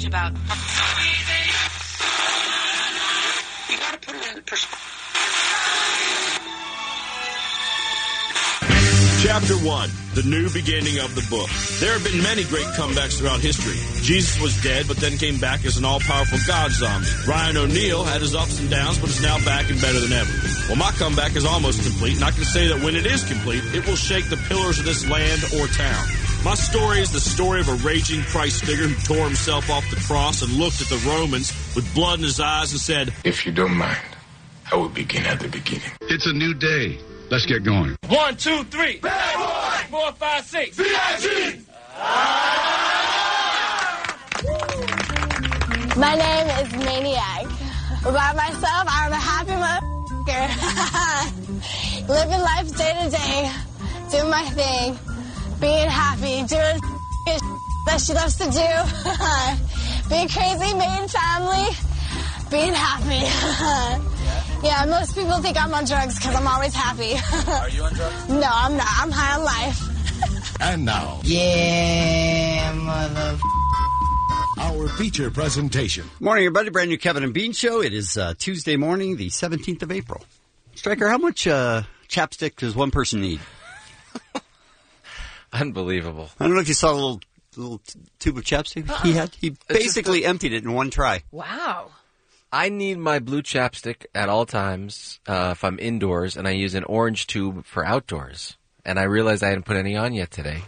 about. You gotta put it in perspective. Chapter 1, the new beginning of the book. There have been many great comebacks throughout history. Jesus was dead, but then came back as an all-powerful God zombie. Ryan O'Neal had his ups and downs, but is now back and better than ever. Well, my comeback is almost complete, and I can say that when it is complete, it will shake the pillars of this land or town. My story is the story of a raging Christ figure who tore himself off the cross and looked at the Romans with blood in his eyes and said, "If you don't mind, I will begin at the beginning." It's a new day. Let's get going. 1, 2, 3. Bad boy. 4, 5, 6. VIG. My name is Maniac. By myself, I'm a happy motherfucker. Living life day to day, doing my thing, being happy, doing that she loves to do, being crazy, making family, being happy. Yeah, most people think I'm on drugs because I'm always happy. Are you on drugs? No, I'm not. I'm high on life. And now, Yeah, mother. our feature presentation. Morning, everybody. Brand new Kevin and Bean Show. It is Tuesday morning, the 17th of April. Stryker, how much chapstick does one person need? Unbelievable. I don't know if you saw the little tube of chapstick he had. He basically emptied it in one try. Wow. I need my blue chapstick at all times if I'm indoors, and I use an orange tube for outdoors. And I realized I hadn't put any on yet today.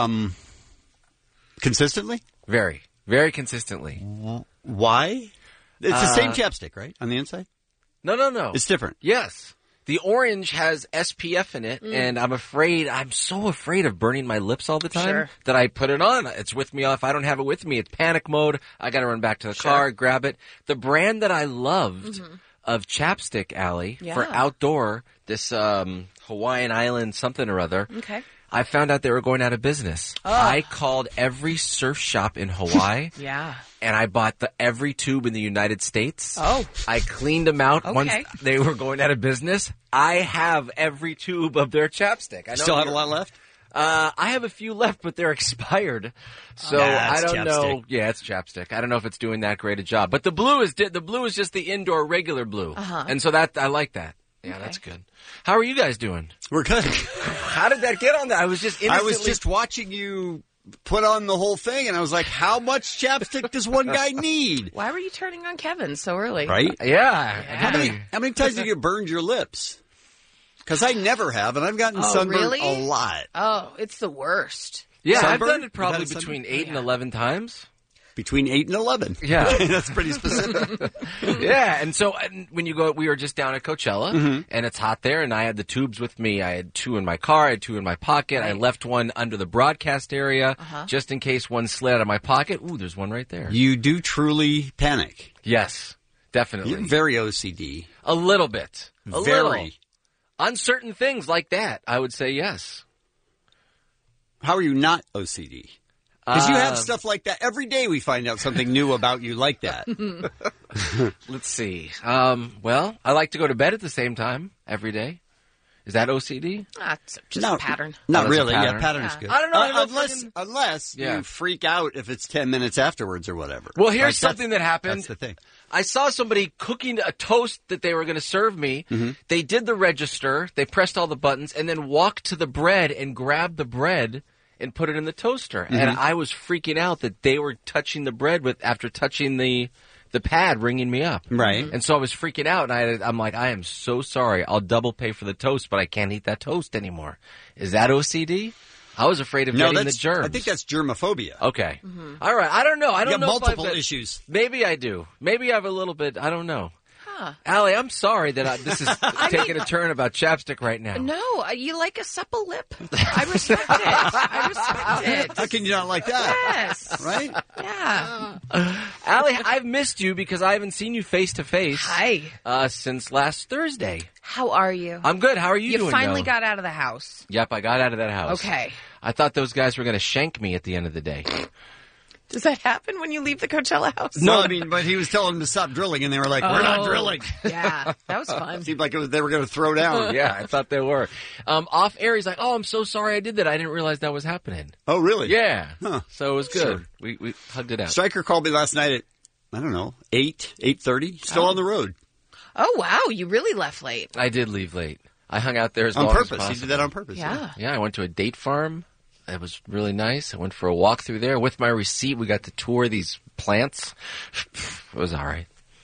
Consistently? Very, very consistently. Why? It's the same chapstick, right? On the inside? No. It's different. Yes. The orange has SPF in it, and I'm so afraid of burning my lips all the time that I put it on. It's with me. If I don't have it with me, it's panic mode. I got to run back to the car, grab it. The brand that I loved of chapstick, Allie, for outdoor, this Hawaiian Island something or other. Okay. I found out they were going out of business. Oh. I called every surf shop in Hawaii. Yeah. And I bought every tube in the United States. Oh. I cleaned them out once Okay. they were going out of business. I have every tube of their chapstick. I know Still have a lot left? I have a few left, but they're expired. So I don't know. Yeah, it's chapstick. I don't know if it's doing that great a job. But the blue is just the indoor regular blue. And so I like that. Yeah, that's good. How are you guys doing? We're good. How did that get on there? I was just watching you put on the whole thing, and I was like, how much chapstick does one guy need? Why were you turning on Kevin so early? Right? Yeah. How many times have you burned your lips? Because I never have, and I've gotten sunburned really? a lot. Oh, it's the worst. Yeah, Sunburn? I've done it probably You've had a between sunburn? 8 and 11 times. Between 8 and 11. Yeah. That's pretty specific. Yeah, and so when you go, we were just down at Coachella, and it's hot there, and I had the tubes with me. I had 2 in my car, I had 2 in my pocket. I left one under the broadcast area, just in case one slid out of my pocket. Ooh, there's one right there. You do truly panic. Yes, definitely. You're very OCD. A little bit. A Very. little. On certain things like that, I would say yes. How are you not OCD? Because you have stuff like that. Every day we find out something new about you like that. Let's see. Well, I like to go to bed at the same time every day. Is that OCD? It's just a pattern. Not Oh, that's a really. pattern. Yeah, pattern's good. I don't know. Unless you freak out if it's 10 minutes afterwards or whatever. Well, here's something that happened. That's the thing. I saw somebody cooking a toast that they were going to serve me. They did the register. They pressed all the buttons and then walked to the bread and grabbed the bread and put it in the toaster. And I was freaking out that they were touching the bread after touching the pad, ringing me up. Right. And so I was freaking out, and I'm like, I am so sorry. I'll double pay for the toast, but I can't eat that toast anymore. Is that OCD? I was afraid of getting the germs. I think that's germophobia. Okay. All right. I don't know. I don't know multiple if I've issues. Maybe I do. Maybe I have a little bit. I don't know. Allie, I'm sorry that this is taking a turn about chapstick right now. No, you like a supple lip. I respect it. I respect it. How can you not like that? Yes. Right? Yeah. Allie, I've missed you because I haven't seen you face to face. Hi. Since last Thursday. How are you? I'm good. How are you doing? You finally though? got out of the house. Yep, I got out of that house. Okay. I thought those guys were going to shank me at the end of the day. Does that happen when you leave the Coachella house? No, I mean, but he was telling them to stop drilling, and they were like, we're not drilling. Yeah, that was fun. Seemed like they were going to throw down. Yeah, I thought they were. Off air, he's like, "Oh, I'm so sorry I did that. I didn't realize that was happening." Oh, really? Yeah. Huh. So it was good. Sure. We hugged it out. Stryker called me last night at, I don't know, 8:30. Still on the road. Oh, wow. You really left late. I did leave late. I hung out there as On long as purpose. possible. He did that on purpose. Yeah. Yeah, I went to a date farm. It was really nice. I went for a walk through there. With my receipt, we got to tour these plants. It was all right.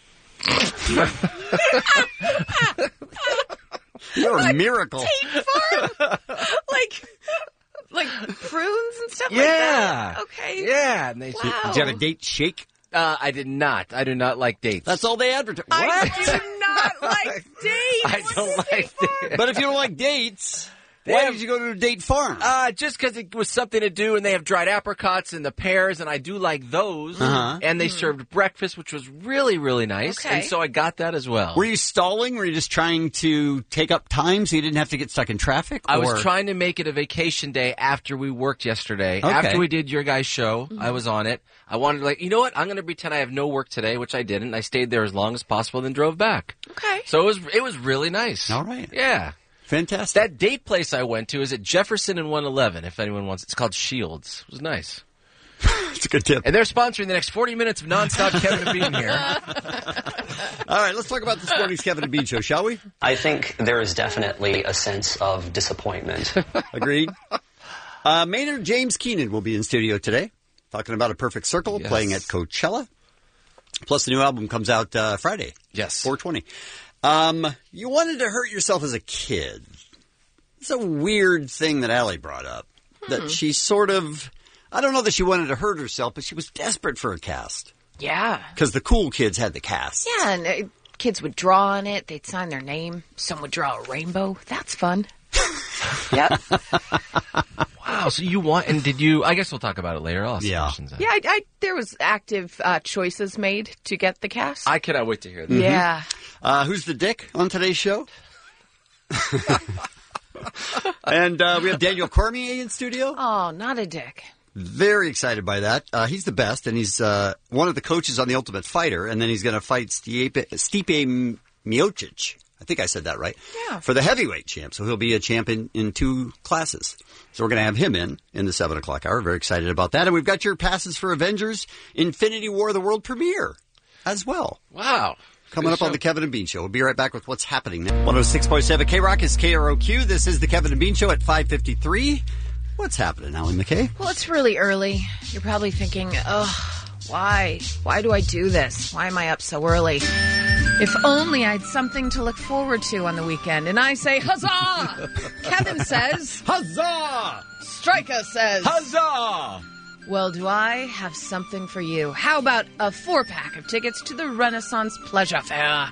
You're a miracle. Date farm? like prunes and stuff like that? Okay. Yeah. And they Wow. Did you have a date shake? I did not. I do not like dates. That's all they advertise. I do not like dates. I don't like dates. But if you don't like dates, why did you go to a date farm? Just because it was something to do, and they have dried apricots and the pears, and I do like those. Uh-huh. And they served breakfast, which was really, really nice. Okay. And so I got that as well. Were you stalling? Were you just trying to take up time so you didn't have to get stuck in traffic? I or- was trying to make it a vacation day after we worked yesterday. Okay. After we did your guys' show, I was on it. I wanted to, you know what? I'm going to pretend I have no work today, which I didn't. I stayed there as long as possible, then drove back. Okay. So it was really nice. All right. Yeah. Fantastic. That date place I went to is at Jefferson and 111, if anyone wants. It's called Shields. It was nice. That's a good tip. And they're sponsoring the next 40 minutes of nonstop Kevin and Bean here. All right, let's talk about this morning's Kevin and Bean show, shall we? I think there is definitely a sense of disappointment. Agreed. Maynard James Keenan will be in studio today, talking about A Perfect Circle, Yes. playing at Coachella. Plus, the new album comes out Friday. Yes. 4/20. You wanted to hurt yourself as a kid. It's a weird thing that Allie brought up. That she sort of, I don't know that she wanted to hurt herself, but she was desperate for a cast. Yeah. Because the cool kids had the cast. Yeah, and kids would draw on it. They'd sign their name. Some would draw a rainbow. That's fun. Yep. Wow. So you want, and did you, I guess we'll talk about it later. I'll ask Yeah. questions then. Yeah, there was active choices made to get the cast. I cannot wait to hear that. Yeah. Who's the dick on today's show? And we have Daniel Cormier in studio. Oh, not a dick. Very excited by that. He's the best, and he's one of the coaches on The Ultimate Fighter, and then he's going to fight Stipe Miocic. I think I said that right. Yeah. For the heavyweight champ, so he'll be a champ in 2 classes. So we're going to have him in the 7 o'clock hour. Very excited about that. And we've got your passes for Avengers Infinity War, the world premiere, as well. Wow. Coming up on the Kevin and Bean Show. We'll be right back with what's happening now. 106.7 K-Rock is KROQ. This is the Kevin and Bean Show at 5:53. What's happening, Allie McKay? Well, it's really early. You're probably thinking, oh, why? Why do I do this? Why am I up so early? If only I had something to look forward to on the weekend. And I say, huzzah! Kevin says, Huzzah! Stryker says, Huzzah! well, do I have something for you? How about a 4-pack of tickets to the Renaissance Pleasure Fair?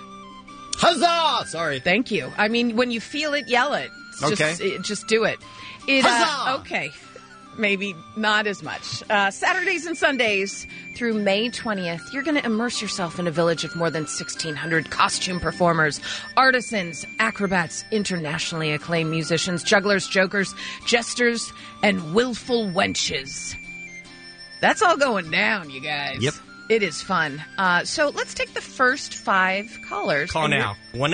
Huzzah! Sorry. Thank you. I mean, when you feel it, yell it. Just do it. Huzzah! Okay. Maybe not as much. Saturdays and Sundays through May 20th, you're going to immerse yourself in a village of more than 1,600 costume performers, artisans, acrobats, internationally acclaimed musicians, jugglers, jokers, jesters, and willful wenches. That's all going down, you guys. Yep. It is fun. So let's take the first 5 callers. Call now.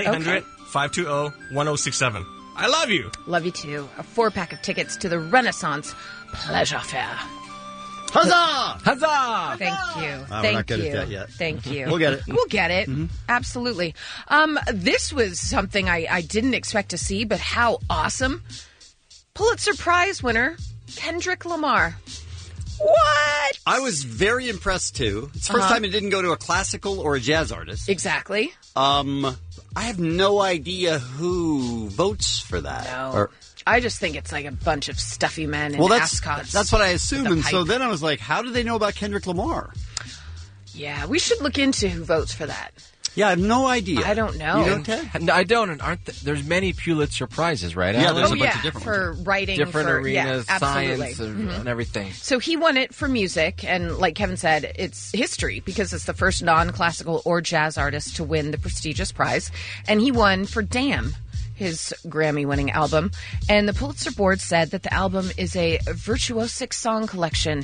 1-800-520-1067. I love you. Love you too. A 4-pack of tickets to the Renaissance Pleasure Fair. Huzzah! Huzzah! Thank you. we're Thank not good you. at that yet. Thank you. We'll get it. We'll get it. Absolutely. This was something I didn't expect to see, but how awesome. Pulitzer Prize winner, Kendrick Lamar. What? I was very impressed, too. It's the first time it didn't go to a classical or a jazz artist. Exactly. I have no idea who votes for that. No. I just think it's like a bunch of stuffy men and ascots. That's what I assume. with a And so pipe. then I was like, how do they know about Kendrick Lamar? Yeah, we should look into who votes for that. Yeah, I have no idea. I don't know. You don't, Ted? No, I don't. And there's many Pulitzer Prizes, right? Yeah, Alan? there's Oh, a bunch yeah, of different for ones. writing. different for, arenas, yeah, absolutely. science, and everything. So he won it for music, and like Kevin said, it's history because it's the first non-classical or jazz artist to win the prestigious prize. And he won for Damn, his Grammy-winning album. And the Pulitzer Board said that the album is a virtuosic song collection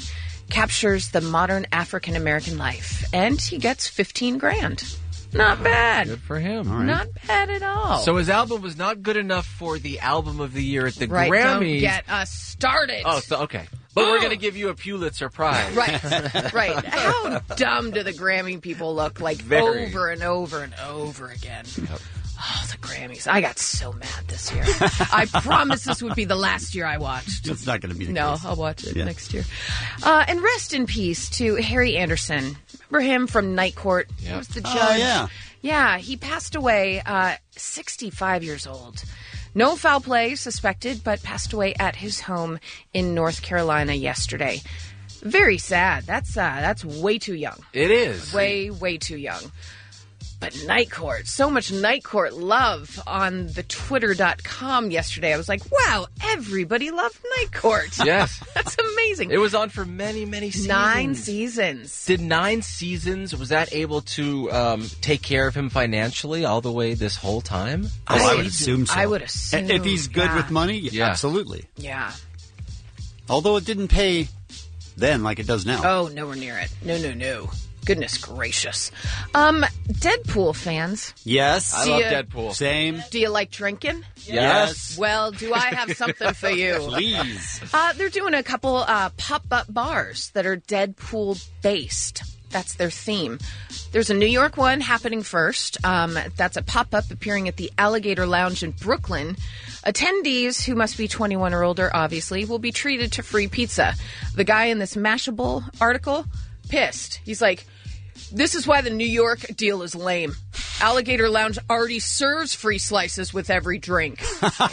captures the modern African American life, and he gets $15,000. Not bad. Good for him. All right. Not bad at all. So his album was not good enough for the album of the year at the right, Grammys. Don't get us started. Oh, so, okay. But we're going to give you a Pulitzer Prize. Right, right. How dumb do the Grammy people look? Like Very. over and over and over again. Oh, the Grammys. I got so mad this year. I promised this would be the last year I watched. It's not going to be the No, case. I'll watch it next year. And rest in peace to Harry Anderson. Remember him from Night Court? He was the judge. Oh, yeah. Yeah, he passed away 65 years old. No foul play suspected, but passed away at his home in North Carolina yesterday. Very sad. That's way too young. It is. Way too young. But Night Court, so much Night Court love on the Twitter.com yesterday. I was like, wow, everybody loved Night Court. Yes. That's amazing. It was on for many, many seasons. 9 seasons. Did 9 seasons, was that able to take care of him financially all the way this whole time? I would assume so. I would assume. If he's good with money, Yeah. absolutely. Yeah. Although it didn't pay then like it does now. Oh, nowhere near it. No. Goodness gracious. Deadpool fans. Yes. I love Deadpool. Same. Do you like drinking? Yes. Well, do I have something for you? Please. They're doing a couple pop-up bars that are Deadpool-based. That's their theme. There's a New York one happening first. That's a pop-up appearing at the Alligator Lounge in Brooklyn. Attendees, who must be 21 or older, obviously, will be treated to free pizza. The guy in this Mashable article, pissed. He's like, this is why the New York deal is lame. Alligator Lounge already serves free slices with every drink.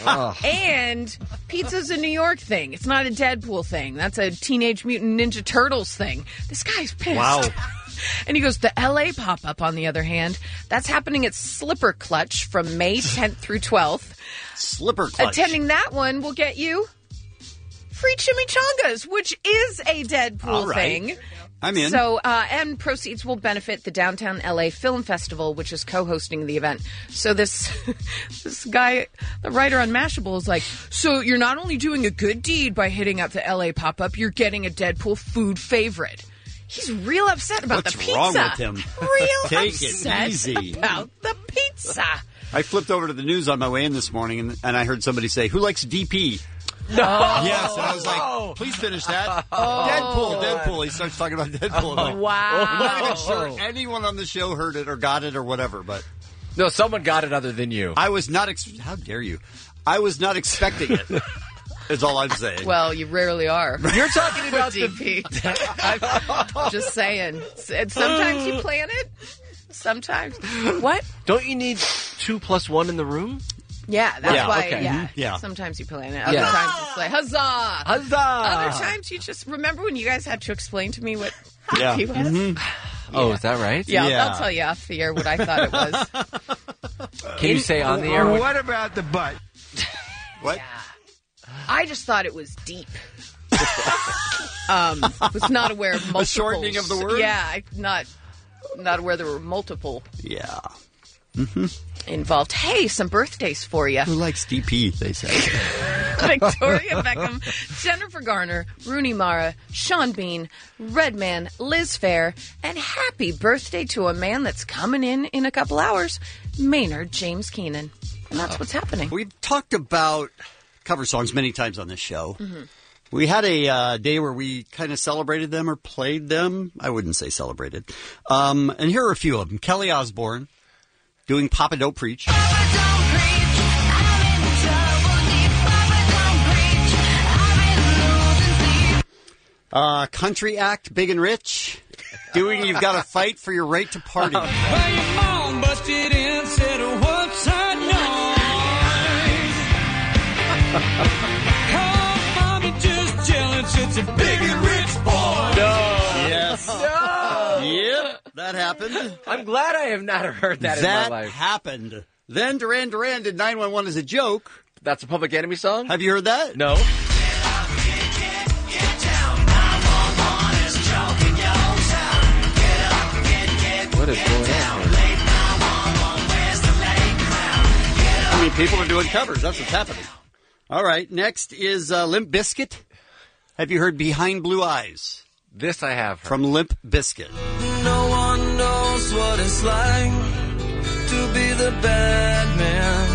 And pizza's a New York thing. It's not a Deadpool thing. That's a Teenage Mutant Ninja Turtles thing. This guy's pissed. Wow. And he goes, the LA pop-up, on the other hand, that's happening at Slipper Clutch from May 10th through 12th. Slipper Clutch. Attending that one will get you free chimichangas, which is a Deadpool All right. thing. I'm in. So, and proceeds will benefit the Downtown LA Film Festival, which is co-hosting the event. So this guy, the writer on Mashable, is like, so you're not only doing a good deed by hitting up the LA pop-up, you're getting a Deadpool food favorite. He's real upset about What's the pizza. wrong with him? Real Take it upset easy. about the pizza. I flipped over to the news on my way in this morning, and I heard somebody say, who likes DP? No. Yes, and I was like, please finish that. Deadpool. He starts talking about Deadpool. I'm like, Wow. I'm not even sure anyone on the show heard it or got it or whatever, but No, someone got it other than you. I was not, how dare you? I was not expecting it, is all I'm saying. Well, you rarely are. You're talking about DP. I'm just saying. And sometimes you plan it. Sometimes. What? Don't you need 2 + 1 in the room? Yeah, that's Yeah, why. okay. Yeah. Yeah. Sometimes you plan it. Other Yeah. times it's like huzzah, Huzzah! Other times you just remember when you guys had to explain to me what Yeah. DP was. Mm-hmm. Oh, is that right? Yeah, Yeah. I'll tell you off the air what I thought it was. Can you say on the air? What about the butt? What? I just thought it was deep. Was not aware of multiples. A shortening of the word? Yeah, not aware there were multiple Yeah. involved. Hey, some birthdays for you. Who likes DP, they say. Victoria Beckham, Jennifer Garner, Rooney Mara, Sean Bean, Redman, Liz Phair, and happy birthday to a man that's coming in a couple hours, Maynard James Keenan. And that's what's happening. We've talked about cover songs many times on this show. Mm-hmm. We had a day where we kind of celebrated them or played them. I wouldn't say celebrated. And here are a few of them. Kelly Osbourne doing Papa Don't Preach. Country Act, Big and Rich, doing You've Got to Fight for Your Right to Party. Well, your mom busted in, said, what's that noise? Come, mommy, just jealous, it's a big and rich boy. Yes. No! Yep, that happened. I'm glad I have not heard that in my That life. happened. Then Duran Duran did 911 as a joke. That's a Public Enemy song? Have you heard that? No. What is going on here? I mean, people are doing covers. That's what's happening. All right. Next is Limp Bizkit. Have you heard Behind Blue Eyes? This I have heard. From Limp Bizkit. No one knows what it's like to be the bad man,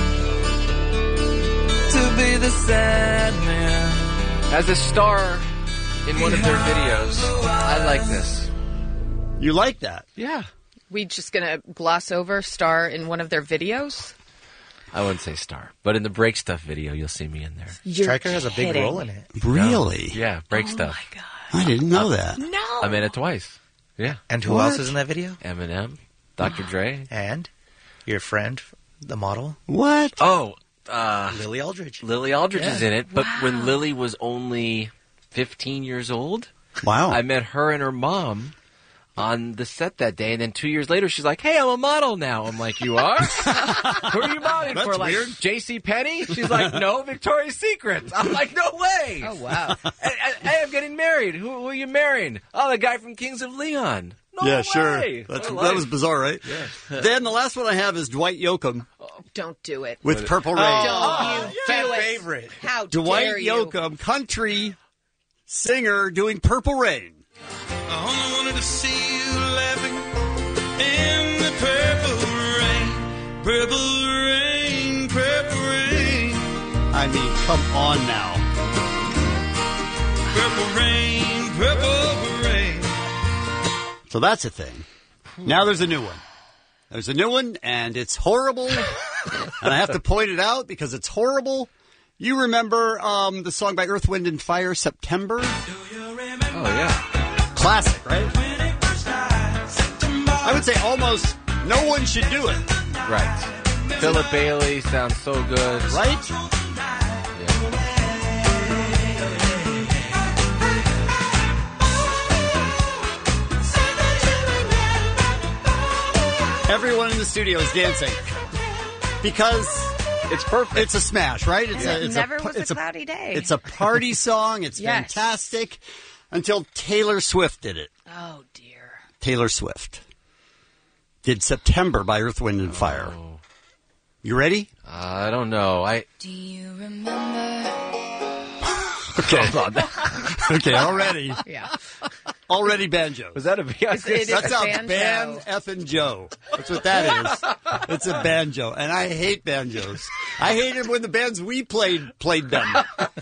to be the sad man. As a star in one of their videos, I like this. You like that? Yeah. We just going to gloss over star in one of their videos? I wouldn't say star, but in the Break Stuff video, you'll see me in there. Stryker has a big role in it. Really? Yeah, Break Stuff. Oh, my God. I didn't know that. No. I'm in it twice. Yeah. And who else is in that video? Eminem, Dr. Dre. And your friend, the model? What? Oh, Lily Aldridge. Lily Aldridge is in it, but Wow. when Lily was only 15 years old, Wow. I met her and her mom on the set that day, and then 2 years later, she's like, "Hey, I'm a model now." I'm like, "You are? Who are you modeling That's for? Like weird. J.C. Penney?" She's like, "No, Victoria's Secret." I'm like, "No way!" Oh, wow. Hey, I'm getting married. Who are you marrying? Oh, the guy from Kings of Leon. No Yeah, way. sure. What a That life. was bizarre, right? Yeah. Then the last one I have is Dwight Yoakam Don't do it. with Purple Rain. Don't you do it. favorite. How Dwight dare you? Yoakam, country singer, doing Purple Rain. I only wanted to see you laughing in the purple rain. Purple rain, purple rain. I mean, come on now. Purple rain, purple rain. So that's a thing. Now there's a new one. There's a new one, and it's horrible. And I have to point it out because it's horrible. You remember the song by Earth, Wind, and Fire, September? Oh, yeah. Classic, right? I would say almost no one should do it. Right. Philip Bailey sounds so good. Right? Yeah. Everyone in the studio is dancing because It's perfect. it's a smash, right? It's Never was a cloudy day. It's a party song. It's Yes. fantastic until Taylor Swift did it. Oh, dear. Taylor Swift did September by Earth, Wind, and Fire. You ready? I don't know. Do you remember? Okay. Okay, already. Yeah. Already banjo. Was that a Beyonce? It is That a sounds banjo. ban effing Joe. That's what that is. It's a banjo, and I hate banjos. I hated when the bands we played them.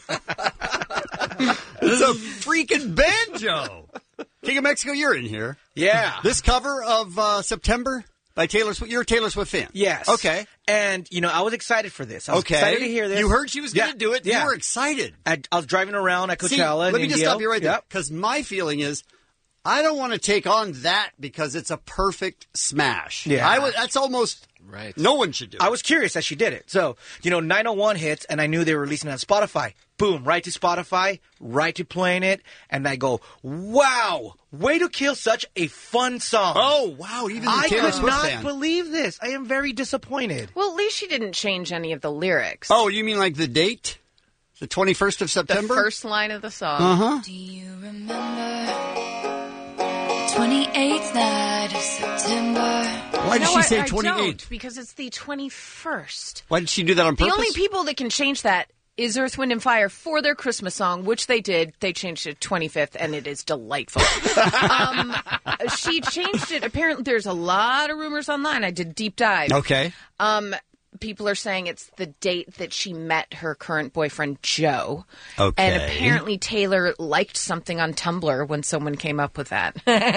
It's a freaking banjo. King of Mexico, you're in here. Yeah. This cover of September by Taylor Swift. You're a Taylor Swift fan. Yes. Okay. And, I was excited for this. I was Okay. excited to hear this. You heard she was going to do it. Yeah. You were excited. I was driving around at See, Coachella. let me in just Indio. stop you right there. Yep. Because my feeling is, I don't want to take on that because it's a perfect smash. Yeah. That's almost Right. no one should do it. I was curious that she did it. So, 901 hits, and I knew they were releasing it on Spotify. Boom, right to Spotify, right to playing it, and I go, wow, way to kill such a fun song. Oh, wow, even the I Taylor could Swift not fan. believe this. I am very disappointed. Well, at least she didn't change any of the lyrics. Oh, you mean like the date? The 21st of The September? first line of the song. Uh-huh. Do you remember the 28th night of September? Why did No, she say I 28? don't, because it's the 21st. Why did she do that on The purpose? only people that can change that is Earth, Wind, and Fire for their Christmas song, which they did. They changed it 25th, and it is delightful. She changed it. Apparently, there's a lot of rumors online. I did a deep dive. Okay. People are saying it's the date that she met her current boyfriend, Joe. Okay. And apparently Taylor liked something on Tumblr when someone came up with that.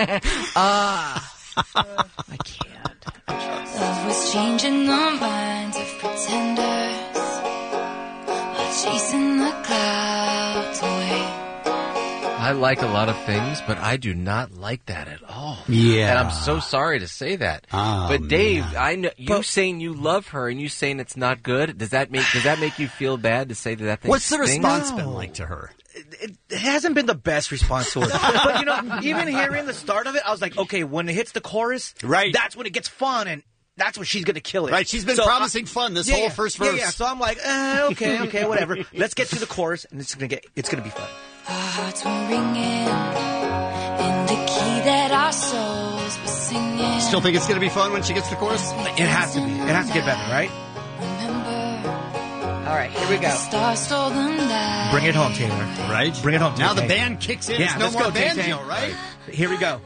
I can't. Love was changing the minds of pretenders while chasing the clouds away. I like a lot of things, but I do not like that at all. Yeah. And I'm so sorry to say that. Oh, but Dave, man. I know you saying you love her and you saying it's not good. Does that make you feel bad to say that thing? What's the stinks? response been like to her? It hasn't been the best response to it. But, even hearing the start of it, I was like, okay, when it hits the chorus, Right. that's when it gets fun, and that's when she's going to kill it. Right, she's been So, promising fun this whole first verse. Yeah, so I'm like, okay, whatever. Let's get to the chorus, and it's going to be fun. Our hearts were ringing in the key that our souls were singing. Still think it's going to be fun when she gets to the chorus? It has to be. It has to get better, right? Remember, All right, here we go. Bring it home, Taylor. Right? Bring it home, Now Tay-Tay. the band kicks in. Yeah, It's no let's more go, banjo, Tay-Tay. right? Here we go.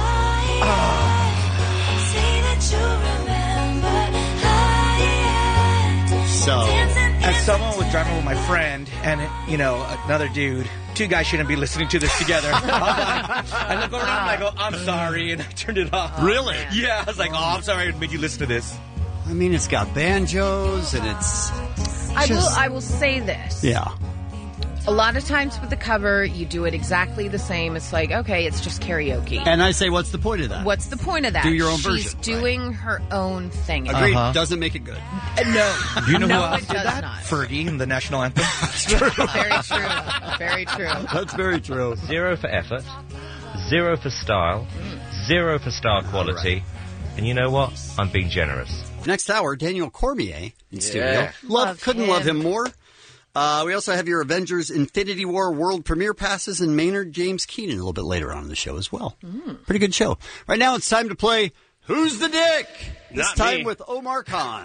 So, as someone was driving with my friend and, another dude, two guys shouldn't be listening to this together. I look over and I go, I'm sorry, and I turned it off. Really? Yeah, I was like, I made you listen to this. I mean, it's got banjos and it's... I will say this. Yeah. A lot of times with the cover, you do it exactly the same. It's like, okay, it's just karaoke. And I say, what's the point of that? What's the point of that? Do your own She's version. doing her own thing. Agreed. Doesn't make it good. No. Do you know No, who else it did does that? not. Fergie in the national anthem. Very true. Very true. That's very true. 0 for effort, 0 for style, 0 for star quality, and you know what? I'm being generous. Next hour, Daniel Cormier in studio. Couldn't love him more. We also have your Avengers Infinity War World Premiere passes and Maynard James Keenan a little bit later on in the show as well. Pretty good show. Right now it's time to play Who's the Dick? This Not time me. with Omar Khan.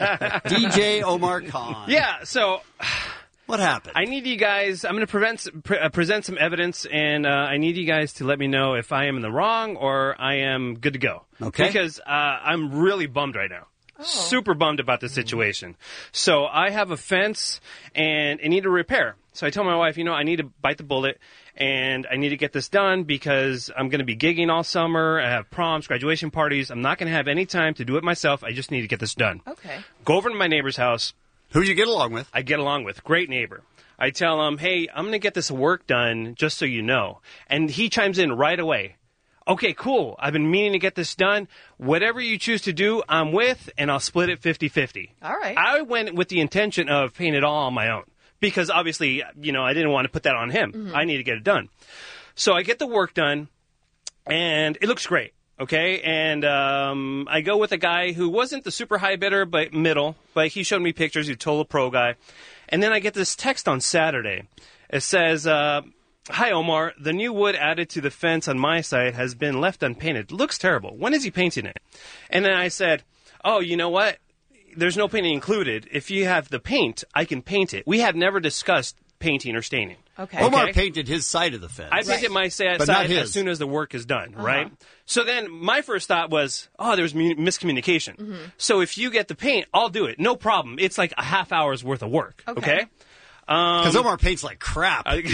DJ Omar Khan. Yeah, so... What happened? I need you guys... I'm going to present some evidence, and I need you guys to let me know if I am in the wrong or I am good to go. Okay. Because I'm really bummed right now. Super bummed about the situation. So I have a fence and I need a repair. So I tell my wife, I need to bite the bullet and I need to get this done because I'm going to be gigging all summer. I have proms, graduation parties. I'm not going to have any time to do it myself. I just need to get this done. Okay. Go over to my neighbor's house. Who do you get along with? I get along with. Great neighbor. I tell him, hey, I'm going to get this work done just so you know. And he chimes in right away. Okay, cool. I've been meaning to get this done. Whatever you choose to do, I'm with, and I'll split it 50-50. All right. I went with the intention of paying it all on my own because obviously, I didn't want to put that on him. I need to get it done. So I get the work done, and it looks great. Okay, and I go with a guy who wasn't the super high bidder, but middle. But he showed me pictures. He's a total pro guy. And then I get this text on Saturday. It says... Hi, Omar. The new wood added to the fence on my side has been left unpainted. Looks terrible. When is he painting it? And then I said, oh, you know what? There's no painting included. If you have the paint, I can paint it. We have never discussed painting or staining. Okay. Omar painted his side of the fence. I painted my side But not his. as soon as the work is done, right? So then my first thought was, there was miscommunication. So if you get the paint, I'll do it. No problem. It's like a half hour's worth of work, okay? Because Omar paints like crap. He'll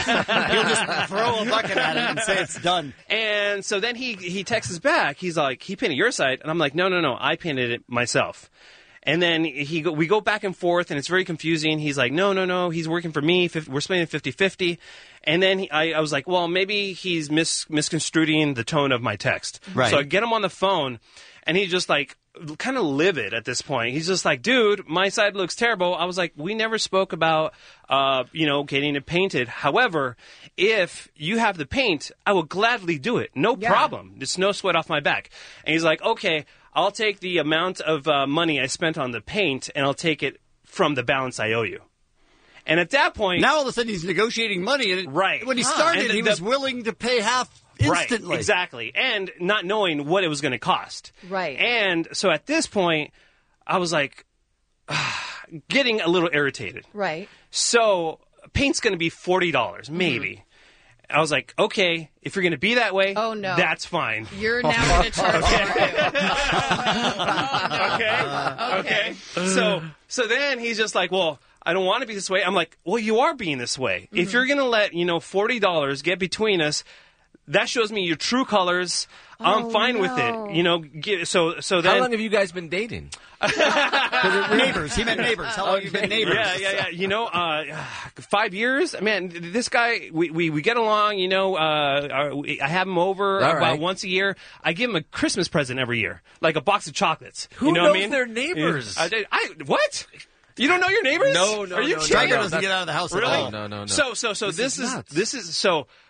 just throw a bucket at it and say it's done. And so then he texts us back. He's like, he painted your side. And I'm like, no, I painted it myself. And then we go back and forth, and it's very confusing. He's like, no, he's working for me. We're splitting 50-50. And then I was like, well, maybe he's misconstruing the tone of my text. Right. So I get him on the phone, and he's just like, kind of livid at this point. He's just like, dude, my side looks terrible. I was like, we never spoke about, getting it painted. However, if you have the paint, I will gladly do it. No problem. It's no sweat off my back. And he's like, okay, I'll take the amount of money I spent on the paint and I'll take it from the balance I owe you. And at that point... Now all of a sudden he's negotiating money. And right. When he started, he was willing to pay half instantly. Right, exactly. And not knowing what it was going to cost. Right. And so at this point, I was like, getting a little irritated. Right. So paint's going to be $40, maybe. I was like, okay, if you're going to be that way, that's fine. You're now going to charge Okay. So then he's just like, well, I don't want to be this way. I'm like, well, you are being this way. If you're going to let, $40 get between us, that shows me your true colors. I'm fine with it. So then... How long have you guys been dating? Neighbors. He meant neighbors. How long have you been neighbors? Yeah. 5 years. Man, this guy, we get along. I have him over about once a year. I give him a Christmas present every year, like a box of chocolates. Who knows their neighbors? What? You don't know your neighbors? No. Are you kidding? Striker doesn't get out of the house really? at all. No. So this is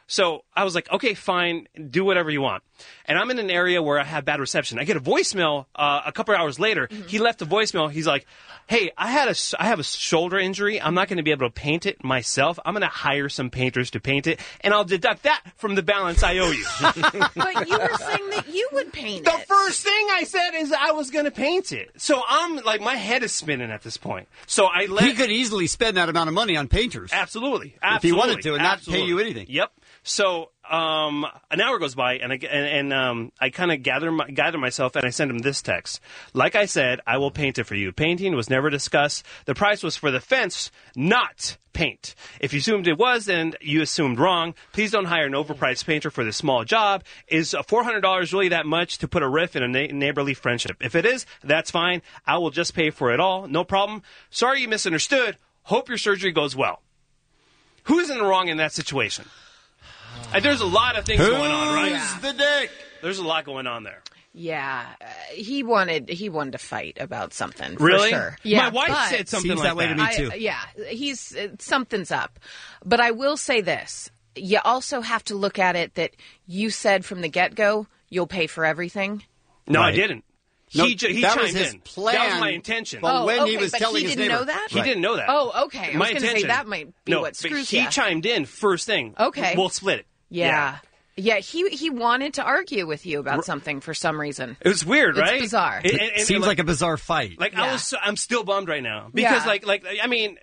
So I was like, okay, fine, do whatever you want. And I'm in an area where I have bad reception. I get a voicemail a couple hours later. He left a voicemail. He's like, hey, I have a shoulder injury. I'm not going to be able to paint it myself. I'm going to hire some painters to paint it, and I'll deduct that from the balance I owe you. But you were saying that you would paint The it. first thing I said is I was going to paint it. So I'm like, my head is spinning at this point. So I let... He could easily spend that amount of money on painters. Absolutely. If he wanted to and not pay you anything. Yep. So an hour goes by, and I kind of gather myself, and I send him this text. Like I said, I will paint it for you. Painting was never discussed. The price was for the fence, not paint. If you assumed it was, then you assumed wrong. Please don't hire an overpriced painter for this small job. Is $400 really that much to put a riff in a neighborly friendship? If it is, that's fine. I will just pay for it all. No problem. Sorry you misunderstood. Hope your surgery goes well. Who's in the wrong in that situation? There's a lot of things going on, right? Who's the dick? There's a lot going on there. Yeah, he wanted to fight about something. Really? For sure. Yeah, my wife but said something seems like that way to me too. Yeah, he's something's up. But I will say this: you also have to look at it that you said from the get-go you'll pay for everything. No, Right. I didn't. No, He chimed that was his in. plan. That was my intention. But when he okay, was but telling he his didn't neighbor, know that? He didn't know that. Oh, okay. I My was going to say intention. that might be no, what screws but he you. chimed in first thing. Okay. We'll split it. Yeah. Yeah, he wanted to argue with you about something for some reason. It was weird, right? It's bizarre. It seems like a bizarre fight. Like Yeah. I'm still bummed right now because Yeah. I mean,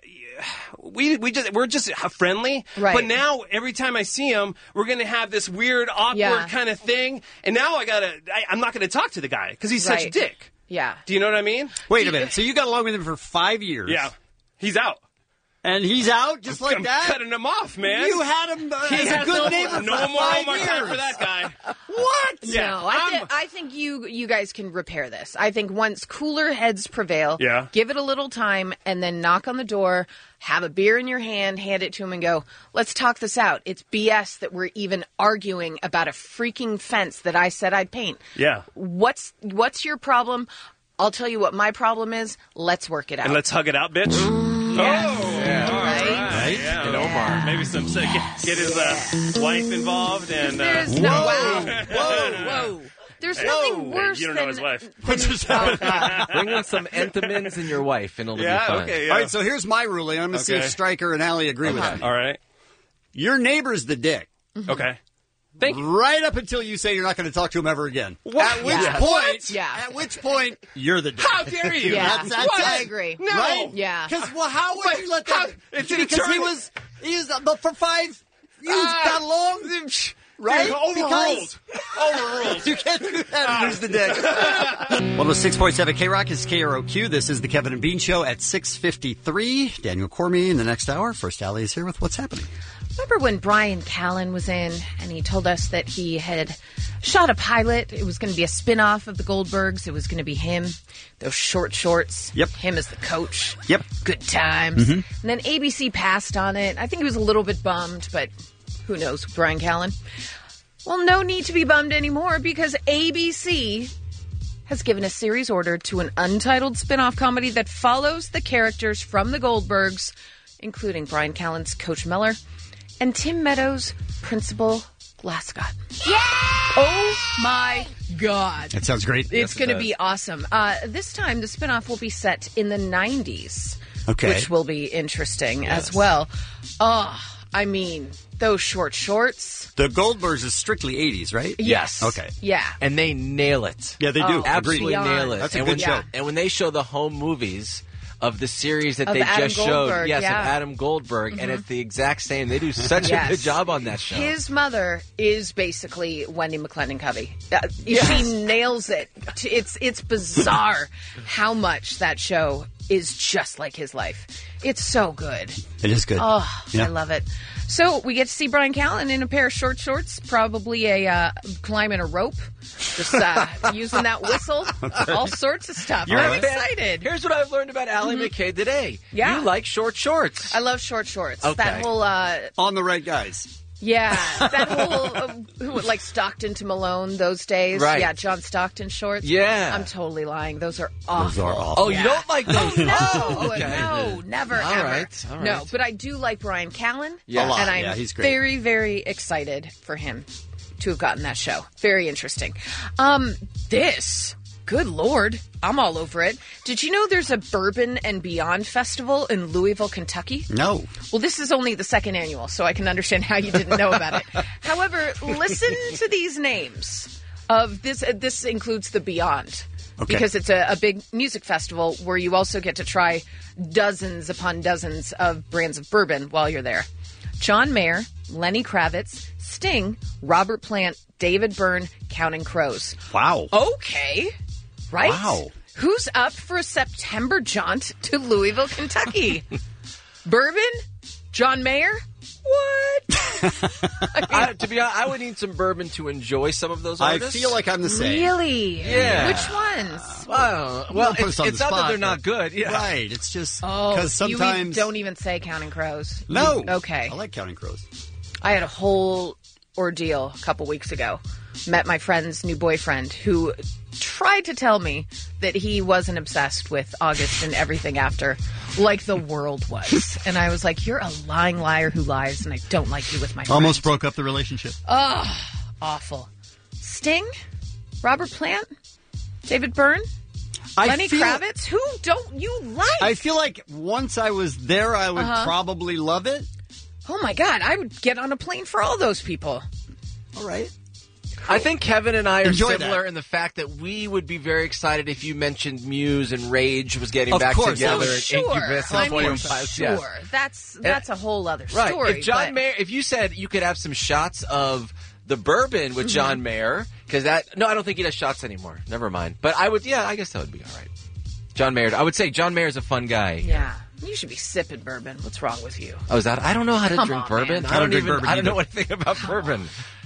we're just friendly, Right. But now every time I see him, we're gonna have this weird, awkward Yeah. kind of thing, and now I'm not gonna talk to the guy because he's such a Right. dick. Yeah. Do you know what I mean? Wait a minute. So you got along with him for 5 years. Yeah, he's out. And he's out just like I'm that? cutting him off, man. You had him He as a has good no neighbor more, for no more 5 time years. for that guy. What? Yeah, No, I think you guys can repair this. I think once cooler heads prevail, Yeah. give it a little time, and then knock on the door, have a beer in your hand, hand it to him, and go, let's talk this out. It's BS that we're even arguing about a freaking fence that I said I'd paint. Yeah. What's your problem? I'll tell you what my problem is. Let's work it out. And let's hug it out, bitch. Yes. Oh, yeah. All Right? Yeah, and Omar. Maybe get his wife involved and. There's no whoa. There's nothing worse You don't than know his wife. Bring in some Entenmann's and your wife, and it'll be fun. Okay. All right, so here's my ruling. I'm going to see if Stryker and Allie agree with me. All right. Your neighbor's the dick. Okay. Thank you. Right up until you say you're not going to talk to him ever again. What? At which Yeah. point, What? Yeah. At which point, you're the dick. How dare you? Yeah. That's I it. agree. No. Right? Yeah. Because how would you let that? It's an because he eternity. was for 5 years that long, right? Overruled. Overruled. You can't do that and lose the dick. 106.7 K-Rock is KROQ. This is the Kevin and Bean Show at 6:53. Daniel Cormier in the next hour. First, Allie is here with What's Happening. Remember when Brian Callen was in and he told us that he had shot a pilot? It was going to be a spin-off of the Goldbergs. It was going to be him, those short shorts. Yep. Him as the coach. Yep. Good times. And then ABC passed on it. I think he was a little bit bummed, but who knows, Brian Callen. Well, no need to be bummed anymore because ABC has given a series order to an untitled spin-off comedy that follows the characters from the Goldbergs, including Brian Callen's Coach Miller and Tim Meadows' Principal Glasgow. Yeah! Oh my God. That sounds great. It's going to be awesome. This time, the spinoff will be set in the 90s. Okay. Which will be interesting as well. Oh, I mean, those short shorts. The Goldbergs is strictly 80s, right? Yes. Okay. Yeah. And they nail it. Yeah, they do. Oh, Absolutely beyond. nail it. That's a and good when, show. And when they show the home movies of the series that Of they Adam just showed, Goldberg, yes, yeah. of Adam Goldberg, and it's the exact same. They do such Yes. a good job on that show. His mother is basically Wendy McClendon Covey. Yes. She nails it. It's bizarre how much that show is just like his life. It's so good. It is good. Oh, Yeah. I love it. So we get to see Brian Callen in a pair of short shorts, probably a climbing a rope, just using that whistle, all sorts of stuff. I'm excited. Here's what I've learned about Allie McKay today. Yeah. You like short shorts. I love short shorts. Okay. That whole On the right guys. Yeah, that whole who like Stockton to Malone those days. Right. Yeah, John Stockton shorts. Yeah. I'm totally lying. Those are awful. Oh, you don't like those? Oh, no, okay. no, never, All ever. right, all No, right. but I do like Brian Callen. Yeah. A lot, and I'm yeah, he's great. very, very excited for him to have gotten that show. Very interesting. This, good Lord, I'm all over it. Did you know there's a Bourbon and Beyond Festival in Louisville, Kentucky? No. Well, this is only the second annual, so I can understand how you didn't know about it. However, listen to these names of this. This includes the Beyond. Okay. Because it's a big music festival where you also get to try dozens upon dozens of brands of bourbon while you're there. John Mayer, Lenny Kravitz, Sting, Robert Plant, David Byrne, Counting Crows. Wow. Okay. Right? Wow. Who's up for a September jaunt to Louisville, Kentucky? Bourbon? John Mayer? What? To be honest, I would need some bourbon to enjoy some of those I artists. feel like I'm the same. Really? Yeah. Which ones? Well, put us on it's the not that spot, they're not but- good. Yeah. Right. It's just Oh, because you sometimes don't even say Counting Crows. No. Okay. I like Counting Crows. I had a whole ordeal a couple weeks ago. Met my friend's new boyfriend who tried to tell me that he wasn't obsessed with August and everything after, like the world was. And I was like, you're a lying liar who lies, and I don't like you with my friend. Almost broke up the relationship. Oh, awful. Sting? Robert Plant? David Byrne? Lenny Kravitz? Who don't you like? I feel like once I was there, I would Uh-huh. probably love it. Oh my God, I would get on a plane for all those people. All right. I think Kevin and I are Enjoy similar that. in the fact that we would be very excited if you mentioned Muse and Rage was getting Of back course. together. Oh, and sure. Incubus I and mean, 21 Pilots. sure. Yes. That's a whole other Right. story. If John but- Mayer, if you said you could have some shots of the bourbon with John Mayer, because no, I don't think he does shots anymore. Never mind. But I would, I guess that would be all right. John Mayer. I would say John Mayer's a fun guy. Yeah. You should be sipping bourbon. What's wrong with you? Oh, is that? I don't know how to Come drink on, bourbon. man. I don't drink bourbon I don't know either. anything about bourbon.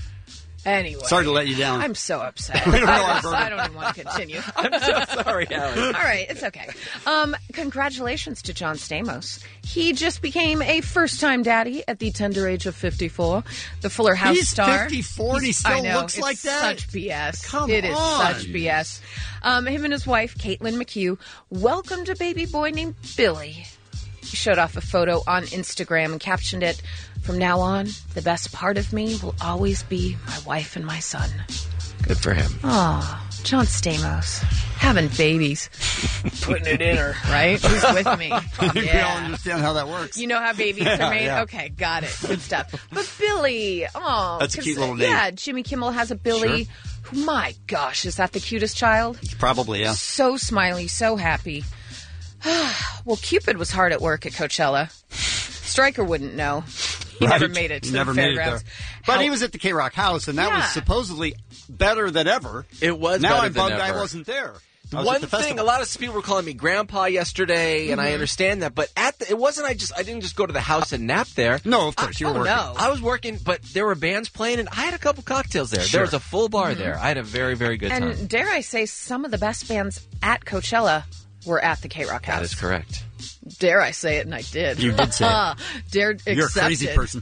Anyway. Sorry to let you down. I'm so upset. We don't know our bourbon. I don't even want to continue. I'm so sorry, Alex. All right, it's okay. Congratulations to John Stamos. He just became a first-time daddy at the tender age of 54. The Fuller House He's star. 54 and he still I know, looks it's like that? Such BS. Come It is on. such BS. Him and his wife, Caitlin McHugh, welcomed a baby boy named Billy. He showed off a photo on Instagram and captioned it, "From now on, the best part of me will always be my wife and my son." Good for him. Oh, John Stamos. Having babies. Putting it in her, right? Who's with me? I think we all Yeah. understand how that works. You know how babies are made? Yeah. Okay, got it. Good stuff. But Billy, oh. That's a 'cause, cute little name. Yeah, Jimmy Kimmel has a Billy. My gosh, is that the cutest child? Probably, yeah. So smiley, so happy. Well, Cupid was hard at work at Coachella. Stryker wouldn't know. He never Right. made it to He never the made it fairgrounds. there. But he was at the K-Rock House, and that was Yeah. supposedly better than ever. It was Now better I'm than bummed I ever. wasn't there. I was One at the thing, festival. a lot of people were calling me grandpa yesterday, and I understand that. But it wasn't. I didn't just go to the house and nap there. No, of course you were working. no. I was working, but there were bands playing, and I had a couple cocktails there. There was a full bar there. I had a very, very good time. And dare I say, some of the best bands at Coachella were at the K-Rock House. That is correct. Dare I say it, and I did. You did say it. Dared accept You're a crazy it. person.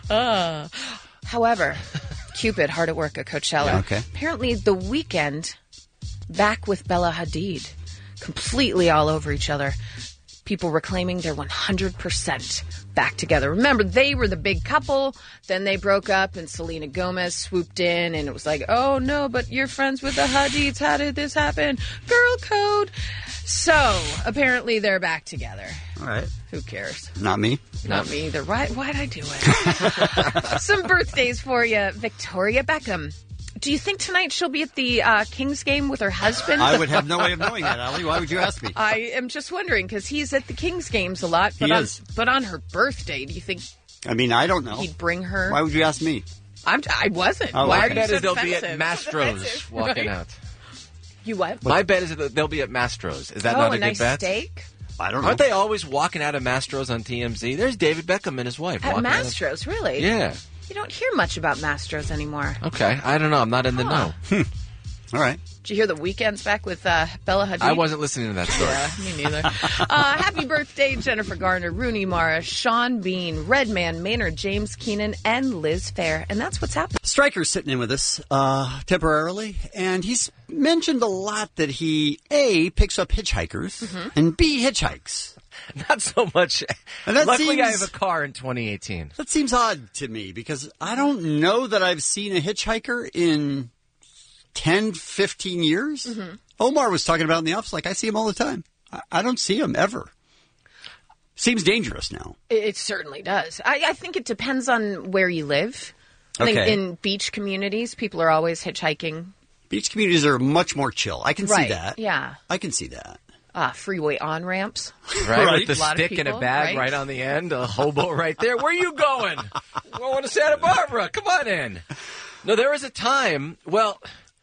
However, Cupid, hard at work at Coachella. Yeah, okay. Apparently, The Weeknd, back with Bella Hadid, completely all over each other. People were claiming they're 100% back together. Remember, they were the big couple. Then they broke up, and Selena Gomez swooped in, and it was like, oh no, but you're friends with the Hadids. How did this happen? Girl code. So, apparently, they're back together. All right. Who cares? Not me. Not me either. Why'd I do it? Some birthdays for you. Victoria Beckham. Do you think tonight she'll be at the Kings game with her husband? I would have no way of knowing that, Allie. Why would you ask me? I am just wondering because he's at the Kings games a lot. But He is. But on her birthday, do you think I mean, I don't know. he'd bring her? Why would you ask me? I wasn't. Oh, Why okay. are you My bet so is they'll be defensive? at Mastro's Defensive, walking right? out. You what? My bet is that they'll be at Mastro's. Is that Oh, not a a good nice bet? steak I don't know. Aren't they always walking out of Mastro's on TMZ? There's David Beckham and his wife. at walking out of- Mastro's. Really? Yeah. You don't hear much about Mastro's anymore. Okay. I don't know. I'm not in the know. All right. Did you hear the Weekend's back with Bella Hadid? I wasn't listening to that story. Yeah, me neither. Happy birthday, Jennifer Garner, Rooney Mara, Sean Bean, Redman, Maynard, James Keenan, and Liz Fair. And that's what's happening. Stryker's sitting in with us temporarily, and he's mentioned a lot that he, A, picks up hitchhikers, and B, hitchhikes. Not so much. And that Luckily, I seems- have a car in 2018. That seems odd to me because I don't know that I've seen a hitchhiker in 10, 15 years. Omar was talking about in the office, like, I see him all the time. I don't see him ever. Seems dangerous now. It certainly does. I think it depends on where you live. I think Okay. in beach communities, people are always hitchhiking. Beach communities are much more chill. I can see Right, that. yeah. I can see that. Freeway on-ramps. Right, with the A lot of stick in a people, bag right on the end, a hobo right there. Where are you going? Going to Santa Barbara. Come on in. No, there was a time, well,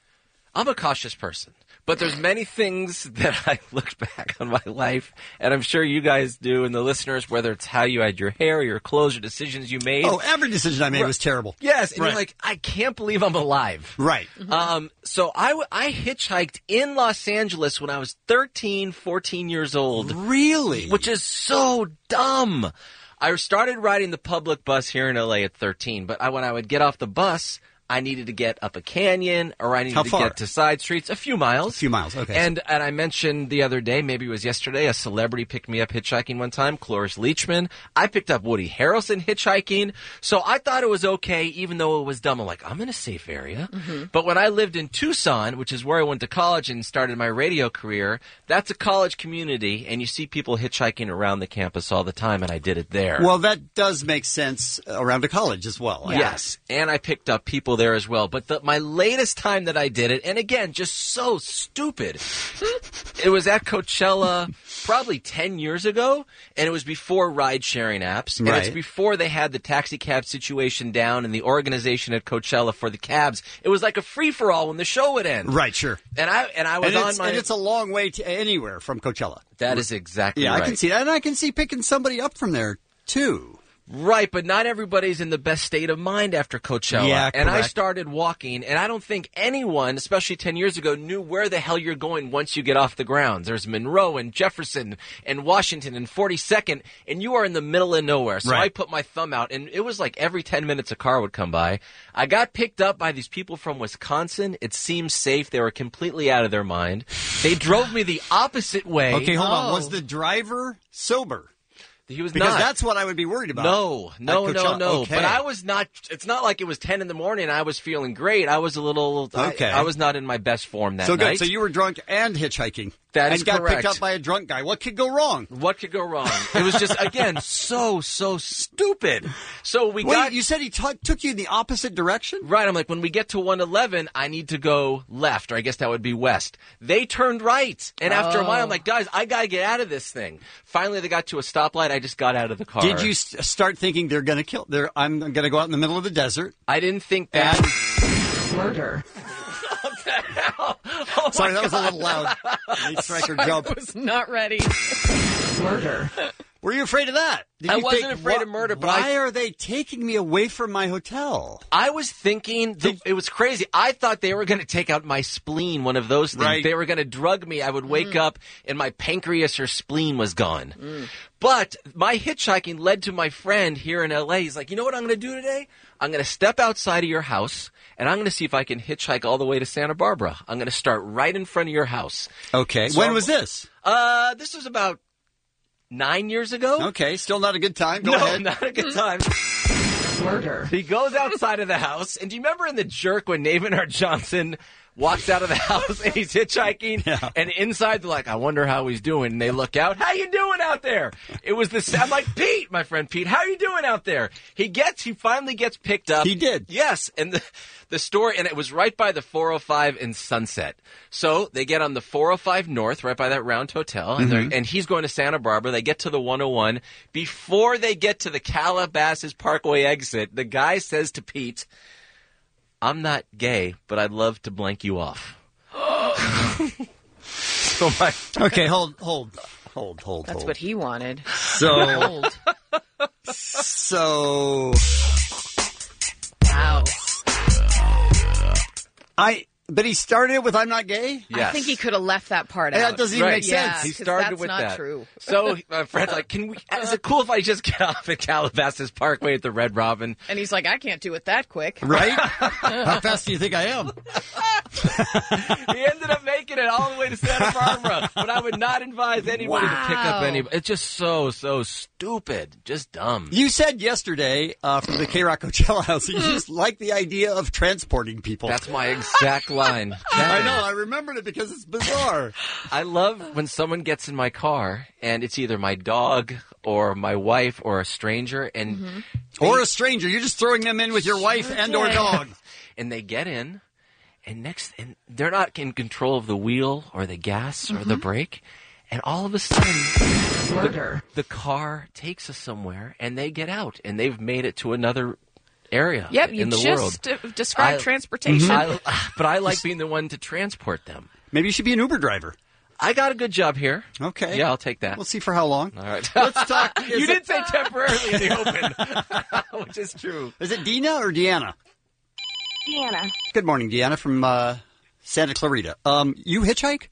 I'm a cautious person, but there's many things that I look back on my life, and I'm sure you guys do, and the listeners, whether it's how you had your hair, your clothes, or decisions you made. Oh, every decision I made was terrible. Yes, and Right. you're like, I can't believe I'm alive. Right. So I hitchhiked in Los Angeles when I was 13, 14 years old. Really? Which is so dumb. I started riding the public bus here in LA at 13, but when I would get off the bus, I needed to get up a canyon or I needed How to far? get to side streets. A few miles. Okay. And I mentioned the other day, maybe it was yesterday, a celebrity picked me up hitchhiking one time, Cloris Leachman. I picked up Woody Harrelson hitchhiking. So I thought it was okay, even though it was dumb. I'm like, I'm in a safe area. But when I lived in Tucson, which is where I went to college and started my radio career, that's a college community, and you see people hitchhiking around the campus all the time, and I did it there. Well, that does make sense around a college as well. Yes, and I picked up people there as well. But my latest time that I did it, and again, just so stupid, it was at Coachella probably 10 years ago, and it was before ride-sharing apps, and it's Right. before they had the taxi cab situation down and the organization at Coachella for the cabs. It was like a free-for-all when the show would end. Right, sure. And I was on my... And it's a long way to anywhere from Coachella. That is exactly Yeah, right. I can see that. And I can see picking somebody up from there, too. Right, but not everybody's in the best state of mind after Coachella. Yeah, and I correct. started walking, and I don't think anyone, especially 10 years ago, knew where the hell you're going once you get off the grounds. There's Monroe and Jefferson and Washington and 42nd, and you are in the middle of nowhere. So Right. I put my thumb out, and it was like every 10 minutes a car would come by. I got picked up by these people from Wisconsin. It seemed safe. They were completely out of their mind. They drove me the opposite way. Okay, hold on. Was the driver sober? He was Because not. that's what I would be worried about. No. At Coachella. Okay. But I was not. It's not like it was 10 in the morning. I was feeling great. I was a little. Okay. I was not in my best form that So good. night. So you were drunk and hitchhiking. That is and got correct. picked up by a drunk guy. What could go wrong? What could go wrong? It was just again so stupid. So we Wait, got. you said he took you in the opposite direction? Right, I'm like, when we get to 111, I need to go left, or I guess that would be west. They turned right, and after a while, I'm like, guys, I gotta get out of this thing. Finally, they got to a stoplight. I just got out of the car. Did you start thinking they're going to kill? I'm going to go out in the middle of the desert? I didn't think that. Murder. What the hell? Oh Sorry, my that was a God. little loud. Nate Stryker jump. I was not ready. Murder. Were you afraid of that? Did I you wasn't think, afraid of murder, but why are they taking me away from my hotel? I was thinking, it was crazy. I thought they were going to take out my spleen, one of those things. Right. They were going to drug me. I would wake up and my pancreas or spleen was gone. But my hitchhiking led to my friend here in LA. He's like, you know what I'm going to do today? I'm going to step outside of your house and I'm going to see if I can hitchhike all the way to Santa Barbara. I'm going to start right in front of your house. Okay. So when was this? This was about 9 years ago. Okay, still not a good time. Go No, ahead. not a good time. Murder. He goes outside of the house, and do you remember in The Jerk when Navenhart Johnson walks out of the house and he's hitchhiking, and inside they're like, I wonder how he's doing, and they look out, how you doing out there? It was this, I'm like, Pete, my friend Pete, how are you doing out there? He finally gets picked up. He did. Yes, and the story, and it was right by the 405 in Sunset. So they get on the 405 North, right by that Round Hotel, and, and he's going to Santa Barbara. They get to the 101. Before they get to the Calabasas Parkway exit, the guy says to Pete, I'm not gay, but I'd love to blank you off. So Okay, hold. That's what he wanted. So, so Wow. But he started with "I'm not gay." Yes. I think he could have left that part out. That doesn't even make Yeah, sense. He 'cause started that's with not that. true. So my friend's like, is it cool if I just get off at Calabasas Parkway at the Red Robin? And he's like, I can't do it that quick. Right? How fast do you think I am? He ended up making it all the way to Santa Barbara. But I would not advise anybody to pick up any. It's just so stupid. Just dumb. You said yesterday from the K-Rock Coachella House that you just like the idea of transporting people. That's my exact line. I know. I remembered it because it's bizarre. I love when someone gets in my car and it's either my dog or my wife or a stranger, and or a stranger. You're just throwing them in with your wife and or dog. And they get in, and they're not in control of the wheel or the gas or the brake, and all of a sudden, the car takes us somewhere, and they get out, and they've made it to another area You in the just world. described transportation. But I like being the one to transport them. Maybe you should be an Uber driver. I got a good job here. Okay. Yeah, I'll take that. We'll see for how long. All right. Let's talk. You did say temporarily in the open, which is true. Is it Dina or Deanna? Deanna. Good morning, Deanna from Santa Clarita. You hitchhike?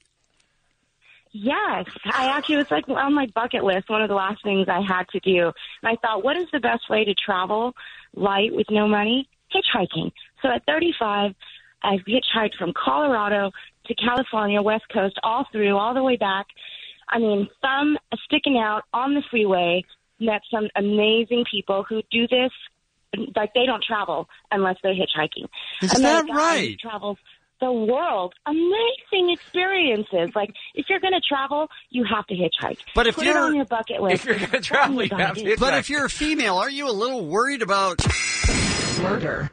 Yes. I actually was like on my bucket list, one of the last things I had to do. And I thought, what is the best way to travel light with no money? Hitchhiking. So at 35, I hitchhiked from Colorado to California, West Coast, all the way back. I mean, thumb sticking out on the freeway, met some amazing people who do this. Like, they don't travel unless they're hitchhiking. Is that right? Travels the world. Amazing experiences. Like, if you're going to travel, you have to hitchhike. But if Put you're it on your bucket list. If you're going to travel, you have to hitchhike. But if you're a female, aren't you a little worried about murder?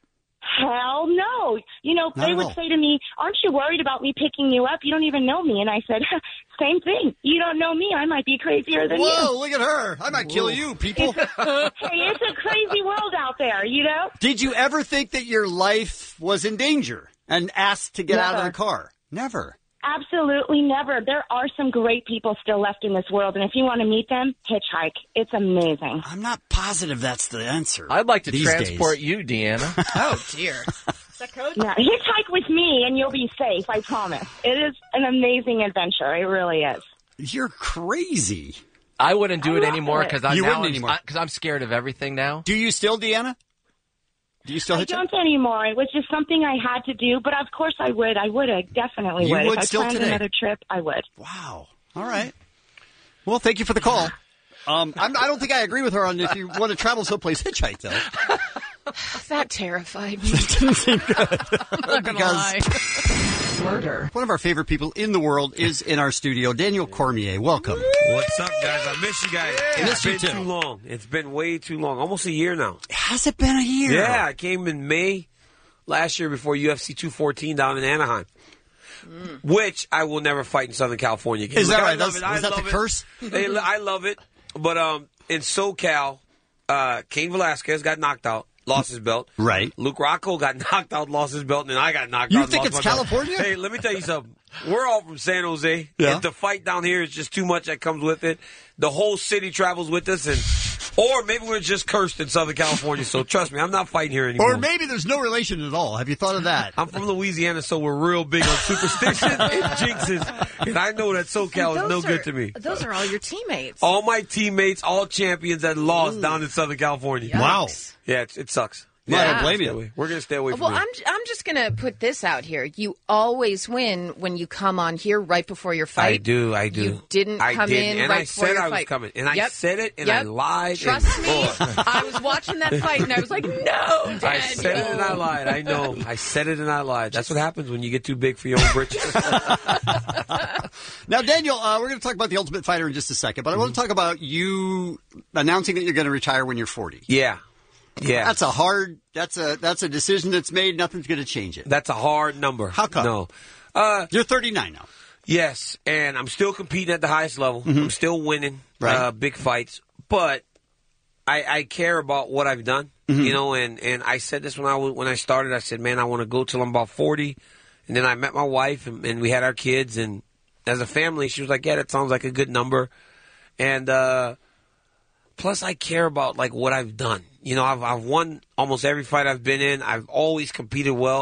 Hell no. You know, Not they at would all. say to me, aren't you worried about me picking you up? You don't even know me. And I said, same thing. You don't know me. I might be crazier than you. Whoa, look at her. I might kill you, people. Hey, it's a crazy world out there, you know? Did you ever think that your life was in danger and asked to get out of the car? Never. Absolutely never. There are some great people still left in this world, and if you want to meet them, hitchhike. It's amazing. I'm not positive that's the answer. I'd like to these transport days. you, Deanna. Oh, dear. Is that code? Yeah, hitchhike with me, and you'll be safe, I promise. It is an amazing adventure. It really is. You're crazy. I wouldn't do it love anymore it. because You wouldn't anymore. I'm scared of everything now. Do you still, Deanna? Do you still I hitchhike? don't anymore. It was just something I had to do, but of course I would. I definitely You would. would If still I planned today? another trip, I would. Wow. All right. Well, thank you for the call. I don't think I agree with her on if you want to travel someplace, hitchhike, though. That terrified me. It didn't seem good. I'm not going to lie. Murder. One of our favorite people in the world is in our studio, Daniel Cormier. Welcome. What's up, guys? I miss you guys. It's Miss you been too. too long. It's been way too long. Almost a year now. Has it been a year? Yeah, I came in May last year before UFC 214 down in Anaheim, which I will never fight in Southern California again. Is that Look, I right? love Was it. I that love the it. curse? I love it. But in SoCal, Cain Velasquez got knocked out. Lost his belt. Right. Luke Rocco got knocked out, lost his belt, and then I got knocked You out. think lost it's my belt. California? Hey, let me tell you something. We're all from San Jose. Yeah. And the fight down here is just too much that comes with it. The whole city travels with us, or maybe we're just cursed in Southern California. So trust me, I'm not fighting here anymore. Or maybe there's no relation at all. Have you thought of that? I'm from Louisiana, so we're real big on superstition and jinxes. And I know that SoCal is no good to me. Those are all your teammates. All my teammates, all champions that lost down in Southern California. Wow. Yeah, it sucks. No, I Yeah. don't blame you. We're going to stay away from Well, it. I'm just going to put this out here. You always win when you come on here right before your fight. I do. You didn't come in and right I before said your I was fight. coming, and I Yep. said it, and I Yep. lied. Trust and, me, I was watching that fight, and I was like, "No, Dad, I said it and I lied. I know. I said it and I lied. That's what happens when you get too big for your own britches. Now, Daniel, we're going to talk about The Ultimate Fighter in just a second, but I want to talk about you announcing that you're going to retire when you're 40. Yeah. Yeah. That's a decision that's made. Nothing's going to change it. That's a hard number. How come? No. You're 39 now. Yes, and I'm still competing at the highest level. I'm still winning big fights, but I care about what I've done, you know. And I said this when I started. I said, man, I want to go till I'm about 40, and then I met my wife, and we had our kids, and as a family, she was like, yeah, that sounds like a good number, and plus I care about like what I've done. You know, I've won almost every fight I've been in. I've always competed well.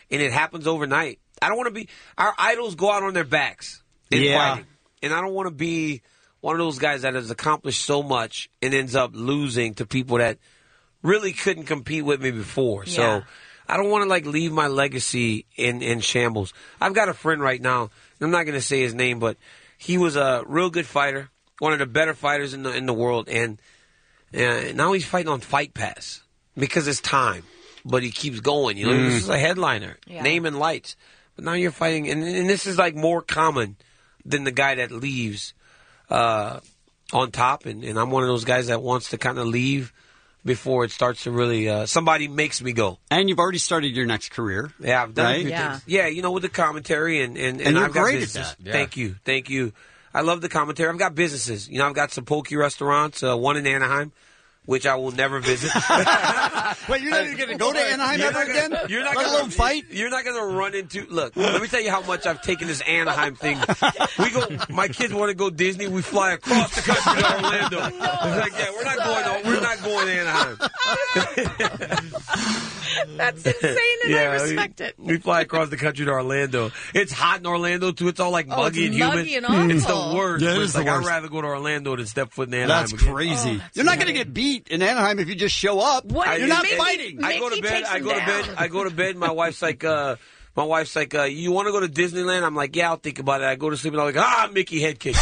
and it happens overnight. I don't want to be. Our idols go out on their backs in fighting, and I don't want to be one of those guys that has accomplished so much and ends up losing to people that really couldn't compete with me before. So I don't want to like leave my legacy in shambles. I've got a friend right now. I'm not going to say his name, but he was a real good fighter, one of the better fighters in the world, and now he's fighting on Fight Pass because it's time. But he keeps going. You know, this is a headliner, name and lights. But now you're fighting, and this is like more common than the guy that leaves on top. And I'm one of those guys that wants to kind of leave before it starts to really, somebody makes me go. And you've already started your next career. Yeah, I've done a few things. Yeah, you know, with the commentary and you're I've got great business. at that. Yeah. Thank you. I love the commentary. I've got businesses. You know, I've got some poke restaurants, one in Anaheim, which I will never visit. Wait, you're not even going to go to Anaheim ever again? You're not Let alone fight? You're not going to run into... Look, let me tell you how much I've taken this Anaheim thing. My kids want to go Disney. We fly across the country to Orlando. It's like, yeah, we're not going to Anaheim. That's insane, and I respect it. We fly across the country to Orlando. It's hot in Orlando, too. It's all like muggy and humid. Muggy and awful. It's the worst. Yeah, It's like, I'd rather go to Orlando than step foot in Anaheim. That's crazy. You're not going to get beat in Anaheim if you just show up. You're not fighting. I go to bed. My wife's like, you want to go to Disneyland? I'm like, yeah, I'll think about it. I go to sleep and I'm like, Mickey head kick.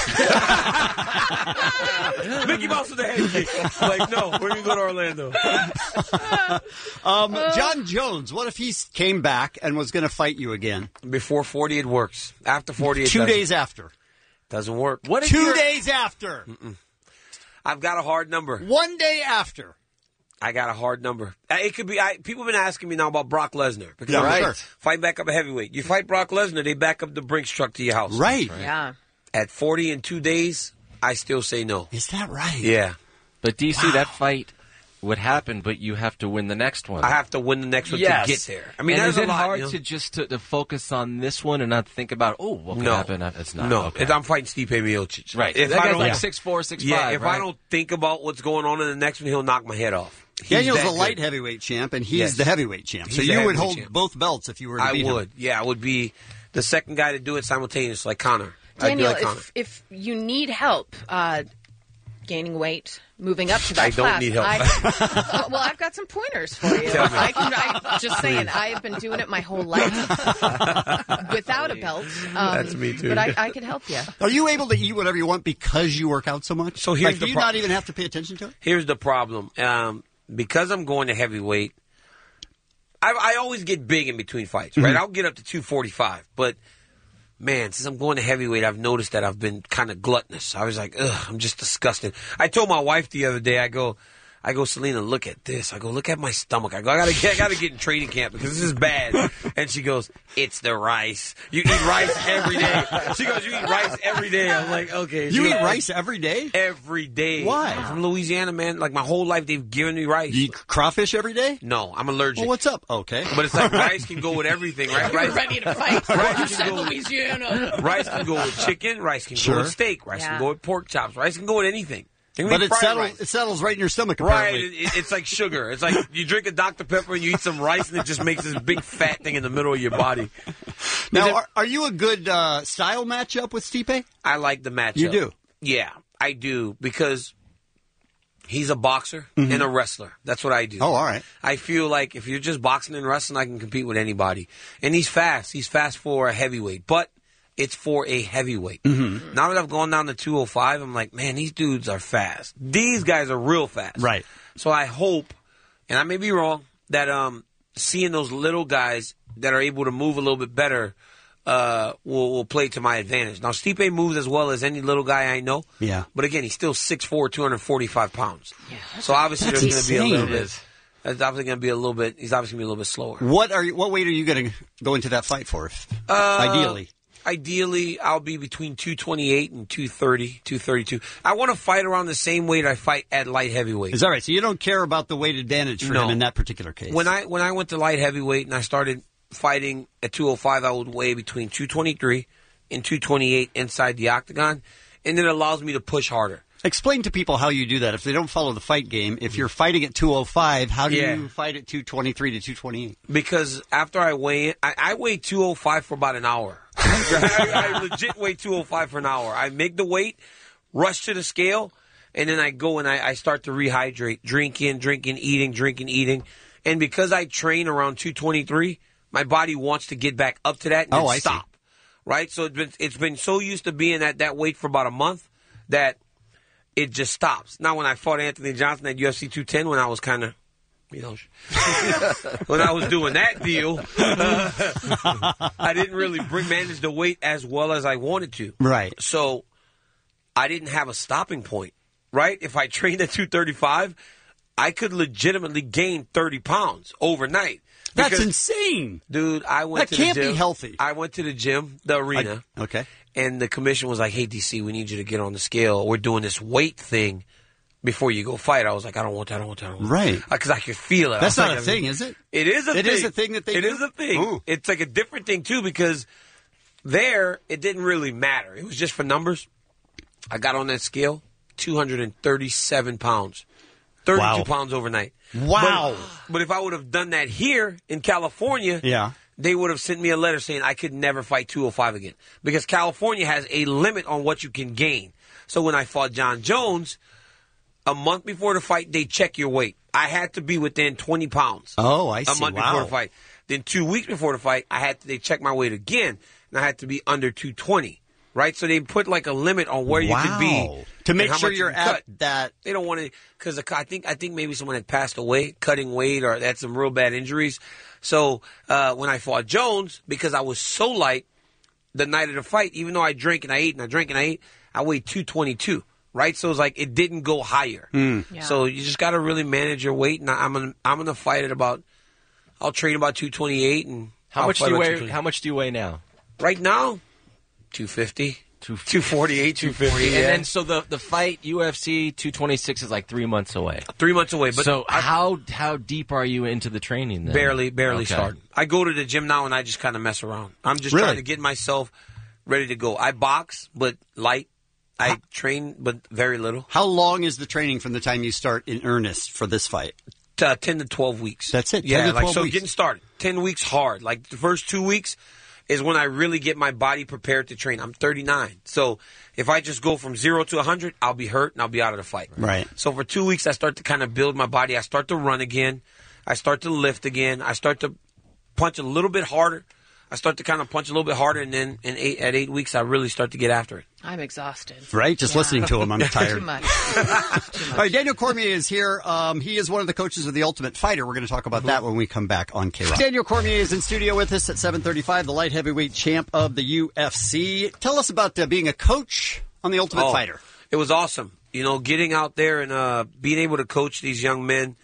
Mickey Mouse with the head kick. I'm like, no, we're going to go to Orlando. John Jones, what if he came back and was going to fight you again? Before 40, it works. After 40, it 2 doesn't. days after. Doesn't work. What 2 days after? I've got a hard number. 1 day after. I got a hard number. It could be. People have been asking me now about Brock Lesnar because sure. Fight back up a heavyweight. You fight Brock Lesnar, they back up the Brinks truck to your house. Right. Yeah. At 40 in 2 days, I still say no. Is that right? Yeah. But DC, that fight would happen, but you have to win the next one. I have to win the next one to get there. I mean, and there's is it a lot, hard you know? to just to focus on this one and not think about, what could happen? It's not. No, Okay. I'm fighting Stipe Miocic. Right. If That I guy's don't, like 6'4", 6'5", yeah, if right? I don't think about what's going on in the next one, he'll knock my head off. Daniel's that the light good. heavyweight champ, and he's the heavyweight champ. So He's the you would heavyweight hold champ. both belts if you were to beat him. I would. Yeah, I would be the second guy to do it simultaneously, like Conor. Daniel, I'd be like Conor. if you need help gaining weight, moving up to that I don't class, need help. well, I've got some pointers for you. Tell me. I'm just saying, I've been doing it my whole life without a belt. That's me too. But I could help you. Are you able to eat whatever you want because you work out so much? So here's do you not even have to pay attention to it? Here's the problem. Because I'm going to heavyweight, I always get big in between fights, right? I'll get up to 245, but man, since I'm going to heavyweight, I've noticed that I've been kind of gluttonous. I was like, I'm just disgusted. I told my wife the other day, I go, Selena, look at this. I go, look at my stomach. I go, I gotta get in training camp because this is bad. And she goes, it's the rice. You eat rice every day. She goes, you eat rice every day. I'm like, okay. You eat rice every day? Every day. Why? I'm from Louisiana, man. Like my whole life, they've given me rice. You eat crawfish every day? No, I'm allergic. Well, what's up? Okay. But it's like rice can go with everything, right? You're ready to fight. Rice can go with Louisiana. Rice can go with chicken. Rice can go with steak. Rice can go with pork chops. Rice can go with anything. But it settles right in your stomach, apparently. Right, it's like sugar. It's like you drink a Dr. Pepper and you eat some rice and it just makes this big fat thing in the middle of your body. Now, are you a good style matchup with Stipe? I like the matchup. You do? Yeah, I do, because he's a boxer and a wrestler. That's what I do. Oh, all right. I feel like if you're just boxing and wrestling, I can compete with anybody. And he's fast. He's fast for a heavyweight. But it's for a heavyweight. Now that I've gone down to 205, I'm like, man, these dudes are fast. These guys are real fast. Right. So I hope, and I may be wrong, that seeing those little guys that are able to move a little bit better will play to my advantage. Now, Stipe moves as well as any little guy I know. Yeah. But again, he's still 6'4", 245 pounds. Yeah, so obviously there's going to be a little bit. That's obviously going to be a little bit. He's obviously going to be a little bit slower. What weight are you going to go into that fight for? Ideally. Ideally, I'll be between 228 and 230, 232. I want to fight around the same weight I fight at light heavyweight. Is that right? So you don't care about the weight advantage for him in that particular case? When I went to light heavyweight and I started fighting at 205, I would weigh between 223 and 228 inside the octagon, and it allows me to push harder. Explain to people how you do that. If they don't follow the fight game, if you're fighting at 205, how do you fight at 223 to 228? Because after I weigh in, I weigh 205 for about an hour. I legit weigh 205 for an hour. I make the weight, rush to the scale, and then I go and I start to rehydrate, drinking, eating. And because I train around 223, my body wants to get back up to that and then stop. See. Right? So it's been so used to being at that weight for about a month that it just stops. Now, when I fought Anthony Johnson at UFC 210, when I was kind of, when I was doing that deal, I didn't really manage the weight as well as I wanted to. Right. So I didn't have a stopping point, right? If I trained at 235, I could legitimately gain 30 pounds overnight. That's insane. Dude, I went to the gym. That can't be healthy. I went to the gym, the arena. Okay. And the commission was like, hey, DC, we need you to get on the scale. We're doing this weight thing before you go fight. I was like, I don't want that. Right. Because I could feel it. That's not a thing, is it? It is a thing. It is a thing that they do? It is a thing. Ooh. It's like a different thing, too, because there, it didn't really matter. It was just for numbers. I got on that scale, 237 pounds. 32 pounds overnight. Wow. But if I would have done that here in California, they would have sent me a letter saying I could never fight 205 again. Because California has a limit on what you can gain. So when I fought John Jones, a month before the fight, they check your weight. I had to be within 20 pounds. Oh, I see. A month before the fight. Then 2 weeks before the fight, they checked my weight again, and I had to be under 220. Right? So they put like a limit on where you could be. To make sure you're at that. They don't want to, because I think maybe someone had passed away, cutting weight, or had some real bad injuries. So when I fought Jones, because I was so light the night of the fight, even though I drank and I ate, I weighed 222. Right? So it's like it didn't go higher. Yeah. So you just got to really manage your weight. And I'm gonna fight at I'll train about 228. And how much do you weigh? How much do you weigh now? Right now, 250. 248, 250. And then, so the fight, UFC 226, is like 3 months away. 3 months away. But so how deep are you into the training then? Barely starting. I go to the gym now and I just kind of mess around. I'm just trying to get myself ready to go. I box, but light. I train, but very little. How long is the training from the time you start in earnest for this fight? 10 to 12 weeks. That's it? 10 Yeah, to 12 so weeks. getting started. 10 weeks hard. Like the first 2 weeks is when I really get my body prepared to train. I'm 39. So if I just go from 0 to 100, I'll be hurt and I'll be out of the fight. Right. So for 2 weeks, I start to kind of build my body. I start to run again. I start to lift again. I start to punch a little bit harder. I start to kind of punch a little bit harder, and then at 8 weeks, I really start to get after it. I'm exhausted. Right? Just listening to him, I'm tired. Too much. All right, Daniel Cormier is here. He is one of the coaches of The Ultimate Fighter. We're going to talk about that when we come back on K-Rock. Daniel Cormier is in studio with us at 7:35, the light heavyweight champ of the UFC. Tell us about being a coach on The Ultimate Fighter. It was awesome. You know, getting out there and being able to coach these young men,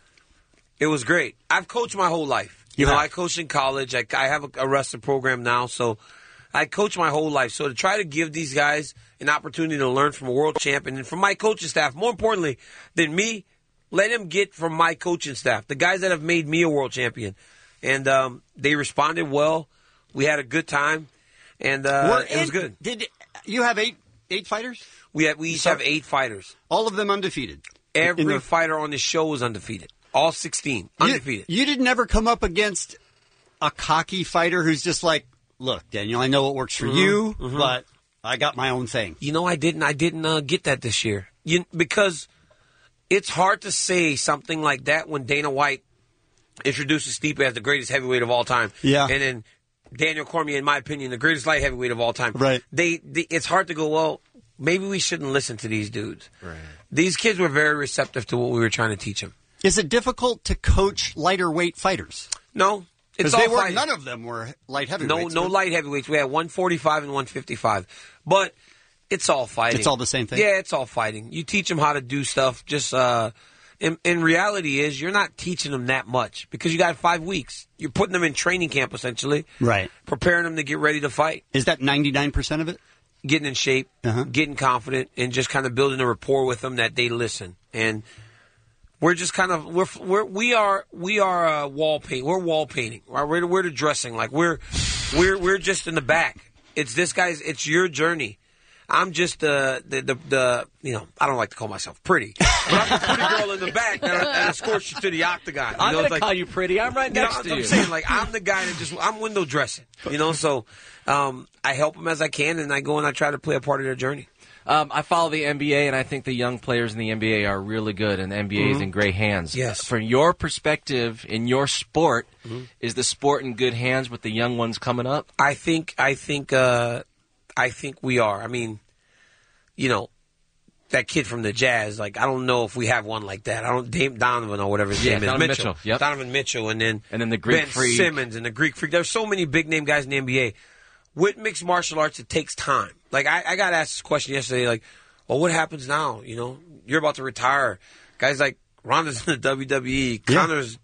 it was great. I've coached my whole life. You know, I coached in college. I have a wrestling program now, so I coach my whole life. So to try to give these guys an opportunity to learn from a world champion and from my coaching staff, more importantly than me, let them get from my coaching staff, the guys that have made me a world champion. And they responded well. We had a good time, and it was good. Did you have eight fighters? We each have 8 fighters. All of them undefeated? Every fighter on the show was undefeated. All 16, undefeated. You didn't ever come up against a cocky fighter who's just like, look, Daniel, I know what works for you, but I got my own thing. You know, I didn't get that this year. Because it's hard to say something like that when Dana White introduces Stipe as the greatest heavyweight of all time. Yeah. And then Daniel Cormier, in my opinion, the greatest light heavyweight of all time. Right. It's hard to go, well, maybe we shouldn't listen to these dudes. Right. These kids were very receptive to what we were trying to teach them. Is it difficult to coach lighter weight fighters? No. It's all fighting. None of them were light heavyweights. No light heavyweights. We had 145 and 155. But it's all fighting. It's all the same thing? Yeah, it's all fighting. You teach them how to do stuff. Just in reality is you're not teaching them that much because you got 5 weeks. You're putting them in training camp, essentially. Right. Preparing them to get ready to fight. Is that 99% of it? Getting in shape, getting confident, and just kind of building a rapport with them that they listen. And we're just kind of we are wall paint. We're wall painting. Right? We're the dressing. Like we're just in the back. It's this guy's. It's your journey. I'm just the I don't like to call myself pretty, but I'm the pretty girl in the back that escorts you to the octagon. I'm going to call you pretty. I'm right next to you. I'm saying, like, I'm the guy that I'm window dressing, so I help them as I can, and I go and I try to play a part of their journey. I follow the NBA, and I think the young players in the NBA are really good, and the NBA is in great hands. Yes. From your perspective, in your sport, is the sport in good hands with the young ones coming up? I think we are. I mean, that kid from the Jazz, like, I don't know if we have one like that. Donovan or whatever his name is. Donovan Mitchell. Yep. Donovan Mitchell, and then the Greek Ben Freak. Simmons and the Greek Freak. There's so many big name guys in the NBA. With mixed martial arts, it takes time. Like, I got asked this question yesterday, like, well, what happens now? You're about to retire. Guys like Ronda's in the WWE. Connor's,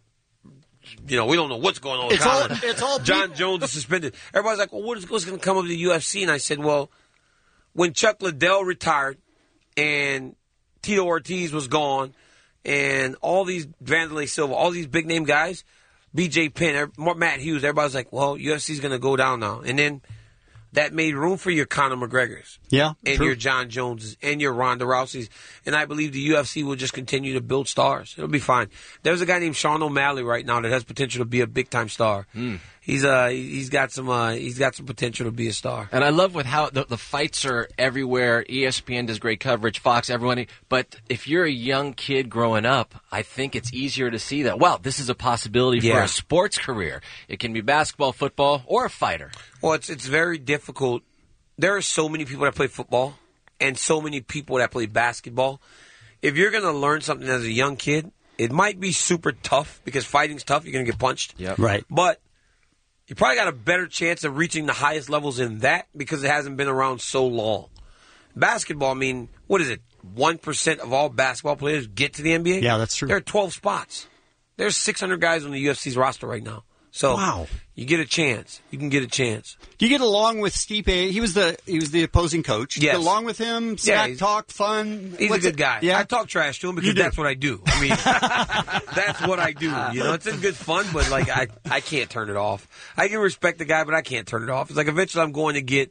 we don't know what's going on with Connor. It's all John Jones is suspended. Everybody's like, well, what's going to come of the UFC? And I said, well, when Chuck Liddell retired and Tito Ortiz was gone and all these Vanderlei Silva, all these big name guys, BJ Penn, Matt Hughes, everybody's like, well, UFC's going to go down now. And then that made room for your Conor McGregors. Yeah. And true. your John Joneses and your Ronda Rouseys. And I believe the UFC will just continue to build stars. It'll be fine. There's a guy named Sean O'Malley right now that has potential to be a big time star. He's got some potential to be a star. And I love with how the fights are everywhere. ESPN does great coverage, Fox, everyone. But if you're a young kid growing up, I think it's easier to see that, wow, this is a possibility for a sports career. It can be basketball, football, or a fighter. Well, it's very difficult. There are so many people that play football and so many people that play basketball. If you're going to learn something as a young kid, it might be super tough because fighting's tough. You're going to get punched. Yep. Right. But you probably got a better chance of reaching the highest levels in that because it hasn't been around so long. Basketball, I mean, what is it? 1% of all basketball players get to the NBA? Yeah, that's true. There are 12 spots. There's 600 guys on the UFC's roster right now. So you get a chance. You can get a chance. Do you get along with Stipe? He was the opposing coach. Yes. Get along with him? Smack talk, fun? He's a good guy. Yeah. I talk trash to him because that's what I do. I mean, that's what I do. It's in good fun, but like I can't turn it off. I can respect the guy, but I can't turn it off. It's like eventually I'm going to get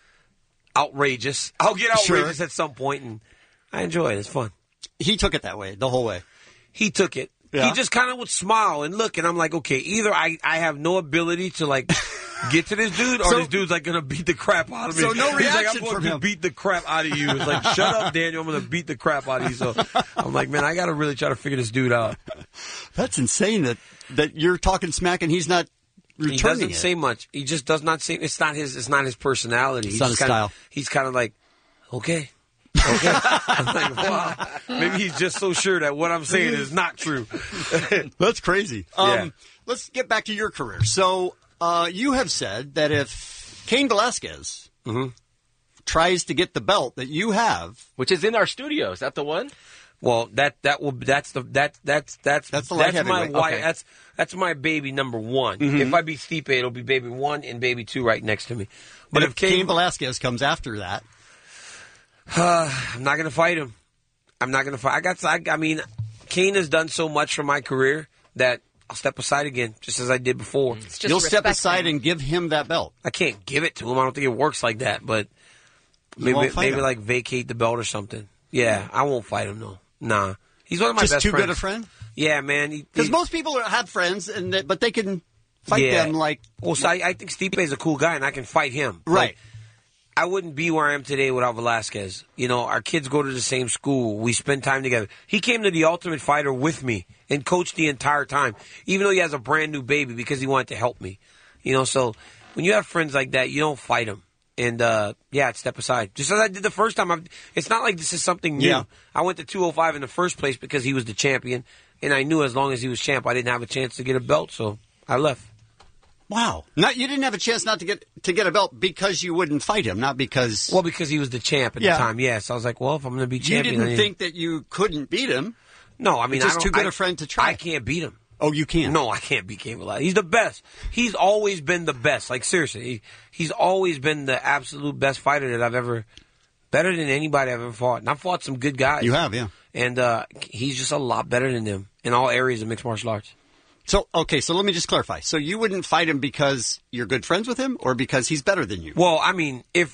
outrageous. I'll get outrageous at some point, and I enjoy it. It's fun. He took it that way, the whole way. He took it. Yeah. He just kind of would smile and look, and I'm like, okay, either I have no ability to, like, get to this dude, or this dude's, like, going to beat the crap out of me. So no reaction He's like, I'm going to beat the crap out of you. It's like, shut up, Daniel, I'm going to beat the crap out of you. So I'm like, man, I got to really try to figure this dude out. That's insane that you're talking smack and he's not returning He doesn't say much. He just does not say, it's not his personality. It's not his style. He's kind of like, okay. I'm like, wow. Maybe he's just so sure that what I'm saying is not true. That's crazy. Let's get back to your career. So you have said that if Cain Velasquez tries to get the belt that you have, which is in our studio, is that the one? Well, that's my heavyweight. wife. Okay. That's my baby number one. If I beat Stipe, it'll be baby one and baby two right next to me. But if Cain Velasquez comes after that, I'm not going to fight him. I'm not going to fight. I mean, Cain has done so much for my career that I'll step aside again, just as I did before. You'll step aside and give him that belt. I can't give it to him. I don't think it works like that. But maybe like vacate the belt or something. Yeah, I won't fight him though. Nah, he's one of my best friends. Just too good a friend. Yeah, man. Because most people have friends, but they can fight them like. Well, so I think Stipe is a cool guy, and I can fight him. Right. I wouldn't be where I am today without Velasquez. Our kids go to the same school. We spend time together. He came to the Ultimate Fighter with me and coached the entire time, even though he has a brand new baby because he wanted to help me. So when you have friends like that, you don't fight them. And, I'd step aside. Just as I did the first time. It's not like this is something new. Yeah. I went to 205 in the first place because he was the champion, and I knew as long as he was champ, I didn't have a chance to get a belt, so I left. Wow. You didn't have a chance not to get a belt because you wouldn't fight him, not because... Well, because he was the champ at the time, yes. I was like, well, if I'm going to be champion... You didn't think that you couldn't beat him? No, I mean... Just too good a friend to try. I can't beat him. Oh, you can't? No, I can't beat Cain Velasquez. He's the best. He's always been the best. Like, seriously. He's always been the absolute best fighter that I've ever... Better than anybody I've ever fought. And I've fought some good guys. You have, yeah. And he's just a lot better than them in all areas of mixed martial arts. So let me just clarify. So you wouldn't fight him because you're good friends with him or because he's better than you? Well, I mean, if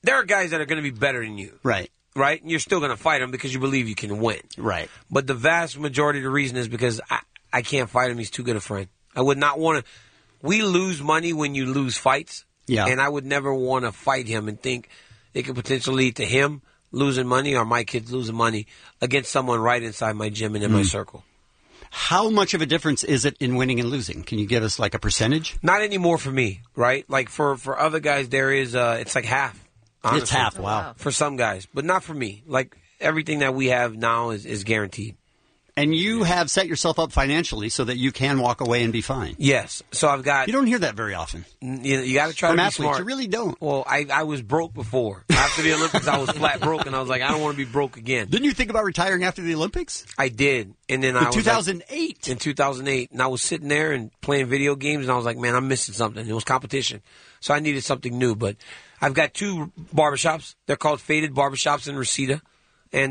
there are guys that are going to be better than you. Right. Right? And you're still going to fight them because you believe you can win. Right. But the vast majority of the reason is because I can't fight him. He's too good a friend. I would not want to. We lose money when you lose fights. Yeah. And I would never want to fight him and think it could potentially lead to him losing money or my kids losing money against someone right inside my gym and in my circle. How much of a difference is it in winning and losing? Can you give us like a percentage? Not anymore for me, right? Like for other guys, there is, it's like half. Honestly. It's half, wow. For some guys, but not for me. Like everything that we have now is guaranteed. And you have set yourself up financially so that you can walk away and be fine. Yes. So I've got... You don't hear that very often. You got to try to be athletes, smart. You really don't. Well, I was broke before. After the Olympics, I was flat broke, and I was like, I don't want to be broke again. Didn't you think about retiring after the Olympics? I did. And then In 2008? In 2008. And I was sitting there and playing video games, and I was like, man, I'm missing something. It was competition. So I needed something new. But I've got 2 barbershops. They're called Faded Barbershops in Reseda. And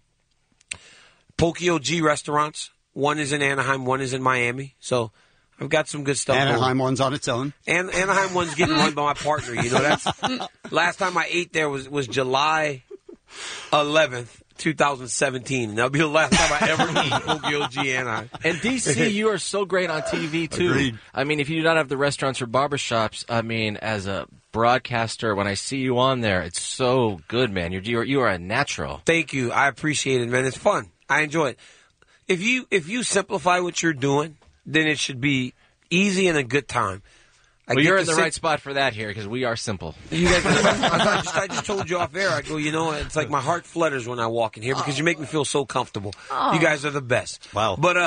Pokio G restaurants. One is in Anaheim, one is in Miami. So I've got some good stuff. Anaheim one's on its own. And Anaheim one's getting run by my partner. You know, that's last time I ate there was July 11th, 2017. And that'll be the last time I ever eat Pokio G Anaheim. And DC, you are so great on TV too. Agreed. I mean, if you do not have the restaurants or barbershops, I mean, as a broadcaster, when I see you on there, it's so good, man. You are a natural. Thank you. I appreciate it, man. It's fun. I enjoy it. If you simplify what you're doing, then it should be easy and a good time. Well, you're in the right spot for that here because we are simple. You guys, I just told you off air. I go, it's like my heart flutters when I walk in here because you make me feel so comfortable. Oh. You guys are the best. Wow. But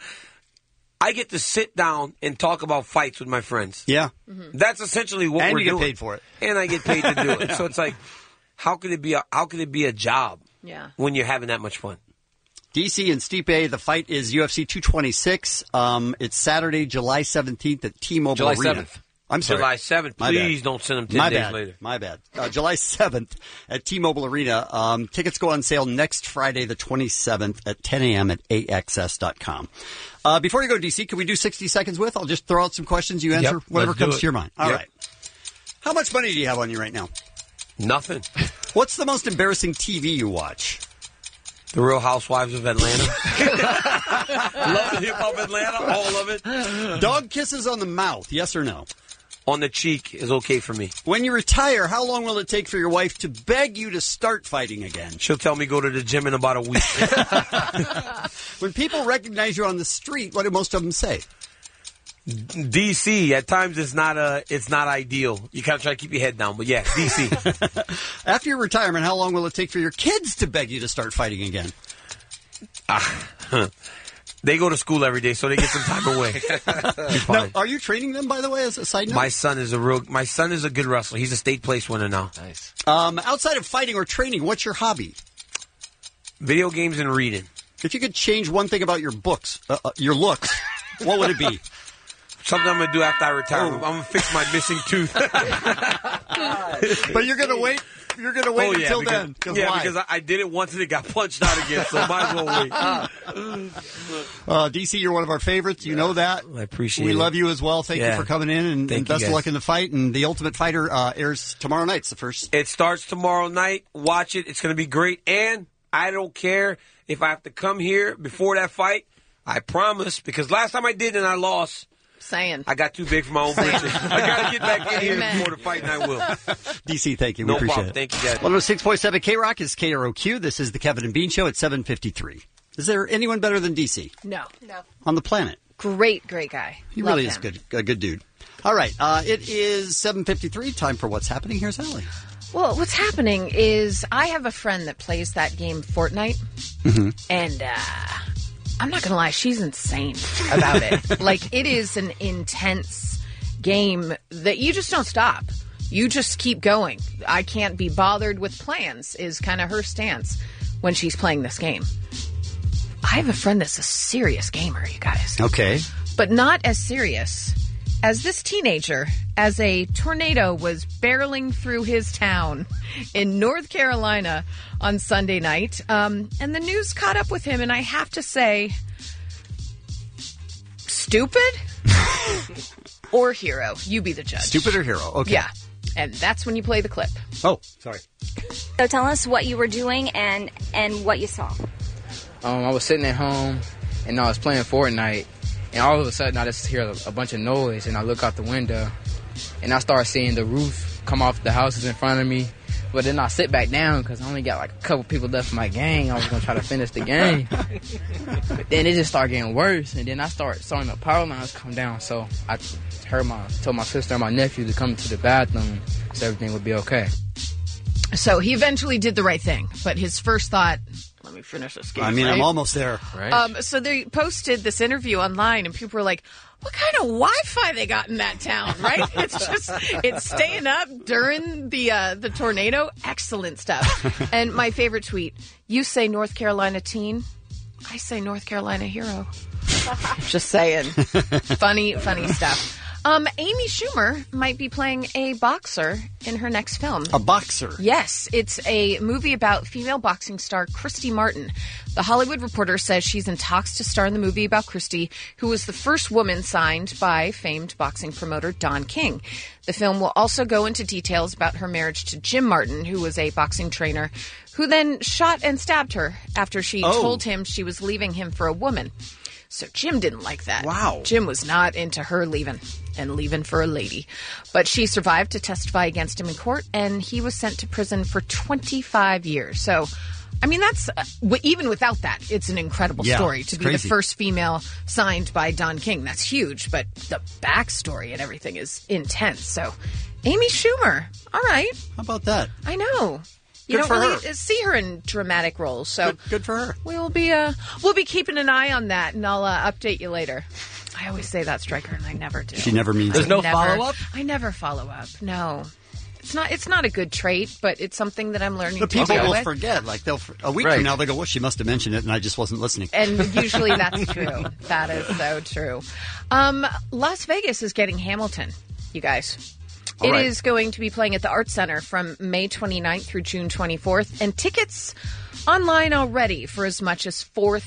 I get to sit down and talk about fights with my friends. Yeah. Mm-hmm. That's essentially what and we're you get doing. paid for it. And I get paid to do it. So it's like, how could it be a job? Yeah. When you're having that much fun. DC and Stipe, the fight is UFC 226. It's Saturday, July 17th at T-Mobile July Arena. 7th. I'm sorry. July 7th. Please don't send them 10 days later. My bad. July 7th at T-Mobile Arena. Tickets go on sale next Friday, the 27th at 10 a.m. at AXS.com. Before you go, DC, can we do 60 seconds with? I'll just throw out some questions. You answer whatever comes to your mind. All right. How much money do you have on you right now? Nothing. What's the most embarrassing TV you watch? The Real Housewives of Atlanta. Love Hip Hop Atlanta, all of it. Dog kisses on the mouth, yes or no? On the cheek is okay for me. When you retire, how long will it take for your wife to beg you to start fighting again? She'll tell me go to the gym in about a week. When people recognize you on the street, what do most of them say? DC, at times it's not ideal. You gotta try to keep your head down, but yeah, DC. After your retirement, how long will it take for your kids to beg you to start fighting again? They go to school every day, so they get some time away. Now, are you training them, by the way, as a side note? My son is a good wrestler. He's a state place winner now. Nice. Outside of fighting or training, what's your hobby? Video games and reading. If you could change one thing about your your looks, what would it be? Something I'm going to do after I retire. I'm going to fix my missing tooth. But you're going to wait? You're going to wait until then? Because I did it once and it got punched out again, so might as well wait. DC, you're one of our favorites. You know that. I appreciate it. We love you as well. Thank you for coming in, and best of luck in the fight. And The Ultimate Fighter airs tomorrow night. It's the first. It starts tomorrow night. Watch it. It's going to be great. And I don't care if I have to come here before that fight. I promise, because last time I did and I lost. I got too big for my own britches. I got to get back in here before the fight, and I will. DC, thank you. We no appreciate problem. it. Thank you, guys. 106.7 K-Rock is KROQ. This is the Kevin and Bean Show at 7:53. Is there anyone better than DC? No. On the planet? Great guy. He Love really him. is a good dude. All right. It is 7:53. Time for What's Happening. Here's Allie. Well, what's happening is I have a friend that plays that game Fortnite, and I'm not going to lie, she's insane about it. Like, it is an intense game that you just don't stop. You just keep going. I can't be bothered with plans is kind of her stance when she's playing this game. I have a friend that's a serious gamer, you guys. Okay. But not as serious as this teenager as a tornado was barreling through his town in North Carolina on Sunday night. And the news caught up with him, and I have to say, stupid or hero? You be the judge. Stupid or hero? Okay. Yeah. And that's when you play the clip. Oh, sorry. So tell us what you were doing and what you saw. I was sitting at home, and I was playing Fortnite, and all of a sudden I just hear a bunch of noise, and I look out the window, and I start seeing the roof come off the houses in front of me. But then I sit back down because I only got like a couple people left in my gang. I was going to try to finish the game. But then it just started getting worse, and then I saw the power lines come down, so I told my sister and my nephew to come to the bathroom so everything would be okay. So he eventually did the right thing, but his first thought, let me finish this game. I mean, right? I'm almost there. Right. So they posted this interview online, and people were like, what kind of Wi-Fi they got in that town, right? It's staying up during the tornado. Excellent stuff. And my favorite tweet, you say North Carolina teen, I say North Carolina hero. Just saying. Funny stuff. Amy Schumer might be playing a boxer in her next film. A boxer? Yes. It's a movie about female boxing star Christy Martin. The Hollywood Reporter says she's in talks to star in the movie about Christy, who was the first woman signed by famed boxing promoter Don King. The film will also go into details about her marriage to Jim Martin, who was a boxing trainer, who then shot and stabbed her after she told him she was leaving him for a woman. So Jim didn't like that. Wow. Jim was not into her leaving for a lady. But she survived to testify against him in court, and he was sent to prison for 25 years. So, I mean, that's even without that, it's an incredible story to be crazy. the first female signed by Don King. That's huge, but the backstory and everything is intense. So, Amy Schumer, all right. How about that? I know. You Good don't for really her. see her in dramatic roles, so good for her. we'll be keeping an eye on that, and I'll update you later. I always say that, Stryker, and I never do. She never means There's it. no follow-up? I never follow up. No, it's not a good trait, but it's something that I'm learning The to people deal will with. forget. Like a week Right. from now, they go, "Well, she must have mentioned it, and I just wasn't listening." And usually that's true. That is so true. Las Vegas is getting Hamilton, you guys. It is going to be playing at the Arts Center from May 29th through June 24th, and tickets online already for as much as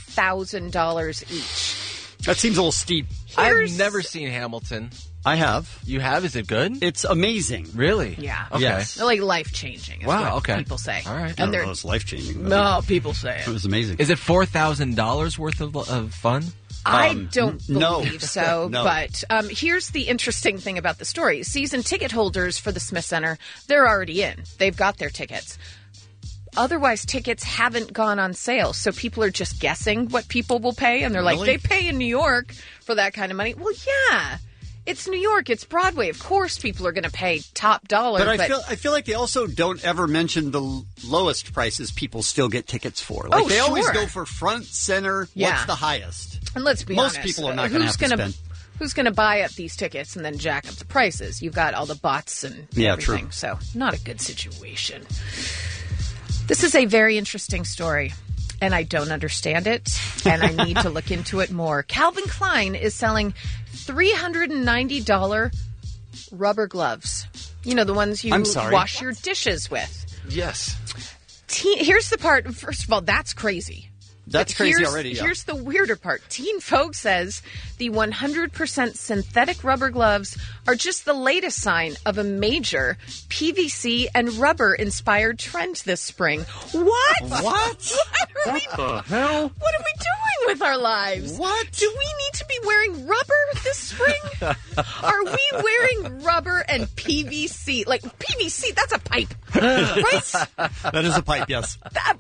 $4,000 each. That seems a little steep. I've never seen Hamilton. I have. You have? Is it good? It's amazing. Really? Yeah. Okay. Yes. They're like life-changing is Wow, what okay. people say. All right. I And don't know, it's life-changing. no, people say It it. was amazing. Is it $4,000 worth of fun? I don't no. believe so, No. but here's the interesting thing about the story. Season ticket holders for the Smith Center, they're already in. They've got their tickets. Otherwise, tickets haven't gone on sale, so people are just guessing what people will pay, and they're like, Really? they pay in New York for that kind of money. Well, yeah. It's New York. It's Broadway. Of course, people are going to pay top dollar. But I feel like they also don't ever mention the lowest prices people still get tickets for. Like they always sure. go for front center. Yeah. What's the highest? And let's be Most honest, people are not going to have to spend. Who's going to buy up these tickets and then jack up the prices? You've got all the bots and Yeah, true. everything. So not a good situation. This is a very interesting story, and I don't understand it, and I need to look into it more. Calvin Klein is selling $390 rubber gloves. You know, the ones you I'm sorry. wash your dishes with. Yes. Here's the part. First of all, that's crazy. That's But crazy here's- already. Yeah. Here's the weirder part. Teen Vogue says the 100% synthetic rubber gloves are just the latest sign of a major PVC and rubber-inspired trend this spring. What? What? What the hell? What are we doing with our lives? What? Do we need to be wearing rubber this spring? Are we wearing rubber and PVC? Like, PVC, that's a pipe. Right? That is a pipe, yes.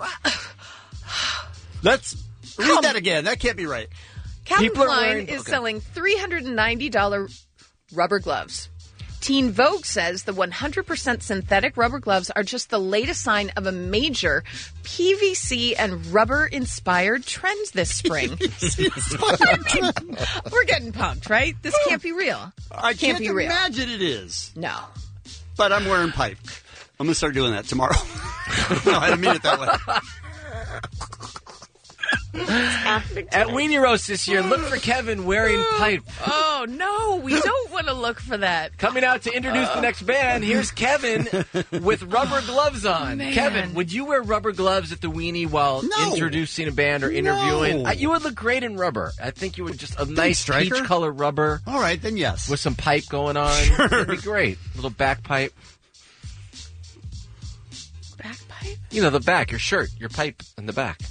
Let's read that again. That can't be right. Calvin People are Klein wearing- is okay. selling $390 rubber gloves. Teen Vogue says the 100% synthetic rubber gloves are just the latest sign of a major PVC and rubber-inspired trend this spring. I mean, we're getting pumped, right? This can't be real. I can't be real. imagine it is. No. But I'm wearing pipe. I'm going to start doing that tomorrow. No, I didn't mean it that way. At Weenie Roast this year, look for Kevin wearing pipe. Oh, no. We don't want to look for that. Coming out to introduce the next band, here's Kevin with rubber gloves on. Man. Kevin, would you wear rubber gloves at the Weenie while No. introducing a band or interviewing? No. You would look great in rubber. I think you would just a nice Stryker. peach color rubber All right, then yes. with some pipe going on. That'd be great. Little back pipe. bagpipe? You know, the back, your shirt, your pipe in the back.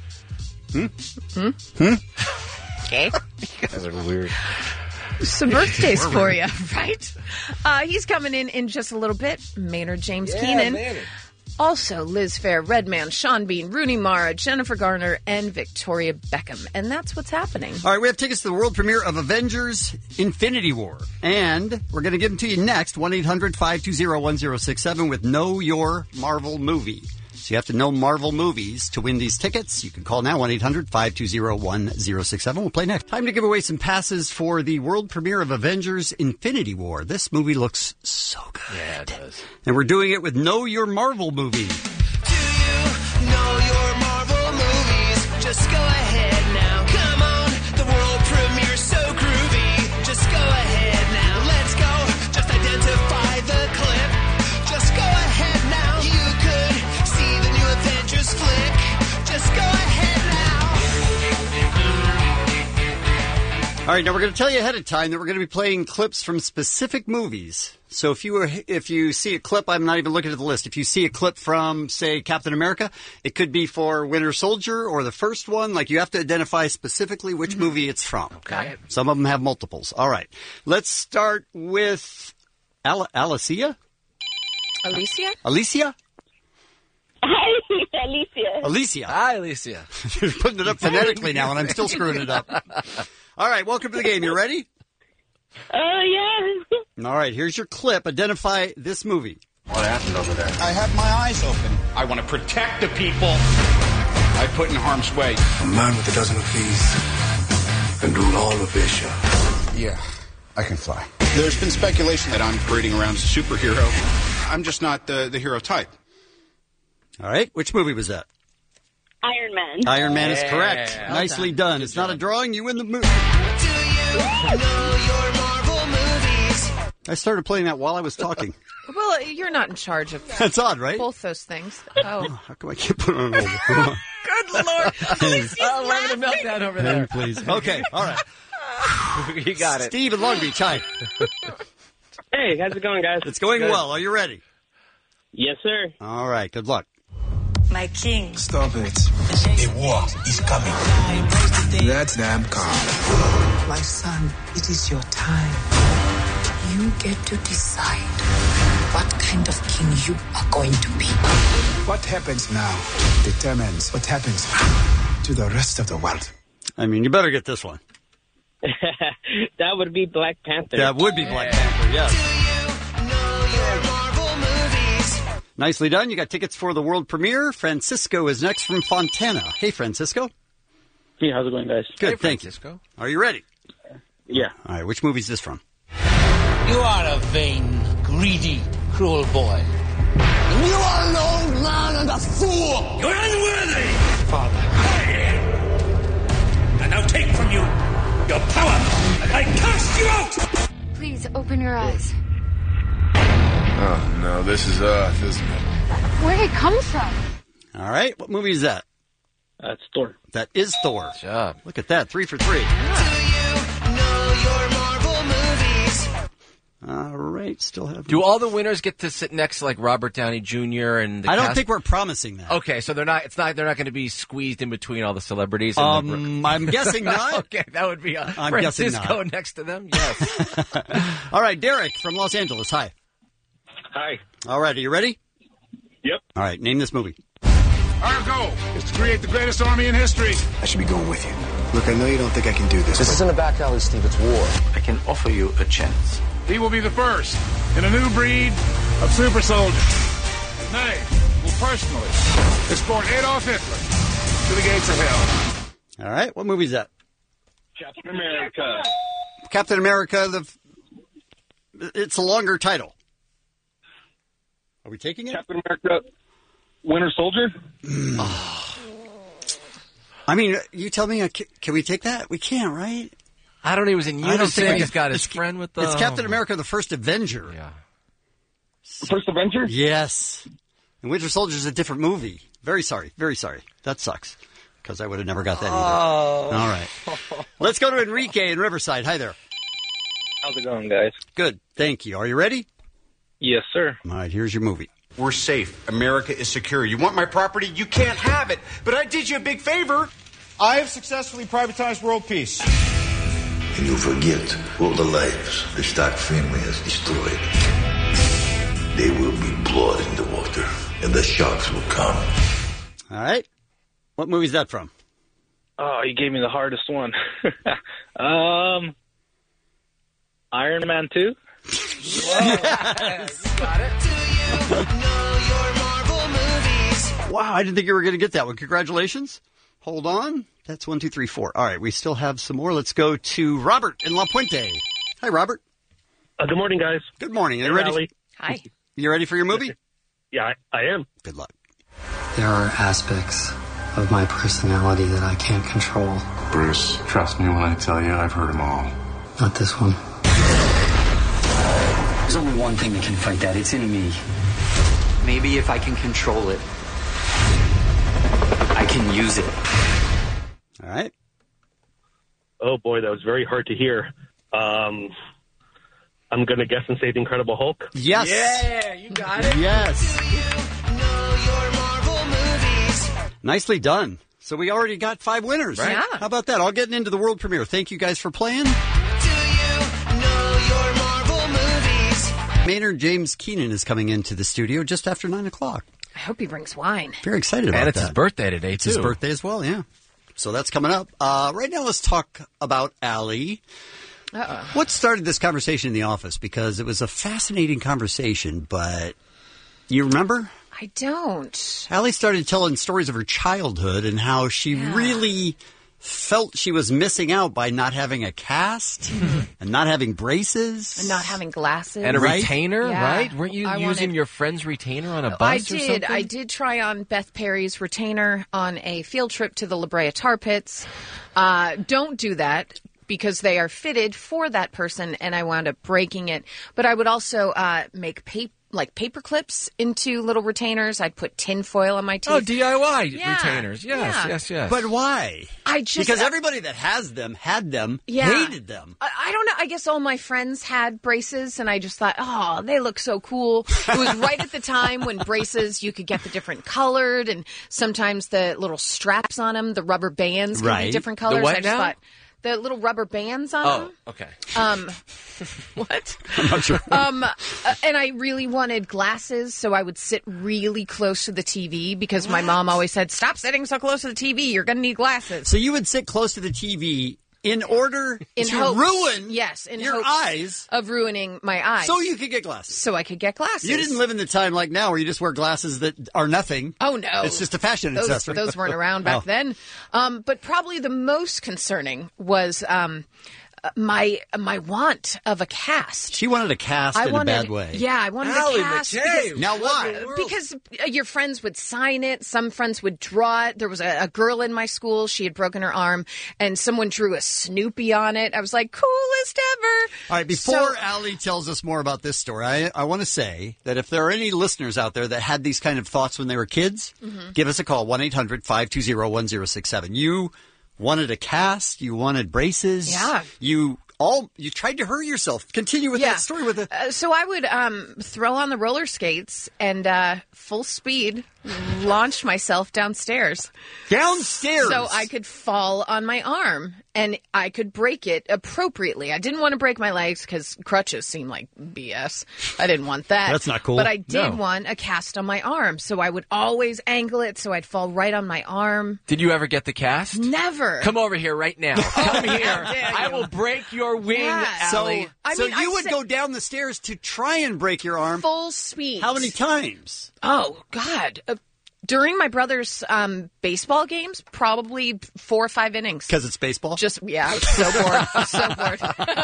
Okay. You guys are weird. Some birthdays for you, right? He's coming in just a little bit. Maynard James Keenan. Maynard. Also, Liz Phair, Redman, Sean Bean, Rooney Mara, Jennifer Garner, and Victoria Beckham. And that's what's happening. All right, we have tickets to the world premiere of Avengers Infinity War. And we're going to give them to you next, 1-800-520-1067 with Know Your Marvel Movie. So you have to know Marvel movies to win these tickets. You can call now, 1-800-520-1067. We'll play next. Time to give away some passes for the world premiere of Avengers Infinity War. This movie looks so good. Yeah, it does. And we're doing it with Know Your Marvel Movie. Know your Marvel movies. Just go ahead now. Come on, the world premiere so groovy. Just go ahead now. Let's go. Just identify the clip. Just go ahead now. You could see the new Avengers flick. Just go ahead now. All right, now we're going to tell you ahead of time that we're going to be playing clips from specific movies. So if you see a clip, I'm not even looking at the list. If you see a clip from, say, Captain America, it could be for Winter Soldier or the first one. Like, you have to identify specifically which movie it's from. Got it. Some of them have multiples. All right. Let's start with Alicia? Alicia? Alicia? Hi, Alicia. Alicia. Hi, Alicia. You're putting it up phonetically now, and I'm still screwing it up. All right, welcome to the game. You ready? Oh, yes. All right, here's your clip. Identify this movie. What happened over there? I have my eyes open. I want to protect the people I put in harm's way. A man with a dozen of these can rule all of Asia. Yeah, I can fly. There's been speculation that I'm parading around as a superhero. I'm just not the hero type. All right, which movie was that? Iron Man. Iron Man is correct. Nicely done. It's not a drawing. You win the movie. Do you know your Marvel movies? I started playing that while I was talking. Well, you're not in charge of That's odd, right? both those things. Oh. How come I can't put it on hold? Good Lord. Alicia's Oh, we're having a meltdown over there. Please. Okay, all right. You got it. Steve in Long Beach, hi. Hey, how's it going, guys? It's going well. Are you ready? Yes, sir. All right, good luck. My king. Stop it. A war is coming. That's damn calm. My son, it is your time. You get to decide what kind of king you are going to be. What happens now determines what happens to the rest of the world. I mean, you better get this one. That would be Black Panther. That would be Black Panther, yes. Know your Marvel movies. Nicely done. You got tickets for the world premiere. Francisco is next from Fontana. Hey, Francisco. Hey, how's it going, guys? Good, Hey, thank you. Francisco. Are you ready? Yeah. All right, which movie is this from? You are a vain, greedy, cruel boy. You are an old man and a fool. You're unworthy, Father. And now take from you your power. I cast you out! Please open your eyes. Oh, no, this is Earth, isn't it? Where did it come from? All right, what movie is that? That's Thor. That is Thor. Good job. Look at that, 3 for 3. Know your Marvel movies. All right, still have. Do all the winners get to sit next to like Robert Downey Jr. and the I don't cast? think we're promising that. Okay, so they're not. They're not going to be squeezed in between all the celebrities. And I'm guessing not. Okay, that would be I'm guessing Francisco not. next to them. Yes. All right, Derek from Los Angeles. Hi. Hi. All right, are you ready? Yep. All right, name this movie. Our goal is to create the greatest army in history. I should be going with you. Look, I know you don't think I can do this. This isn't a back alley, Steve. It's war. I can offer you a chance. He will be the first in a new breed of super soldiers. His name will personally escort Adolf Hitler to the gates of hell. All right, what movie is that? Captain America. Captain America. It's a longer title. Are we taking it? Captain America. Winter Soldier. I mean, you tell me. Can we take that? We can't, right? I don't know. He was in I don't think unison. we He's can. got his friend with the. It's Captain America: The First Avenger. Yeah. First Avenger. Yes. And Winter Soldier is a different movie. Very sorry. Very sorry. That sucks. Because I would have never got that either. All right. Let's go to Enrique in Riverside. Hi there. How's it going, guys? Good. Thank you. Are you ready? Yes, sir. All right. Here's your movie. We're safe. America is secure. You want my property? You can't have it. But I did you a big favor. I have successfully privatized world peace. And you forget all the lives the Stark family has destroyed. There will be blood in the water, and the sharks will come. All right. What movie is that from? Oh, you gave me the hardest one. Iron Man 2? Yes. Wow, I didn't think you were going to get that one. Congratulations. Hold on. That's 1, 2, 3, 4. All right, we still have some more. Let's go to Robert in La Puente. Hi, Robert. Good morning, guys. Good morning. Are you Hey, ready? Allie. Hi. You ready for your movie? Yeah, I am. Good luck. There are aspects of my personality that I can't control. Bruce, trust me when I tell you I've heard them all. Not this one. There's only one thing that can fight that. It's in me. Maybe if I can control it, I can use it. All right. Oh, boy, that was very hard to hear. I'm going to guess and say The Incredible Hulk. Yes. Yeah, you got it. Yes. Nicely done. So we already got 5 winners. Right. Yeah. How about that? All getting into the world premiere. Thank you guys for playing. Maynard James Keenan is coming into the studio just after 9 o'clock. I hope he brings wine. Very excited about that. And it's his birthday today, It's his birthday as well, yeah. So that's coming up. Right now, let's talk about Allie. Uh-oh. What started this conversation in the office? Because it was a fascinating conversation, but you remember? I don't. Allie started telling stories of her childhood and how she really felt she was missing out by not having a cast and not having braces. And not having glasses. And a retainer, Yeah. right? Weren't you using your friend's retainer on a bus I or did. something? I did try on Beth Perry's retainer on a field trip to the La Brea Tar Pits. Don't do that, because they are fitted for that person, and I wound up breaking it. But I would also make paper clips into little retainers. I'd put tin foil on my teeth. Oh, DIY Yeah. retainers. Yes. But why? Because I- everybody that has them, had them, Yeah. hated them. I don't know. I guess all my friends had braces, and I just thought, oh, they look so cool. It was right at the time when braces, you could get the different colored, and sometimes the little straps on them, the rubber bands could be Right. different The colors. what I just now? thought the little rubber bands on them. Oh, okay. What? I'm not sure. And I really wanted glasses, so I would sit really close to the TV because my mom always said, "Stop sitting so close to the TV. You're going to need glasses." So you would sit close to the TV in order In to hopes- ruin yes, in your hopes eyes of ruining my eyes, so you could get glasses. So I could get glasses. You didn't live in the time like now where you just wear glasses that are nothing. Oh, no. It's just a fashion Those, accessory. those weren't around back Oh. then. But probably the most concerning was my want of a cast. She wanted a cast in a bad way. Yeah, I wanted Allie a cast. McKay, Because, now why? Because your friends would sign it. Some friends would draw it. There was a girl in my school. She had broken her arm, and someone drew a Snoopy on it. I was like, coolest ever. All right, before Allie tells us more about this story, I want to say that if there are any listeners out there that had these kind of thoughts when they were kids, give us a call, 1-800-520-1067. You wanted a cast, you wanted braces. Yeah. You tried to hurt yourself. Continue with that story with the... So I would throw on the roller skates and full speed launch myself downstairs. Downstairs? So I could fall on my arm and I could break it appropriately. I didn't want to break my legs because crutches seemed like BS. I didn't want that. That's not cool. But I did No. want a cast on my arm. So I would always angle it so I'd fall right on my arm. Did you ever get the cast? Never. Come over here right now. Come here. dare I you. will break your wing, Yeah. Allie. So I you would said- go down the stairs to try and break your arm. Full speed. How many times? Oh, God. During my brother's baseball games, probably 4 or 5 innings. Because it's baseball? Just, yeah, I was so bored. So bored.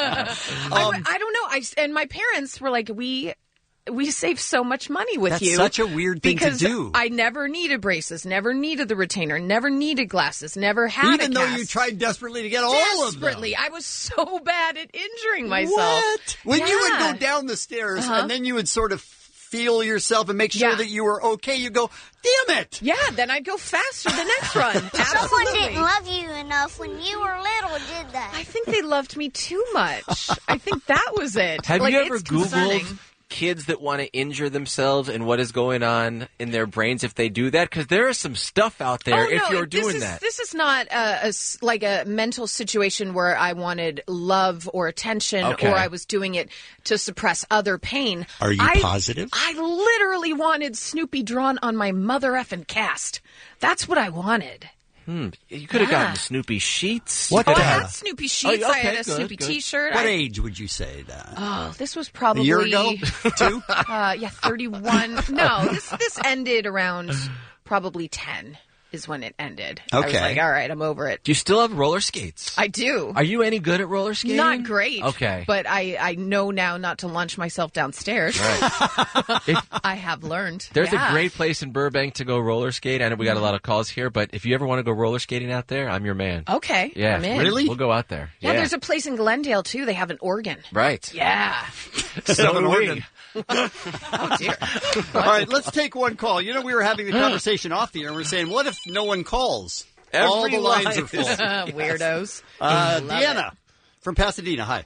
I don't know. And my parents were like, we save so much money with That's you. such a weird thing to because do. I never needed braces, never needed the retainer, never needed glasses, never had Even a though cast. you tried desperately to get all of them. Desperately. I was so bad at injuring myself. What? When you would Yeah. go down the stairs Uh-huh. and then you would sort of feel yourself and make sure Yeah. that you were okay, you go, damn it! Yeah, then I'd go faster the next run. Someone Absolutely. didn't love you enough when you were little, did they? I think they loved me too much. I think that was it. Have Like, you ever it's concerning. kids that want to injure themselves and what is going on in their brains if they do that? Because there is some stuff out there if you're doing that. This is not like a mental situation where I wanted love or attention or I was doing it to suppress other pain. Are you positive? I literally wanted Snoopy drawn on my mother effing cast. That's what I wanted. You could have gotten Snoopy sheets. I had Snoopy sheets. I had a Snoopy T-shirt. What age would you say that? Oh, this was probably a year ago. 2? 31. No, this ended around probably 10 is when it ended. I was like, all right, I'm over it. Do you still have roller skates? I do. Are you any good at roller skating? Not great. Okay. But I know now not to launch myself downstairs. Right. I have learned. There's a great place in Burbank to go roller skate. I know we got a lot of calls here, but if you ever want to go roller skating out there, I'm your man. Okay. Yeah. I'm in. Really? We'll go out there. Yeah, there's a place in Glendale, too. They have an organ. Right. Yeah. So an organ. Oh, dear. All right, let's take one call. You know, we were having the conversation off the air, and we're saying, what if no one calls? All the lines are full. Weirdos. Deanna from Pasadena, hi.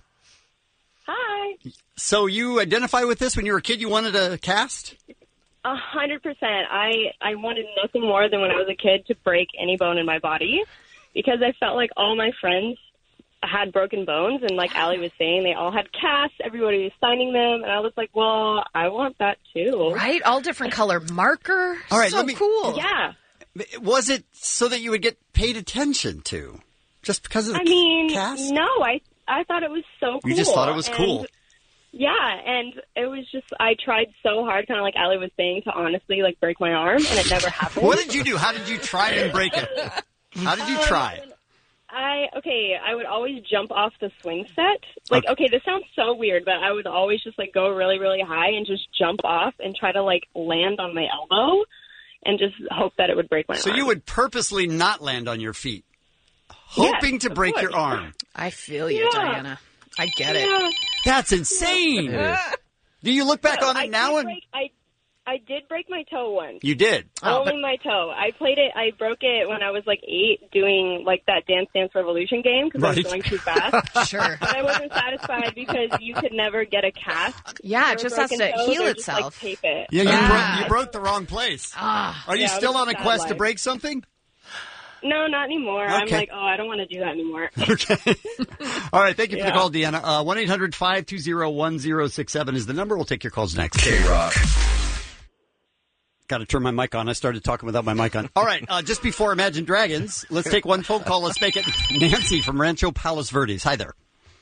Hi. So you identify with this when you were a kid, you wanted a cast? 100%. I wanted nothing more than when I was a kid to break any bone in my body because I felt like all my friends had broken bones, and like Allie was saying, they all had casts, everybody was signing them, and I was like, well, I want that too. Right? All different color marker. All right, so cool. Yeah. Was it so that you would get paid attention to? Just because of the cast? No, I thought it was so cool. You just thought it was cool. Yeah, and it was just, I tried so hard, kind of like Allie was saying, to honestly like break my arm, and it never happened. What did you do? How did you try and break it? How did you try? I would always jump off the swing set. Like, okay, this sounds so weird, but I would always just, like, go really, really high and just jump off and try to, like, land on my elbow and just hope that it would break my arm. So you would purposely not land on your feet, hoping to break your arm. I feel you, Diana. I get it. That's insane. Do you look back on it now? I did break my toe once. You did? Only my toe. I broke it when I was like 8 doing like that Dance Dance Revolution game because I was going too fast. Sure. But I wasn't satisfied because you could never get a cast. Yeah, it just has to heal itself. Just, like, tape it. Yeah, you broke the wrong place. Are you Yeah, still on a quest to life. break something? No, not anymore. I'm Okay. like, I don't want to do that anymore. Okay. All right, thank you for the call, Deanna. 1-800-520-1067 is the number. We'll take your calls next. K-Rock. Got to turn my mic on. I started talking without my mic on. All right, just before Imagine Dragons, let's take one phone call. Let's make it Nancy from Rancho Palos Verdes. Hi there.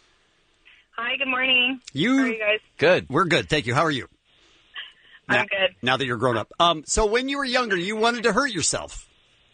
Hi, good morning. How are you guys? Good. We're good. Thank you. How are you? I'm good. Now that you're grown up. So when you were younger, you wanted to hurt yourself.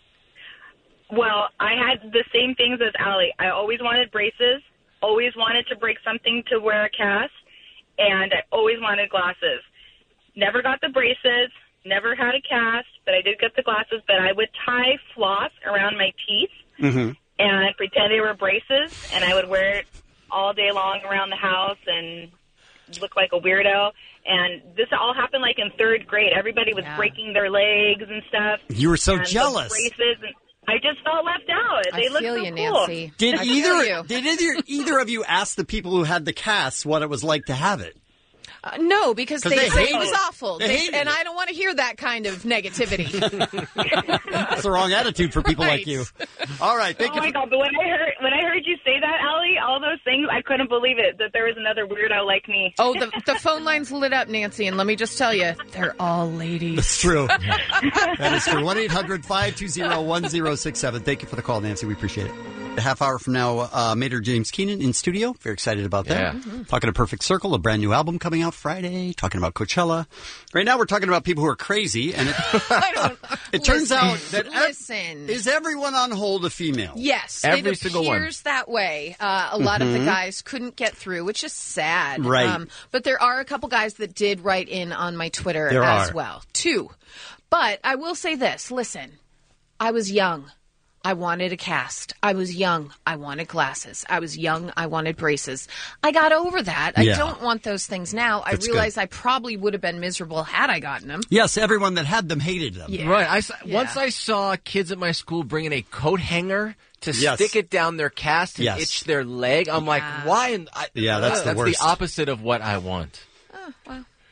Well, I had the same things as Allie. I always wanted braces, always wanted to break something to wear a cast, and I always wanted glasses. Never got the braces, never had a cast, but I did get the glasses. But I would tie floss around my teeth and pretend they were braces, and I would wear it all day long around the house and look like a weirdo. And this all happened like in 3rd grade. Everybody was breaking their legs and stuff. You were so and jealous. The braces and I just felt left out. They looked feel so you, cool. Nancy. Did either of you ask the people who had the cast what it was like to have it? No, because they said hated it was it. awful. They hated and it. I don't want to hear that kind of negativity. That's the wrong attitude for people like you. All right, thank Oh you. my God! But when I heard you say that, Allie, all those things, I couldn't believe it that there was another weirdo like me. Oh, the phone lines lit up, Nancy, and let me just tell you, they're all ladies. That's true. That is true. 1-800-520-1067. Thank you for the call, Nancy. We appreciate it. A half hour from now, Mater James Keenan in studio. Very excited about that. Yeah. Talking to Perfect Circle, a brand new album coming out Friday. Talking about Coachella. Right now, we're talking about people who are crazy, and it turns out that is everyone on hold a female? Yes, every it single one. appears that way. A lot of the guys couldn't get through, which is sad. Right. But there are a couple guys that did write in on my Twitter There as are. well. 2. But I will say this. Listen, I was young. I wanted a cast. I was young. I wanted glasses. I was young. I wanted braces. I got over that. Yeah. I don't want those things now. That's I realize I probably would have been miserable had I gotten them. Yes, everyone that had them hated them. Yeah. Right. Once I saw kids at my school bringing a coat hanger to stick it down their cast and itch their leg. I'm like, why? And Yeah, that's the worst. the opposite of what I want. Oh, well.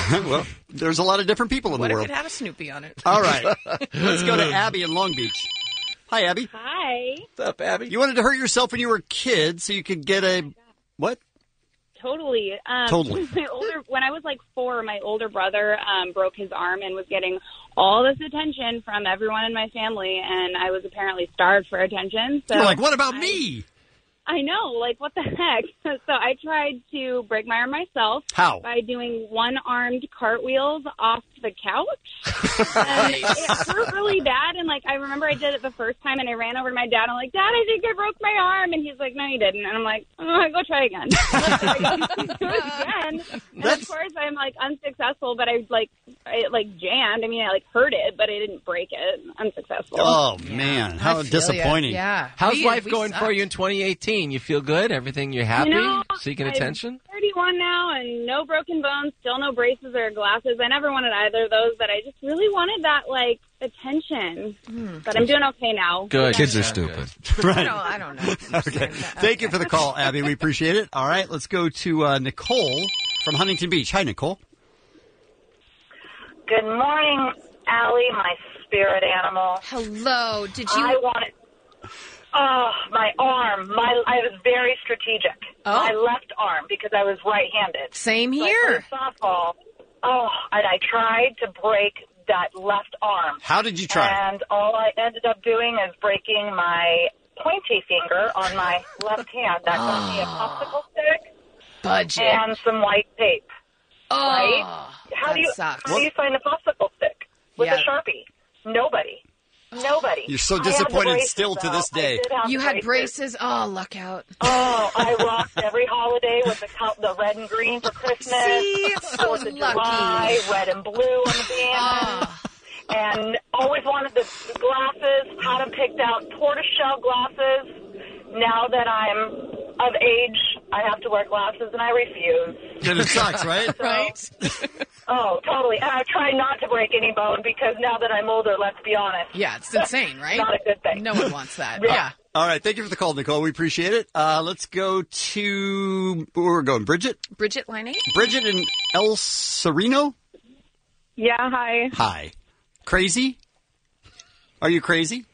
Well, there's a lot of different people in What the if world. it had a Snoopy on it? All right. Let's go to Abby in Long Beach. Hi, Abby. Hi. What's up, Abby? You wanted to hurt yourself when you were a kid so you could get a... What? Totally. Totally. When I was like 4, my older brother broke his arm and was getting all this attention from everyone in my family, and I was apparently starved for attention. So You're like, what about me? I know, like, what the heck? So I tried to break my arm myself. How? By doing one-armed cartwheels off the couch. And it hurt really bad, and, like, I remember I did it the first time, and I ran over to my dad, and I'm like, Dad, I think I broke my arm. And he's like, no, you didn't. And I'm like, oh, go try again. Do it again. And, of course, I'm, like, unsuccessful, but I jammed. I mean, I, hurt it, but I didn't break it. Unsuccessful. Oh, man. How disappointing. Yeah. How's life going for you in 2018? You feel good? Everything, you're happy? Seeking attention? I'm 31 now and no broken bones, still no braces or glasses. I never wanted either of those, but I just really wanted that, attention. But I'm doing okay now. Good. Kids are stupid. Right. I don't know. Okay. Thank you for the call, Abby. We appreciate it. All right. Let's go to Nicole from Huntington Beach. Hi, Nicole. Good morning, Allie, my spirit animal. Hello. Did you... I wanted... Oh, my arm. I was very strategic. My left arm, because I was right-handed. Same So here. I played softball. And I tried to break that left arm. How did you try? And all I ended up doing is breaking my pointy finger on my left hand. That got me a popsicle stick Budget. and some white tape. Oh, right? How do you find a popsicle stick with a Sharpie? Nobody. You're so disappointed still to this day. You had braces? Oh, luck out. Oh, I rocked every holiday with the red and green for Christmas. See? So 4th of July, red and blue on the band. And always wanted the glasses, had them picked out, tortoiseshell glasses. Now that I'm of age, I have to wear glasses, and I refuse. And it sucks, right? Right. Oh, totally. And I try not to break any bone because now that I'm older, let's be honest. Yeah, it's insane, right? Not a good thing. No one wants that. Yeah. All right. Thank you for the call, Nicole. We appreciate it. Let's go to... Where we're going? Bridget? Bridget, line 8. Bridget in El Sereno? Yeah, hi. Hi. Crazy? Are you crazy?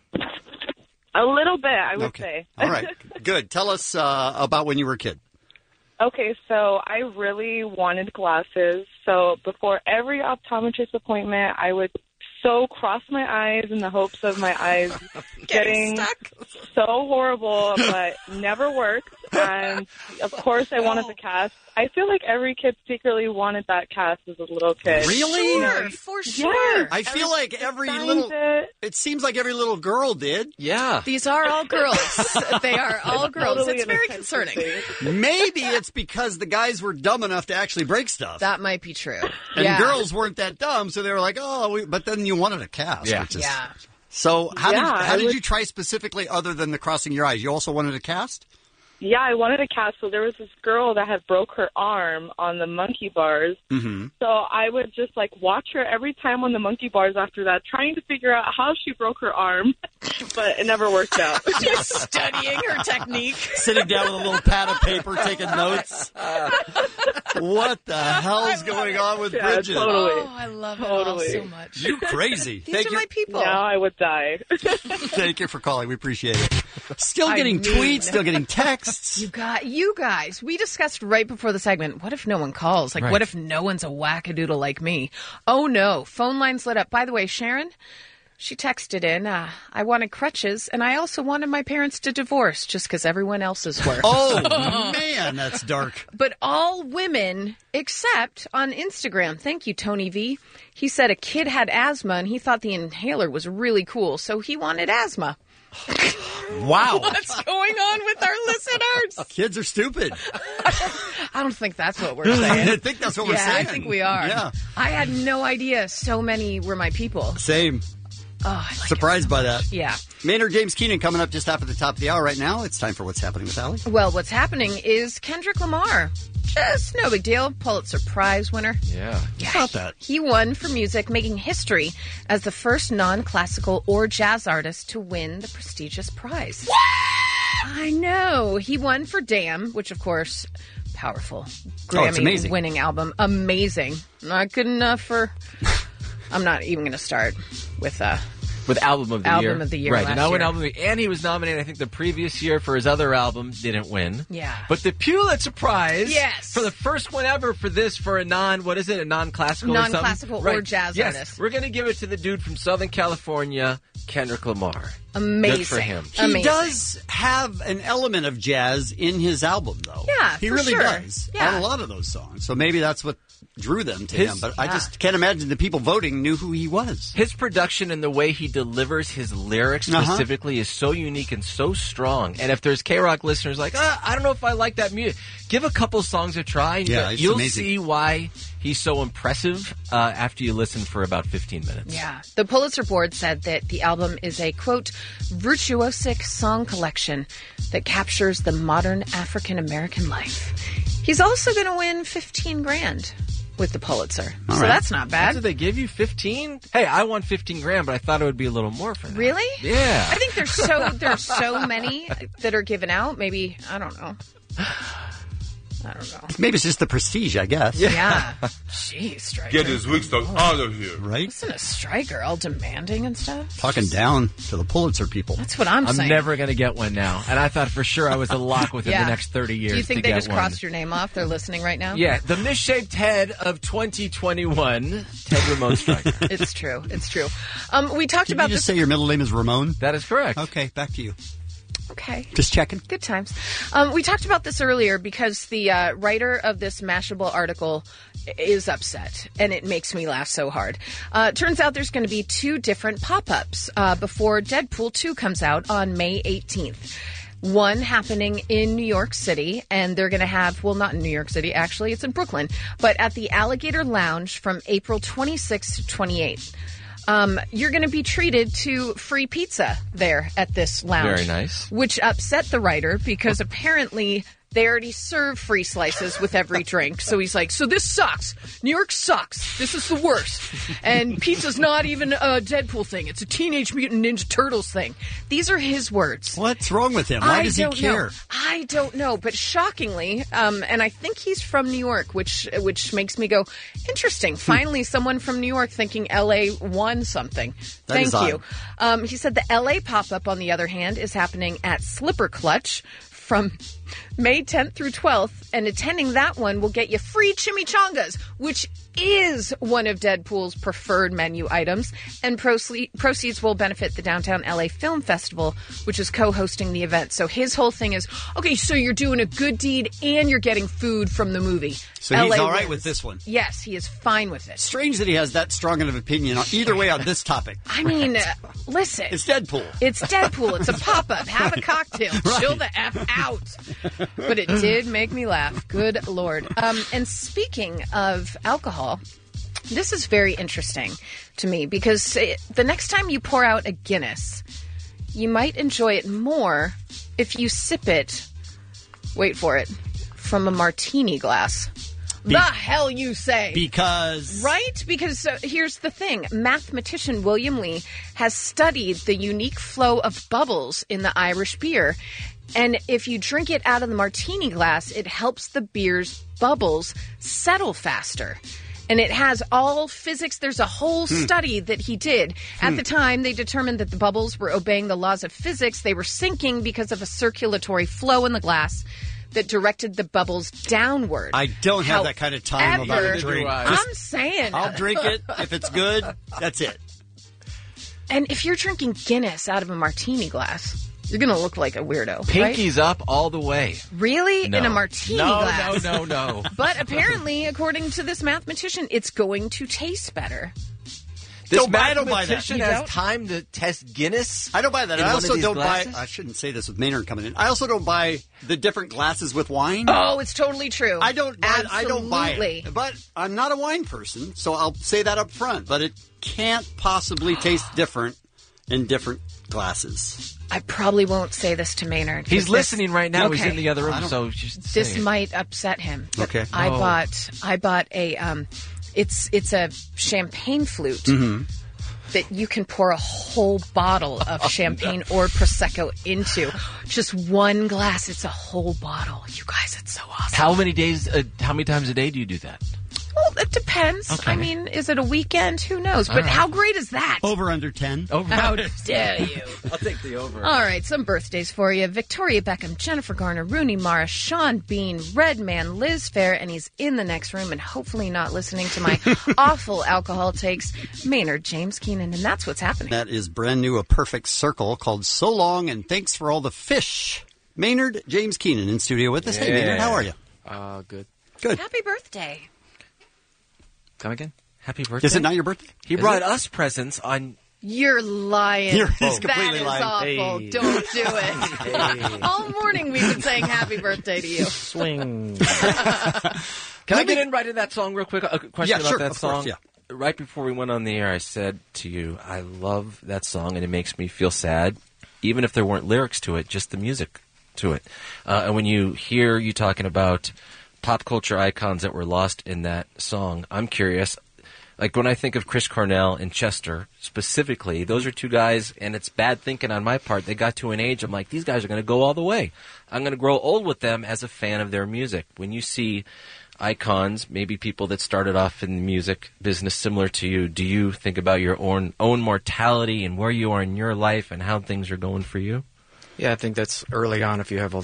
A little bit, I would say. All right. Good. Tell us about when you were a kid. Okay, so I really wanted glasses. So before every optometrist appointment, I would so cross my eyes in the hopes of my eyes getting so horrible, but never worked. And, of course, I wanted the cast. I feel like every kid secretly wanted that cast as a little kid. Really? Sure, for sure. Yes. I feel like every Signs little... it. It seems like every little girl did. Yeah. These are all girls. They are all girls. Totally It's an very attention concerning. thing. Maybe it's because the guys were dumb enough to actually break stuff. That might be true. And yeah. girls weren't that dumb, so they were like, but then you wanted a cast. Yeah. Which is, Yeah. So how Yeah, did you try specifically other than the crossing your eyes? You also wanted a cast? Yeah, I wanted a cast. So there was this girl that had broke her arm on the monkey bars. Mm-hmm. So I would just watch her every time on the monkey bars after that, trying to figure out how she broke her arm, but it never worked out. Just studying her technique. Sitting down with a little pad of paper, taking notes. What the hell's going on with Bridget? Totally. Oh, I love it all so much. You crazy. These are my people. Now I would die. Thank you for calling. We appreciate it. Still getting tweets, still getting texts. You guys, we discussed right before the segment, what if no one calls? Right. What if no one's a wackadoodle like me? Oh, no. Phone lines lit up. By the way, Sharon, she texted in, I wanted crutches, and I also wanted my parents to divorce just because everyone else's were. Oh, man, that's dark. But all women, except on Instagram. Thank you, Tony V. He said a kid had asthma, and he thought the inhaler was really cool, so he wanted asthma. Wow. What's going on with our listeners? Kids are stupid. I don't think that's what we're saying. I think that's what we're saying. I think we are. Yeah. I had no idea so many were my people. Same. Oh, I like Surprised by that. Yeah. Maynard James Keenan coming up just after the top of the hour right now. It's time for What's Happening with Allie. Well, what's happening is Kendrick Lamar. Just no big deal. Pulitzer Prize winner. Yeah. Yeah. that? He won for music, making history as the first non-classical or jazz artist to win the prestigious prize. What? I know. He won for Damn, which, of course, powerful. Oh, it's amazing. Grammy-winning album. Amazing. Not good enough for... I'm not even going to start with... With Album of the Year. Album of the Year Right. last Not win year. Album of the Year. And he was nominated, I think, the previous year for his other album. Didn't win. Yeah. But the Pulitzer Prize. Yes. For the first one ever for this, for a non-classical or something? Non-classical or jazz yes. artist. We're going to give it to the dude from Southern California, Kendrick Lamar. Amazing. Good for him. He does have an element of jazz in his album, though. Yeah, he for really sure. does Yeah. on a lot of those songs. So maybe that's what drew them to him. But I yeah. just can't imagine the people voting knew who he was. His production and the way he delivers his lyrics specifically is so unique and so strong. And if there's K-Rock listeners like, I don't know if I like that music, give a couple songs a try. And Yeah, it's you'll amazing. see why he's so impressive after you listen for about 15 minutes. Yeah. The Pulitzer Board said that the album is a, quote, virtuosic song collection that captures the modern African-American life. He's also going to win $15,000 with the Pulitzer. All so right. that's not bad. That's what they give you, 15? Hey, I won $15,000, but I thought it would be a little more for that. Really? Yeah. I think there's so many that are given out. Maybe, I don't know. Maybe it's just the prestige, I guess. Yeah. Jeez, Stryker. Get his weak stuff out of here. Right? Listen to Stryker all demanding and stuff. Talking down to the Pulitzer people. That's what I'm saying. never going to get one now. And I thought for sure I was a lock within Yeah. the next 30 years. Do you think to they get just one. crossed your name off? They're listening right now? Yeah, the misshaped head of 2021, Ted Ramon Stryker. It's true. It's true. We talked Did about you just this. say your middle name is Ramon? That is correct. Okay, back to you. Okay. Just checking. Good times. We talked about this earlier because the writer of this Mashable article is upset, and it makes me laugh so hard. Turns out there's going to be 2 different pop-ups before Deadpool 2 comes out on May 18th. One happening in New York City, and they're going to have, well, not in New York City, actually, it's in Brooklyn, but at the Alligator Lounge from April 26th to 28th. You're going to be treated to free pizza there at this lounge. Very nice. Which upset the writer because apparently they already serve free slices with every drink. So he's like, so this sucks. New York sucks. This is the worst. And pizza's not even a Deadpool thing. It's a Teenage Mutant Ninja Turtles thing. These are his words. What's wrong with him? Why does he care? I don't know. But shockingly, and I think he's from New York, which makes me go, interesting. Finally, someone from New York thinking L.A. won something. That is Thank you. He said the L.A. pop-up, on the other hand, is happening at Slipper Clutch from May 10th through 12th, and attending that one will get you free chimichangas, which is one of Deadpool's preferred menu items, and proceeds will benefit the Downtown LA Film Festival, which is co-hosting the event. So his whole thing is, okay, so you're doing a good deed and you're getting food from the movie. So he's LA all right wins. with this one. Yes, he is fine with it. Strange that he has that strong of an opinion either way on this topic. I mean, listen. It's Deadpool. It's Deadpool. It's a pop-up. Have a cocktail. Right. Chill the F out. But it did make me laugh. Good Lord. And speaking of alcohol, this is very interesting to me because the next time you pour out a Guinness, you might enjoy it more if you sip it, wait for it, from a martini glass. The hell you say? Because... Right? Because here's the thing. Mathematician William Lee has studied the unique flow of bubbles in the Irish beer. And if you drink it out of the martini glass, it helps the beer's bubbles settle faster. And it has all physics. There's a whole study that he did. At the time, they determined that the bubbles were obeying the laws of physics. They were sinking because of a circulatory flow in the glass that directed the bubbles downward. I don't have that kind of time about a drink. I'm saying. I'll drink it. If it's good, that's it. And if you're drinking Guinness out of a martini glass, you're going to look like a weirdo. Pinkies right? up all the way. Really? No. In a martini glass? No. But apparently, according to this mathematician, it's going to taste better. This I don't buy that. mathematician has time to test Guinness. I don't buy that. in I one also of these don't glasses? buy... I shouldn't say this with Maynard coming in. I also don't buy the different glasses with wine. Oh, it's totally true. I don't buy Absolutely. it. But I'm not a wine person, so I'll say that up front. But it can't possibly taste different in different glasses. I probably won't say this to Maynard. He's 'cause listening right now. Okay. He's in the other room, so just This say it. might upset him. Okay. I bought a it's a champagne flute. Mm-hmm. that you can pour a whole bottle of champagne or Prosecco into. Just one glass. It's a whole bottle. You guys, it's so awesome. How many times a day do you do that? Well, it depends. Okay. I mean, is it a weekend? Who knows? But how great is that? Over under 10. How dare you? I'll take the over. All right, some birthdays for you. Victoria Beckham, Jennifer Garner, Rooney Mara, Sean Bean, Redman, Liz Fair, and he's in the next room and hopefully not listening to my awful alcohol takes, Maynard James Keenan, and that's what's happening. That is brand new, A Perfect Circle, called So Long and Thanks for All the Fish. Maynard James Keenan in studio with us. Hey, Maynard, how are you? Good. Good. Happy birthday. Come again? Happy birthday. Is it not your birthday? He brought us presents on... You're lying. He's completely lying. That is awful. Hey. Don't do it. All morning we've been saying happy birthday to you. Swing. Can I get in right in that song real quick? A question about that song? Course, yeah. Right before we went on the air, I said to you, I love that song, and it makes me feel sad, even if there weren't lyrics to it, just the music to it. And when you hear you talking about pop culture icons that were lost in that song, I'm curious. Like when I think of Chris Cornell and Chester specifically, those are two guys, and it's bad thinking on my part. They got to an age, I'm like, these guys are going to go all the way. I'm going to grow old with them as a fan of their music. When you see icons, maybe people that started off in the music business similar to you, do you think about your own mortality and where you are in your life and how things are going for you? Yeah, I think that's early on. If you have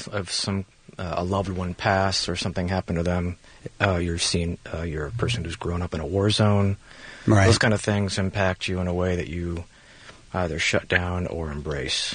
a loved one pass or something happen to them, you're a person who's grown up in a war zone. Right. Those kind of things impact you in a way that you either shut down or embrace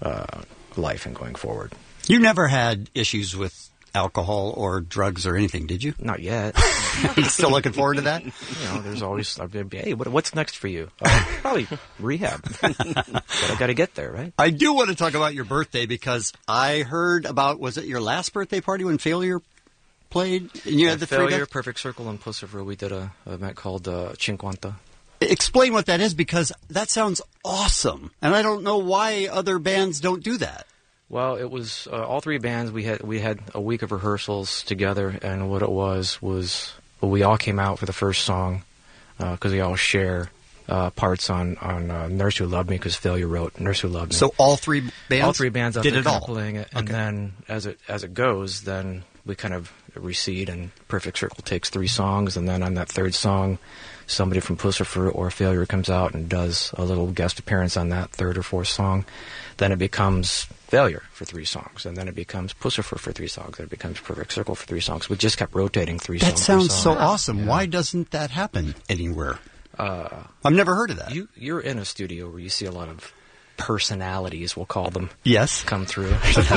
life and going forward. You never had issues with alcohol or drugs or anything, did you? Not yet. Still looking forward to that? There's always, hey, what's next for you? Probably rehab. But I got to get there, right? I do want to talk about your birthday because I heard about, was it your last birthday party when Failure played? And you had the Failure, Perfect Circle, and Pussifer. We did an event called Cinquanta. Explain what that is, because that sounds awesome. And I don't know why other bands don't do that. Well, it was all three bands. We had a week of rehearsals together, and what it was we all came out for the first song because we all share parts on Nurse Who Loved Me, because Failure wrote Nurse Who Loved Me. So all three bands out did there it all, playing it, and then as it goes, then we kind of recede, and Perfect Circle takes three songs, and then on that third song, somebody from Pussifer or Failure comes out and does a little guest appearance on that third or fourth song. Then it becomes Failure for three songs, and then it becomes Pussifer for three songs, and it becomes Perfect Circle for three songs. We just kept rotating three songs. That sounds so song. awesome. Yeah. Why doesn't that happen anywhere? I've never heard of that. You're in a studio where you see a lot of personalities, we'll call them. Yes. Come through.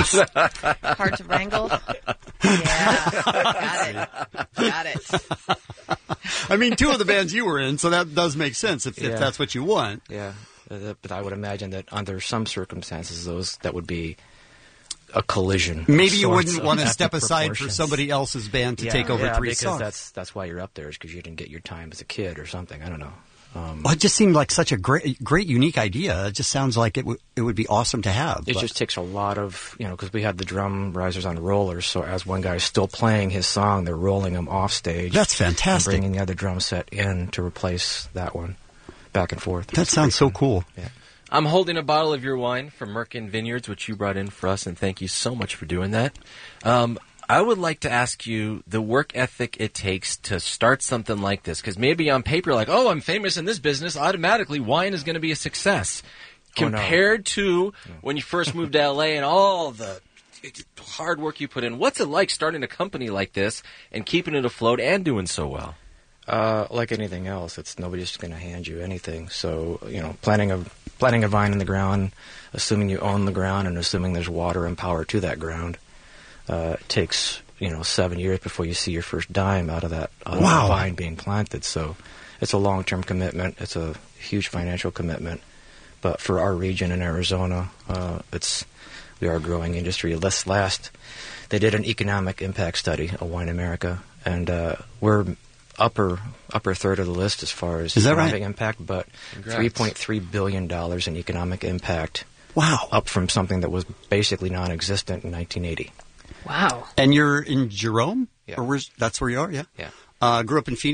Hard to wrangle. Yeah. Got it. I mean, two of the bands you were in, so that does make sense if that's what you want. Yeah. But I would imagine that under some circumstances, that would be a collision. Maybe you wouldn't want to step aside for somebody else's band to take over three songs. That's why you're up there, is because you didn't get your time as a kid or something. I don't know. Well, it just seemed like such a great, unique idea. It just sounds like it would be awesome to have. It just takes a lot of, because we had the drum risers on rollers, so as one guy is still playing his song, they're rolling him off stage. That's fantastic. And bringing the other drum set in to replace that one, back and forth. That sounds so cool. Yeah. I'm holding a bottle of your wine from Merkin Vineyards, which you brought in for us, and thank you so much for doing that. I would like to ask you the work ethic it takes to start something like this, because maybe on paper, like, oh, I'm famous in this business, automatically wine is going to be a success. Compared to when you first moved to L.A. and all the hard work you put in, what's it like starting a company like this and keeping it afloat and doing so well? Like anything else, nobody's going to hand you anything. So, planting a vine in the ground, assuming you own the ground and assuming there's water and power to that ground, it takes 7 years before you see your first dime out of that vine being planted. So it's a long-term commitment. It's a huge financial commitment. But for our region in Arizona, we are a growing industry. They did an economic impact study, a Wine America, and we're upper third of the list as far as economic impact, but $3.3 billion in economic impact. Wow. Up from something that was basically non-existent in 1980. Wow. And you're in Jerome? Yeah. Or that's where you are, yeah? Yeah. Grew up in Phoenix.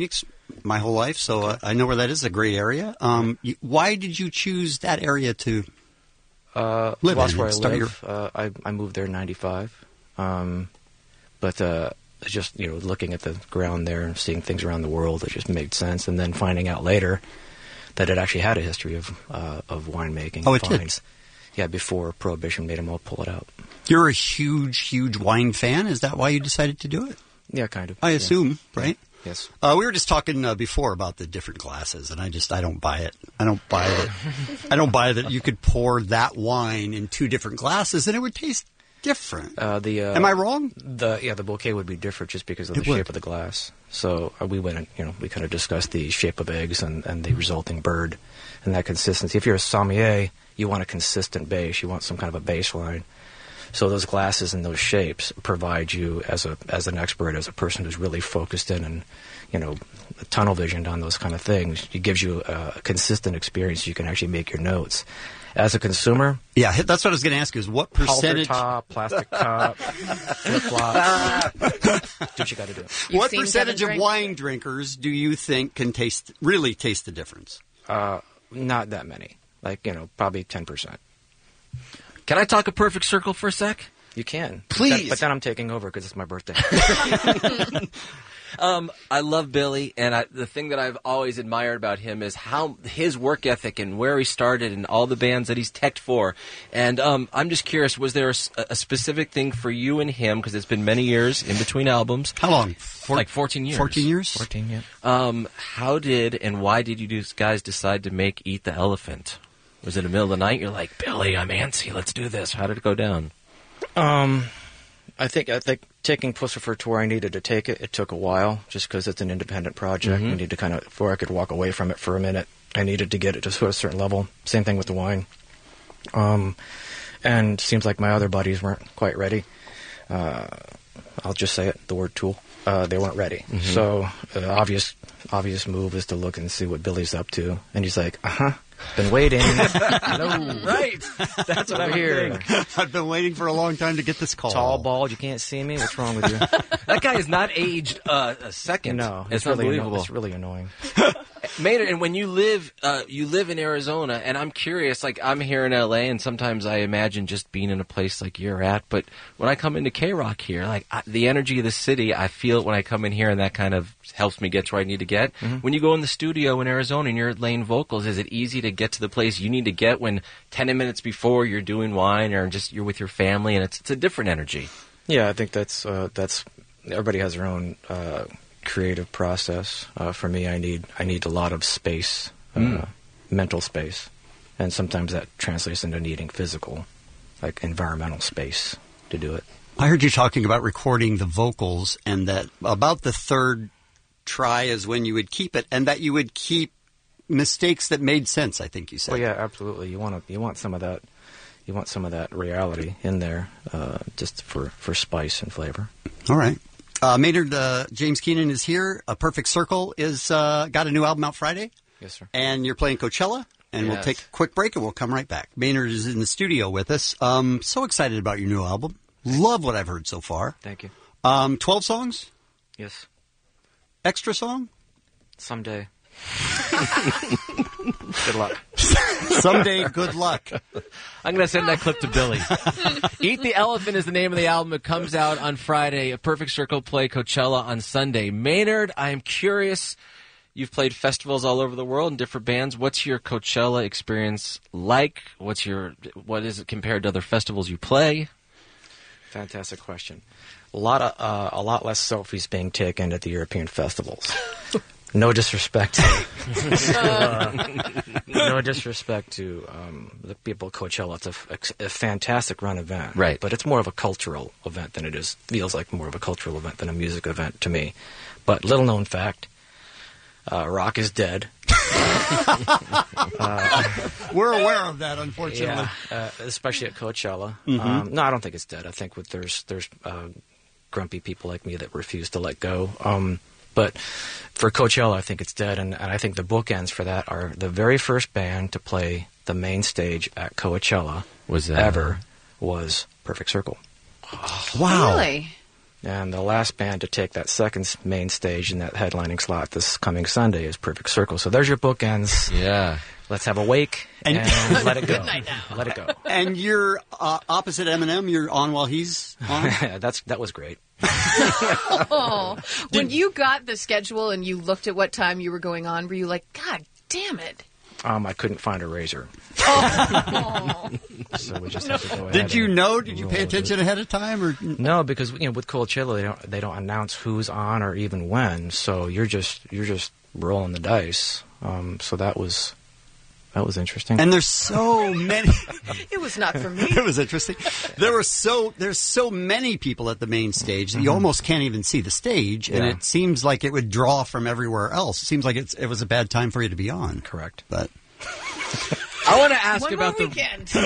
my whole life, so I know where that is. A great area. Why did you choose that area to live in? That's where I Start live. I moved there in '95, but just looking at the ground there and seeing things around the world, it just made sense. And then finding out later that it actually had a history of winemaking. Oh, it did? Yeah, before Prohibition made them all pull it out. You're a huge wine fan. Is that why you decided to do it? Yeah, kind of. I assume, right? Yes. We were just talking before about the different glasses, and I don't buy it. I don't buy it. I don't buy that you could pour that wine in two different glasses and it would taste different. Am I wrong? The bouquet would be different just because of the shape of the glass. So we went and we kind of discussed the shape of eggs and the resulting bird and that consistency. If you're a sommelier, you want a consistent base. You want some kind of a baseline. So those glasses and those shapes provide you as an expert, as a person who's really focused in and tunnel visioned on those kind of things. It gives you a consistent experience. You can actually make your notes. As a consumer, yeah, that's what I was going to ask you. Is what percentage? Halter top, plastic cup, flip flop. Do what you got to do. What percentage of wine drinkers do you think can really taste the difference? Not that many. Probably 10%. Can I talk a perfect circle for a sec? You can. Please. But then I'm taking over because it's my birthday. I love Billy, and the thing that I've always admired about him is how his work ethic and where he started and all the bands that he's teched for. And I'm just curious, was there a specific thing for you and him, because it's been many years in between albums? How long? Like 14 years. 14 years? 14, yeah. How did and why did you guys decide to make Eat the Elephant? Was it in the middle of the night? You're like, Billy, I'm antsy. Let's do this. How did it go down? I think taking Pussifer Tour, I needed to take it. It took a while just because it's an independent project. Mm-hmm. I needed to before I could walk away from it for a minute, I needed to get it to a certain level. Same thing with the wine. And seems like my other buddies weren't quite ready. I'll just say it, the word tool. They weren't ready. Mm-hmm. So the obvious move is to look and see what Billy's up to. And he's like, been waiting. Hello. Right. That's what I'm hearing. I've been waiting for a long time to get this call. Tall, bald, you can't see me. What's wrong with you? That guy is not aged a second. No, it's really unbelievable. It's really annoying. Maynard, and when you live in Arizona, and I'm curious, like I'm here in LA, and sometimes I imagine just being in a place like you're at, but when I come into K-Rock here, like the energy of the city, I feel it when I come in here, and that kind of helps me get to where I need to get. Mm-hmm. When you go in the studio in Arizona and you're laying vocals, is it easy to get to the place you need to get when 10 minutes before you're doing wine or just you're with your family, and it's a different energy? Yeah, I think that's everybody has their own creative process. For me, I need a lot of space, mental space, and sometimes that translates into needing physical, like environmental space to do it. I heard you talking about recording the vocals, and that about the third try is when you would keep it, and that you would keep mistakes that made sense. I think you said. Well, yeah, absolutely. You want some of that. You want some of that reality in there, just for spice and flavor. All right. Maynard, James Keenan is here. A Perfect Circle is got a new album out Friday. Yes, sir. And you're playing Coachella, and we'll take a quick break, and we'll come right back. Maynard is in the studio with us. So excited about your new album. Love what I've heard so far. Thank you. 12 songs? Yes. Extra song? Someday. Good luck. Someday, good luck. I'm going to send that clip to Billy. Eat the Elephant is the name of the album. It comes out on Friday. A Perfect Circle play Coachella on Sunday. Maynard, I am curious. You've played festivals all over the world in different bands. What's your Coachella experience like? What is it compared to other festivals you play? Fantastic question. A lot less selfies being taken at the European festivals. No disrespect. No disrespect to the people at Coachella. It's a fantastic run event, right? But it's more of a cultural event than it is. Feels like more of a cultural event than a music event to me. But little known fact: rock is dead. We're aware of that, unfortunately. Yeah, especially at Coachella. Mm-hmm. No, I don't think it's dead. I think there's grumpy people like me that refuse to let go. But for Coachella, I think it's dead, and I think the bookends for that are the very first band to play the main stage at Coachella was Perfect Circle. Wow. Really? And the last band to take that second main stage in that headlining slot this coming Sunday is Perfect Circle. So there's your bookends. Yeah. Let's have a wake and let it go. Good night now. Let it go. And you're opposite Eminem. You're on while he's on? That was great. Oh, when you got the schedule and you looked at what time you were going on, were you like, God damn it? I couldn't find a razor. Oh. So we just have to go ahead. Did you know? Did you pay attention ahead of time? Or no, because with Coachella they don't announce who's on or even when. So you're just rolling the dice. So that was interesting. And there's so many. It was not for me. It was interesting. There's so many people at the main stage that you almost can't even see the stage, and it seems like it would draw from everywhere else. It seems like it was a bad time for you to be on. Correct. But I want to ask One about more the weekend.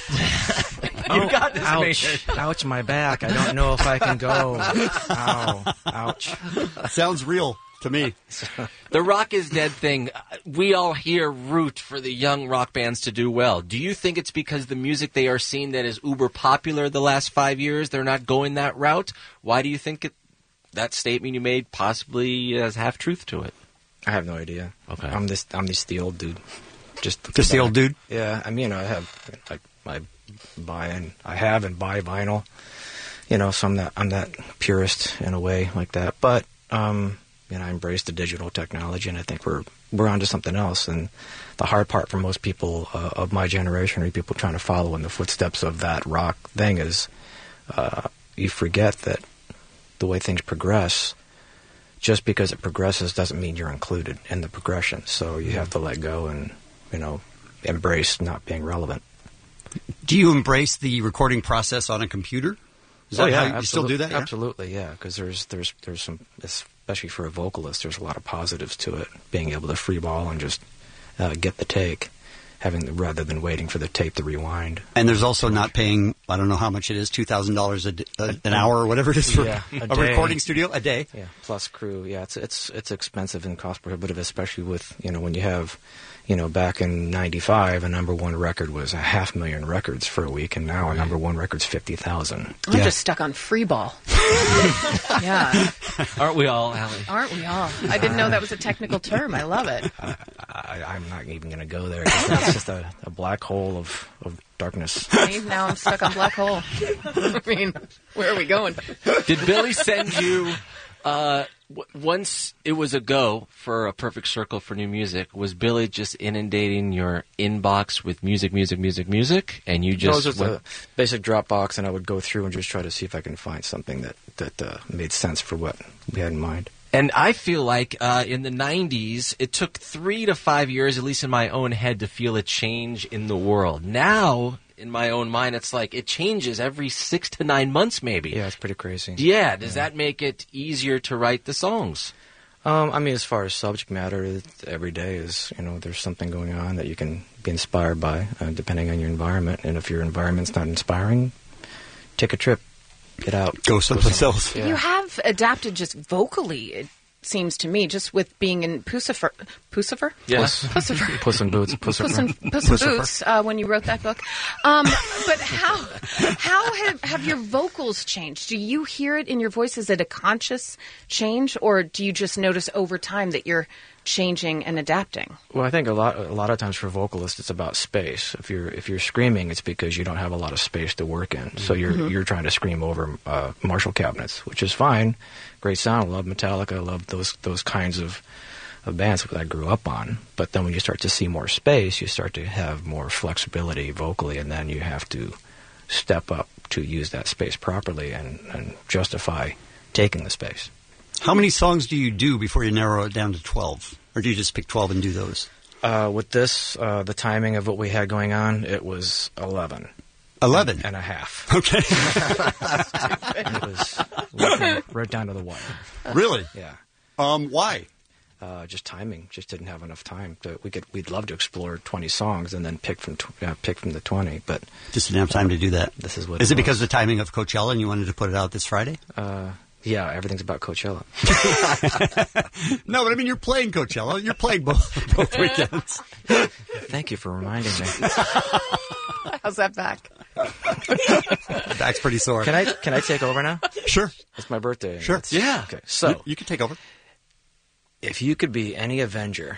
You got this, ouch! Ouch! My back. I don't know if I can go. Ow! Ouch! Sounds real to me. The Rock is Dead thing. We all here root for the young rock bands to do well. Do you think it's because the music they are seeing that is uber popular the last 5 years, they're not going that route? Why do you think that statement you made possibly has half truth to it? I have no idea. Okay. I'm just the old dude. Just the old dude? Yeah. I mean, I have I buy vinyl. So I'm that purist in a way like that. But I embrace the digital technology, and I think we're onto something else. And the hard part for most people of my generation, or people trying to follow in the footsteps of that rock thing, is you forget that the way things progress, just because it progresses doesn't mean you're included in the progression. So you have to let go and embrace not being relevant. Do you embrace the recording process on a computer? Is that how you still do that? Yeah? Absolutely, yeah. Because there's some, especially for a vocalist, there's a lot of positives to it. Being able to free ball and just get the take, rather than waiting for the tape to rewind. And there's also not paying, I don't know how much it is, $2,000 an hour or whatever it is for a recording studio a day. Yeah, plus crew. Yeah, it's expensive and cost prohibitive, especially with when you have. Back in '95, a number one record was 500,000 records for a week, and now a number one record's 50,000. I'm just stuck on free ball. Yeah. Aren't we all, Allie? Aren't we all? I didn't know that was a technical term. I love it. I'm not even going to go there. It's just a black hole of darkness. See, now I'm stuck on black hole. I mean, where are we going? Did Billy send you... once it was a go for a Perfect Circle for new music, was Billy just inundating your inbox with music, and you just... No, it was a basic Dropbox, and I would go through and just try to see if I can find something that made sense for what we had in mind. And I feel like in the 90s, it took 3 to 5 years, at least in my own head, to feel a change in the world. Now... in my own mind, it's like it changes every 6 to 9 months, maybe. Yeah, it's pretty crazy. Yeah, does that make it easier to write the songs? I mean, as far as subject matter, every day is, there's something going on that you can be inspired by, depending on your environment. And if your environment's not inspiring, take a trip, get out. Go someplace else. Yeah. You have adapted just vocally, it seems to me, just with being in Pussifer? Yes. Pussifer. Puss in Boots. Puss in Boots, when you wrote that book. But how have your vocals changed? Do you hear it in your voice? Is it a conscious change, or do you just notice over time that you're changing and adapting? Well, I think a lot of times for vocalists, it's about space. If you're screaming, it's because you don't have a lot of space to work in. So you're trying to scream over Marshall cabinets, which is fine. Great sound. I love Metallica. I love those kinds of bands that I grew up on. But then when you start to see more space, you start to have more flexibility vocally, and then you have to step up to use that space properly and justify taking the space. How many songs do you do before you narrow it down to 12? Or do you just pick 12 and do those? With this, the timing of what we had going on, it was 11. 11 and a half. Okay. It was right down to the wire. Really? Yeah. Why? Just timing. Just didn't have enough time. We'd love to explore 20 songs and then pick from the 20, but just didn't have time to do that. This is what. Is it because of the timing of Coachella and you wanted to put it out this Friday? Yeah, everything's about Coachella. No, but I mean, you're playing Coachella. You're playing both weekends. Thank you for reminding me. How's that back? Back's pretty sore. Can I take over now? Sure. It's my birthday. Sure. Yeah. Okay. So you can take over. If you could be any Avenger,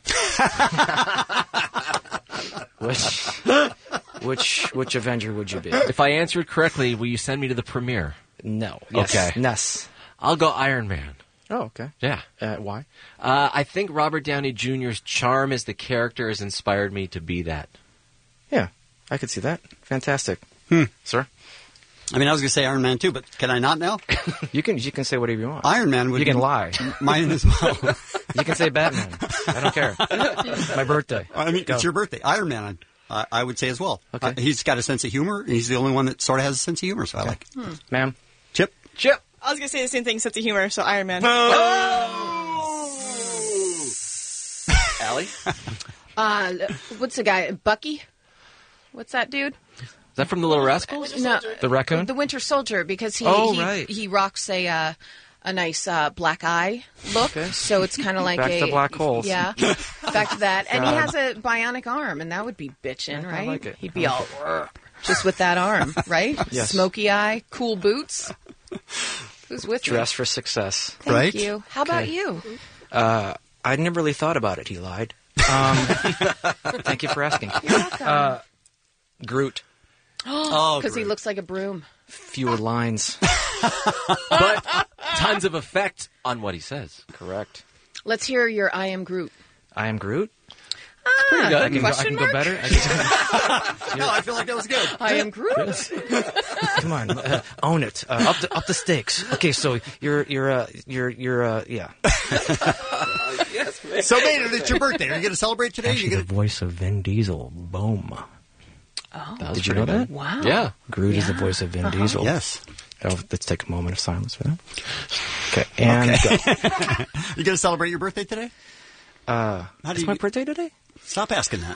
which Avenger would you be? If I answered correctly, will you send me to the premiere? No. Yes. Okay. Ness. I'll go Iron Man. Oh, okay. Yeah. Why? I think Robert Downey Jr.'s charm as the character has inspired me to be that. Yeah, I could see that. Fantastic. Sir? I mean, I was going to say Iron Man too, but can I not now? You can say whatever you want. Iron Man would You can be lie. Mine as well. You can say Batman. I don't care. My birthday. I mean, Go. it's your birthday. Iron Man, I would say as well. Okay. He's got a sense of humor, and he's the only one that sort of has a sense of humor, so I like it. Ma'am? Chip? I was going to say the same thing, sense of humor, so Iron Man. Allie? What's the guy? Bucky? What's that dude? Is that from the Little Rascals? No, The raccoon? the Winter Soldier, because he right. he rocks a nice black eye look. Okay. So it's kind of like Back to black holes. Yeah, back to that. And he has a bionic arm, and that would be bitchin', right? like it. He'd be all just with that arm, right? Yes. Smoky eye, cool boots. Who's with you? Dress for success. Thank right? you. How about you? I never really thought about it. He lied. Thank you for asking. You're welcome. Groot. Because he looks like a broom. Fewer lines. But tons of effect on what he says. Correct. Let's hear your I am Groot. I am Groot. Pretty good. I can Question go mark? better. No, I feel like that was good. I am Groot. Come on, own it. Up the stakes. Okay, so you're yeah. Yes, man. So, Maynard, it's your birthday. Are you going to celebrate today? Actually, the voice of Vin Diesel. Boom. Oh, Did you know that? wow. Yeah. Groot is the voice of Vin Diesel. Yes. Oh, let's take a moment of silence for that. Okay, and go. You going to celebrate your birthday today? It's my birthday today? Stop asking that.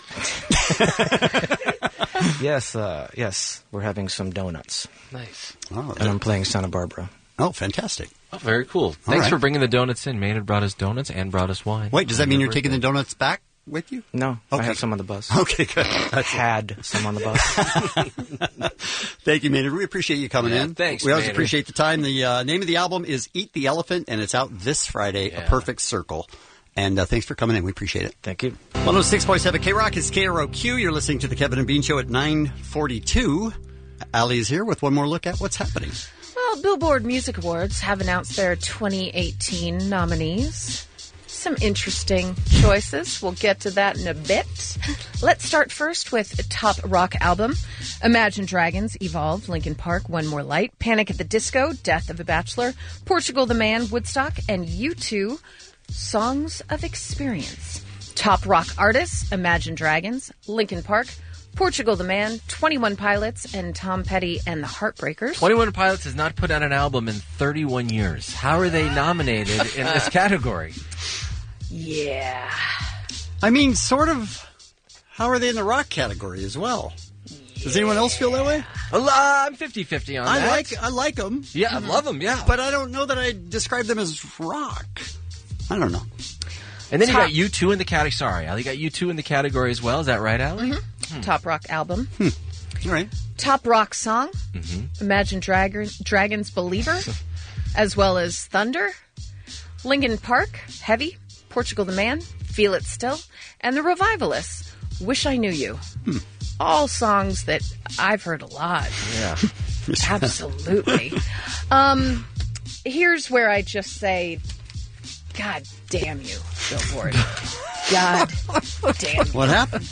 Yes, we're having some donuts. Nice. Oh, And I'm playing Santa Barbara. oh, fantastic. Oh, very cool. Thanks right. for bringing the donuts in. Maynard brought us donuts and brought us wine. Wait, does that mean you're taking the donuts back with you? No, Okay. I have some on the bus. Okay, good. Had some on the bus. Thank you, Maynard. We appreciate you coming Yeah, in. thanks, We always Maynard. appreciate the time. The name of the album is Eat the Elephant, and it's out this Friday, A Perfect Circle. And thanks for coming in. We appreciate it. Thank you. 106.7 K-Rock is KROQ. You're listening to the Kevin and Bean Show at 9:42. Allie is here with one more look at what's happening. Well, Billboard Music Awards have announced their 2018 nominees. Some interesting choices. We'll get to that in a bit. Let's start first with Top Rock Album. Imagine Dragons, Evolve, Linkin Park, One More Light, Panic at the Disco, Death of a Bachelor, Portugal the Man, Woodstock, and U2, Songs of Experience. Top Rock Artists, Imagine Dragons, Linkin Park, Portugal the Man, 21 Pilots, and Tom Petty and the Heartbreakers. 21 Pilots has not put out an album in 31 years. How are they nominated in this category? Yeah. I mean, sort of, how are they in the rock category as well? Does anyone else feel that way? I'm 50-50 on that. I like them. Yeah, I love them, yeah. But I don't know that I describe them as rock. I don't know. And then you got U2 in the category. Sorry, Allie, you got U2 in the category as well. Is that right, Allie? Mm-hmm. Top Rock Album. All right. Top Rock Song. Imagine Dragons Believer. As well as Thunder. Linkin Park, Heavy. Portugal the Man, Feel It Still. And The Revivalists, Wish I Knew You. All songs that I've heard a lot. Yeah. Absolutely. Here's where I just say, God damn you, Billboard. God damn you. What happened?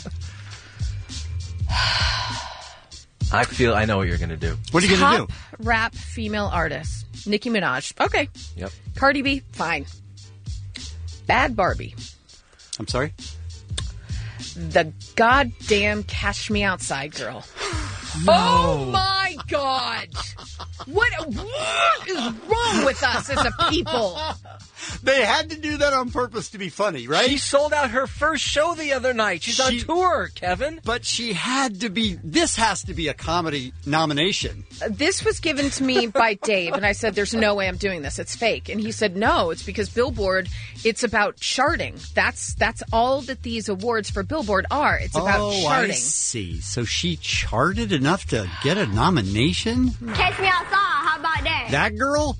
I know what you're going to do. What are you going to do? Top rap female artist, Nicki Minaj. Okay. Yep. Cardi B, fine. Bad Barbie. I'm sorry? The goddamn Cash Me Outside girl. Oh my God! What is wrong with us as a people? They had to do that on purpose to be funny, right? She sold out her first show the other night. She's on tour, Kevin. But she had to be, this has to be a comedy nomination. This was given to me by Dave, and I said, there's no way I'm doing this. It's fake. And he said, no, it's because Billboard, it's about charting. That's all that these awards for Billboard are. It's about charting. I see. So she charted enough to get a nomination? Catch me outside. How about that? That girl?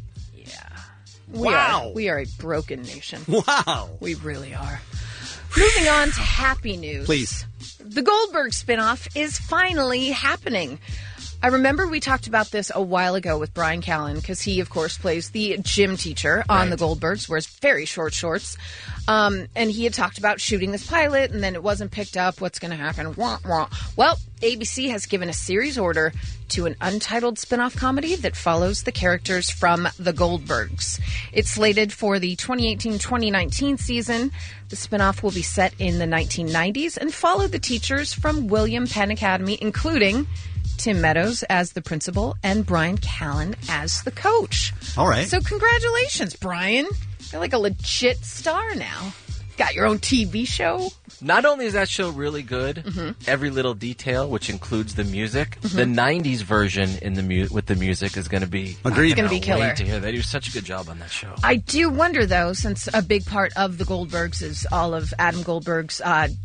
Wow. We are a broken nation. Wow. We really are. Moving on to happy news. Please. The Goldberg spinoff is finally happening. I remember we talked about this a while ago with Brian Callen because he, of course, plays the gym teacher on the Goldbergs, wears very short shorts. And he had talked about shooting this pilot, and then it wasn't picked up. What's going to happen? Wah, wah. Well, ABC has given a series order to an untitled spinoff comedy that follows the characters from the Goldbergs. It's slated for the 2018-2019 season. The spinoff will be set in the 1990s and follow the teachers from William Penn Academy, including Tim Meadows as the principal and Brian Callen as the coach. All right. So congratulations, Brian. You're like a legit star now. Got your own TV show. Not only is that show really good, every little detail, which includes the music, the 90s version with the music is going to be... Agreed. It's going to be killer. To hear. They do such a good job on that show. I do wonder, though, since a big part of the Goldbergs is all of Adam Goldberg's the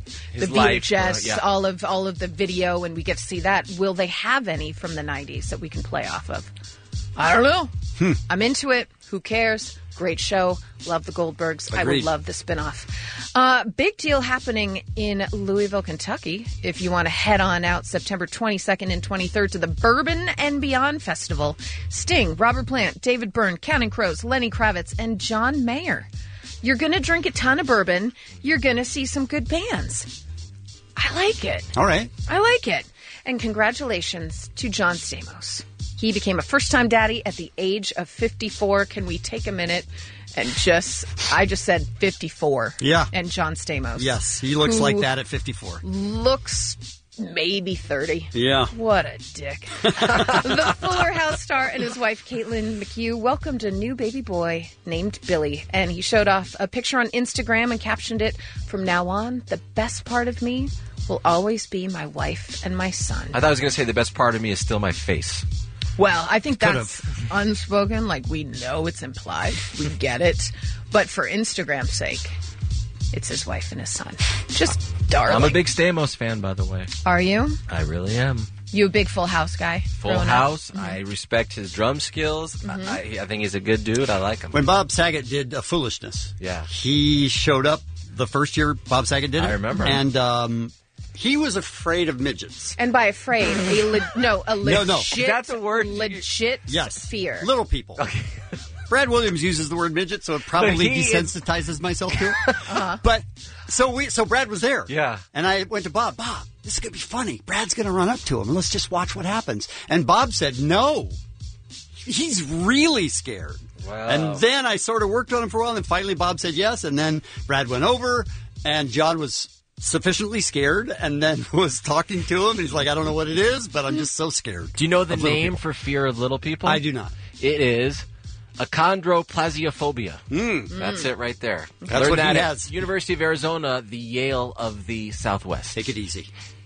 VHS, all of the video, and we get to see that. Will they have any from the 90s that we can play off of? I don't know. I'm into it. Who cares? Great show. Love the Goldbergs. Agreed. I would love the spinoff. Big deal happening in Louisville, Kentucky. If you want to head on out September 22nd and 23rd to the Bourbon and Beyond Festival. Sting, Robert Plant, David Byrne, Counting Crows, Lenny Kravitz, and John Mayer. You're going to drink a ton of bourbon. You're going to see some good bands. I like it. All right. I like it. And congratulations to John Stamos. He became a first-time daddy at the age of 54. Can we take a minute and I just said 54. Yeah. And John Stamos. Yes, he looks like that at 54. Looks maybe 30. Yeah. What a dick. The Fuller House star and his wife, Caitlin McHugh, welcomed a new baby boy named Billy. And he showed off a picture on Instagram and captioned it, "From now on, the best part of me will always be my wife and my son." I thought I was going to say the best part of me is still my face. Well, I think that's unspoken. Like, we know it's implied. We get it. But for Instagram's sake, it's his wife and his son. Just darling. I'm a big Stamos fan, by the way. Are you? I really am. You a big Full House guy? Full House. I respect his drum skills. I think he's a good dude. I like him. When Bob Saget did Foolishness, yeah, he showed up the first year Bob Saget did it. I remember. And he was afraid of midgets. And by afraid, a legit, No. That's a word. Legit fear. Little people. Okay. Brad Williams uses the word midget, so it probably desensitizes myself to it. But so Brad was there. Yeah. And I went to Bob, this is going to be funny. Brad's going to run up to him. Let's just watch what happens. And Bob said, no. He's really scared. Wow. And then I sort of worked on him for a while, and finally Bob said yes, and then Brad went over, and John was sufficiently scared, and then was talking to him, and he's like, I don't know what it is, but I'm just so scared. Do you know the name for fear of little people? I do not. It is achondroplasiophobia. That's it right there. That's what he has. University of Arizona, the Yale of the Southwest. Take it easy.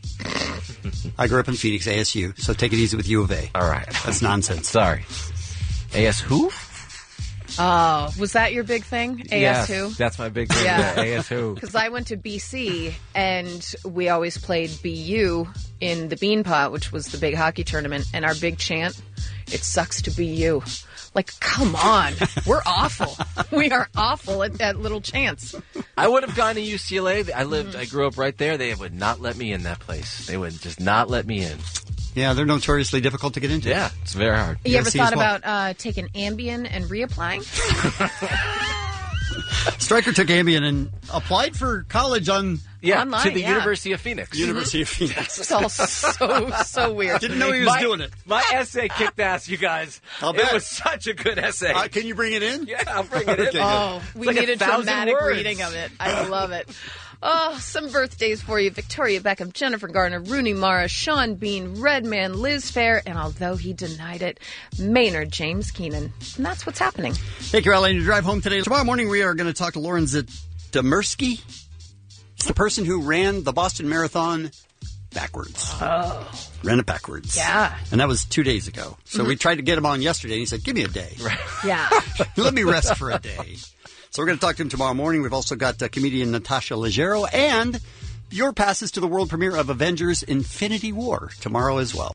I grew up in Phoenix, ASU, so take it easy with U of A. All right. That's nonsense. Sorry. AS who? Oh, was that your big thing? AS yes, who? That's my big thing. Yeah. AS who? Because I went to BC, and we always played BU in the Beanpot, which was the big hockey tournament, and our big chant, "It sucks to be you." Like, come on. We're awful. We are awful at little chants. I would have gone to UCLA. I grew up right there. They would not let me in that place. They would just not let me in. Yeah, they're notoriously difficult to get into. Yeah, it's very hard. You ever thought about taking Ambien and reapplying? Stryker took Ambien and applied for college online. To the University of Phoenix. University of Phoenix. It's all so weird. Didn't know he was doing it. My essay kicked ass, you guys. It was such a good essay. Can you bring it in? Yeah, I'll bring it in. Oh, we need a dramatic reading of it. I love it. Oh, some birthdays for you. Victoria Beckham, Jennifer Garner, Rooney Mara, Sean Bean, Redman, Liz Phair, and although he denied it, Maynard James Keenan. And that's what's happening. Take your LA to drive home today. Tomorrow morning, we are going to talk to Lauren Zdemersky. It's the person who ran the Boston Marathon backwards. Oh. Ran it backwards. Yeah. And that was 2 days ago. So we tried to get him on yesterday, and he said, give me a day. Yeah. Let me rest for a day. So we're going to talk to him tomorrow morning. We've also got comedian Natasha Leggero and your passes to the world premiere of Avengers Infinity War tomorrow as well.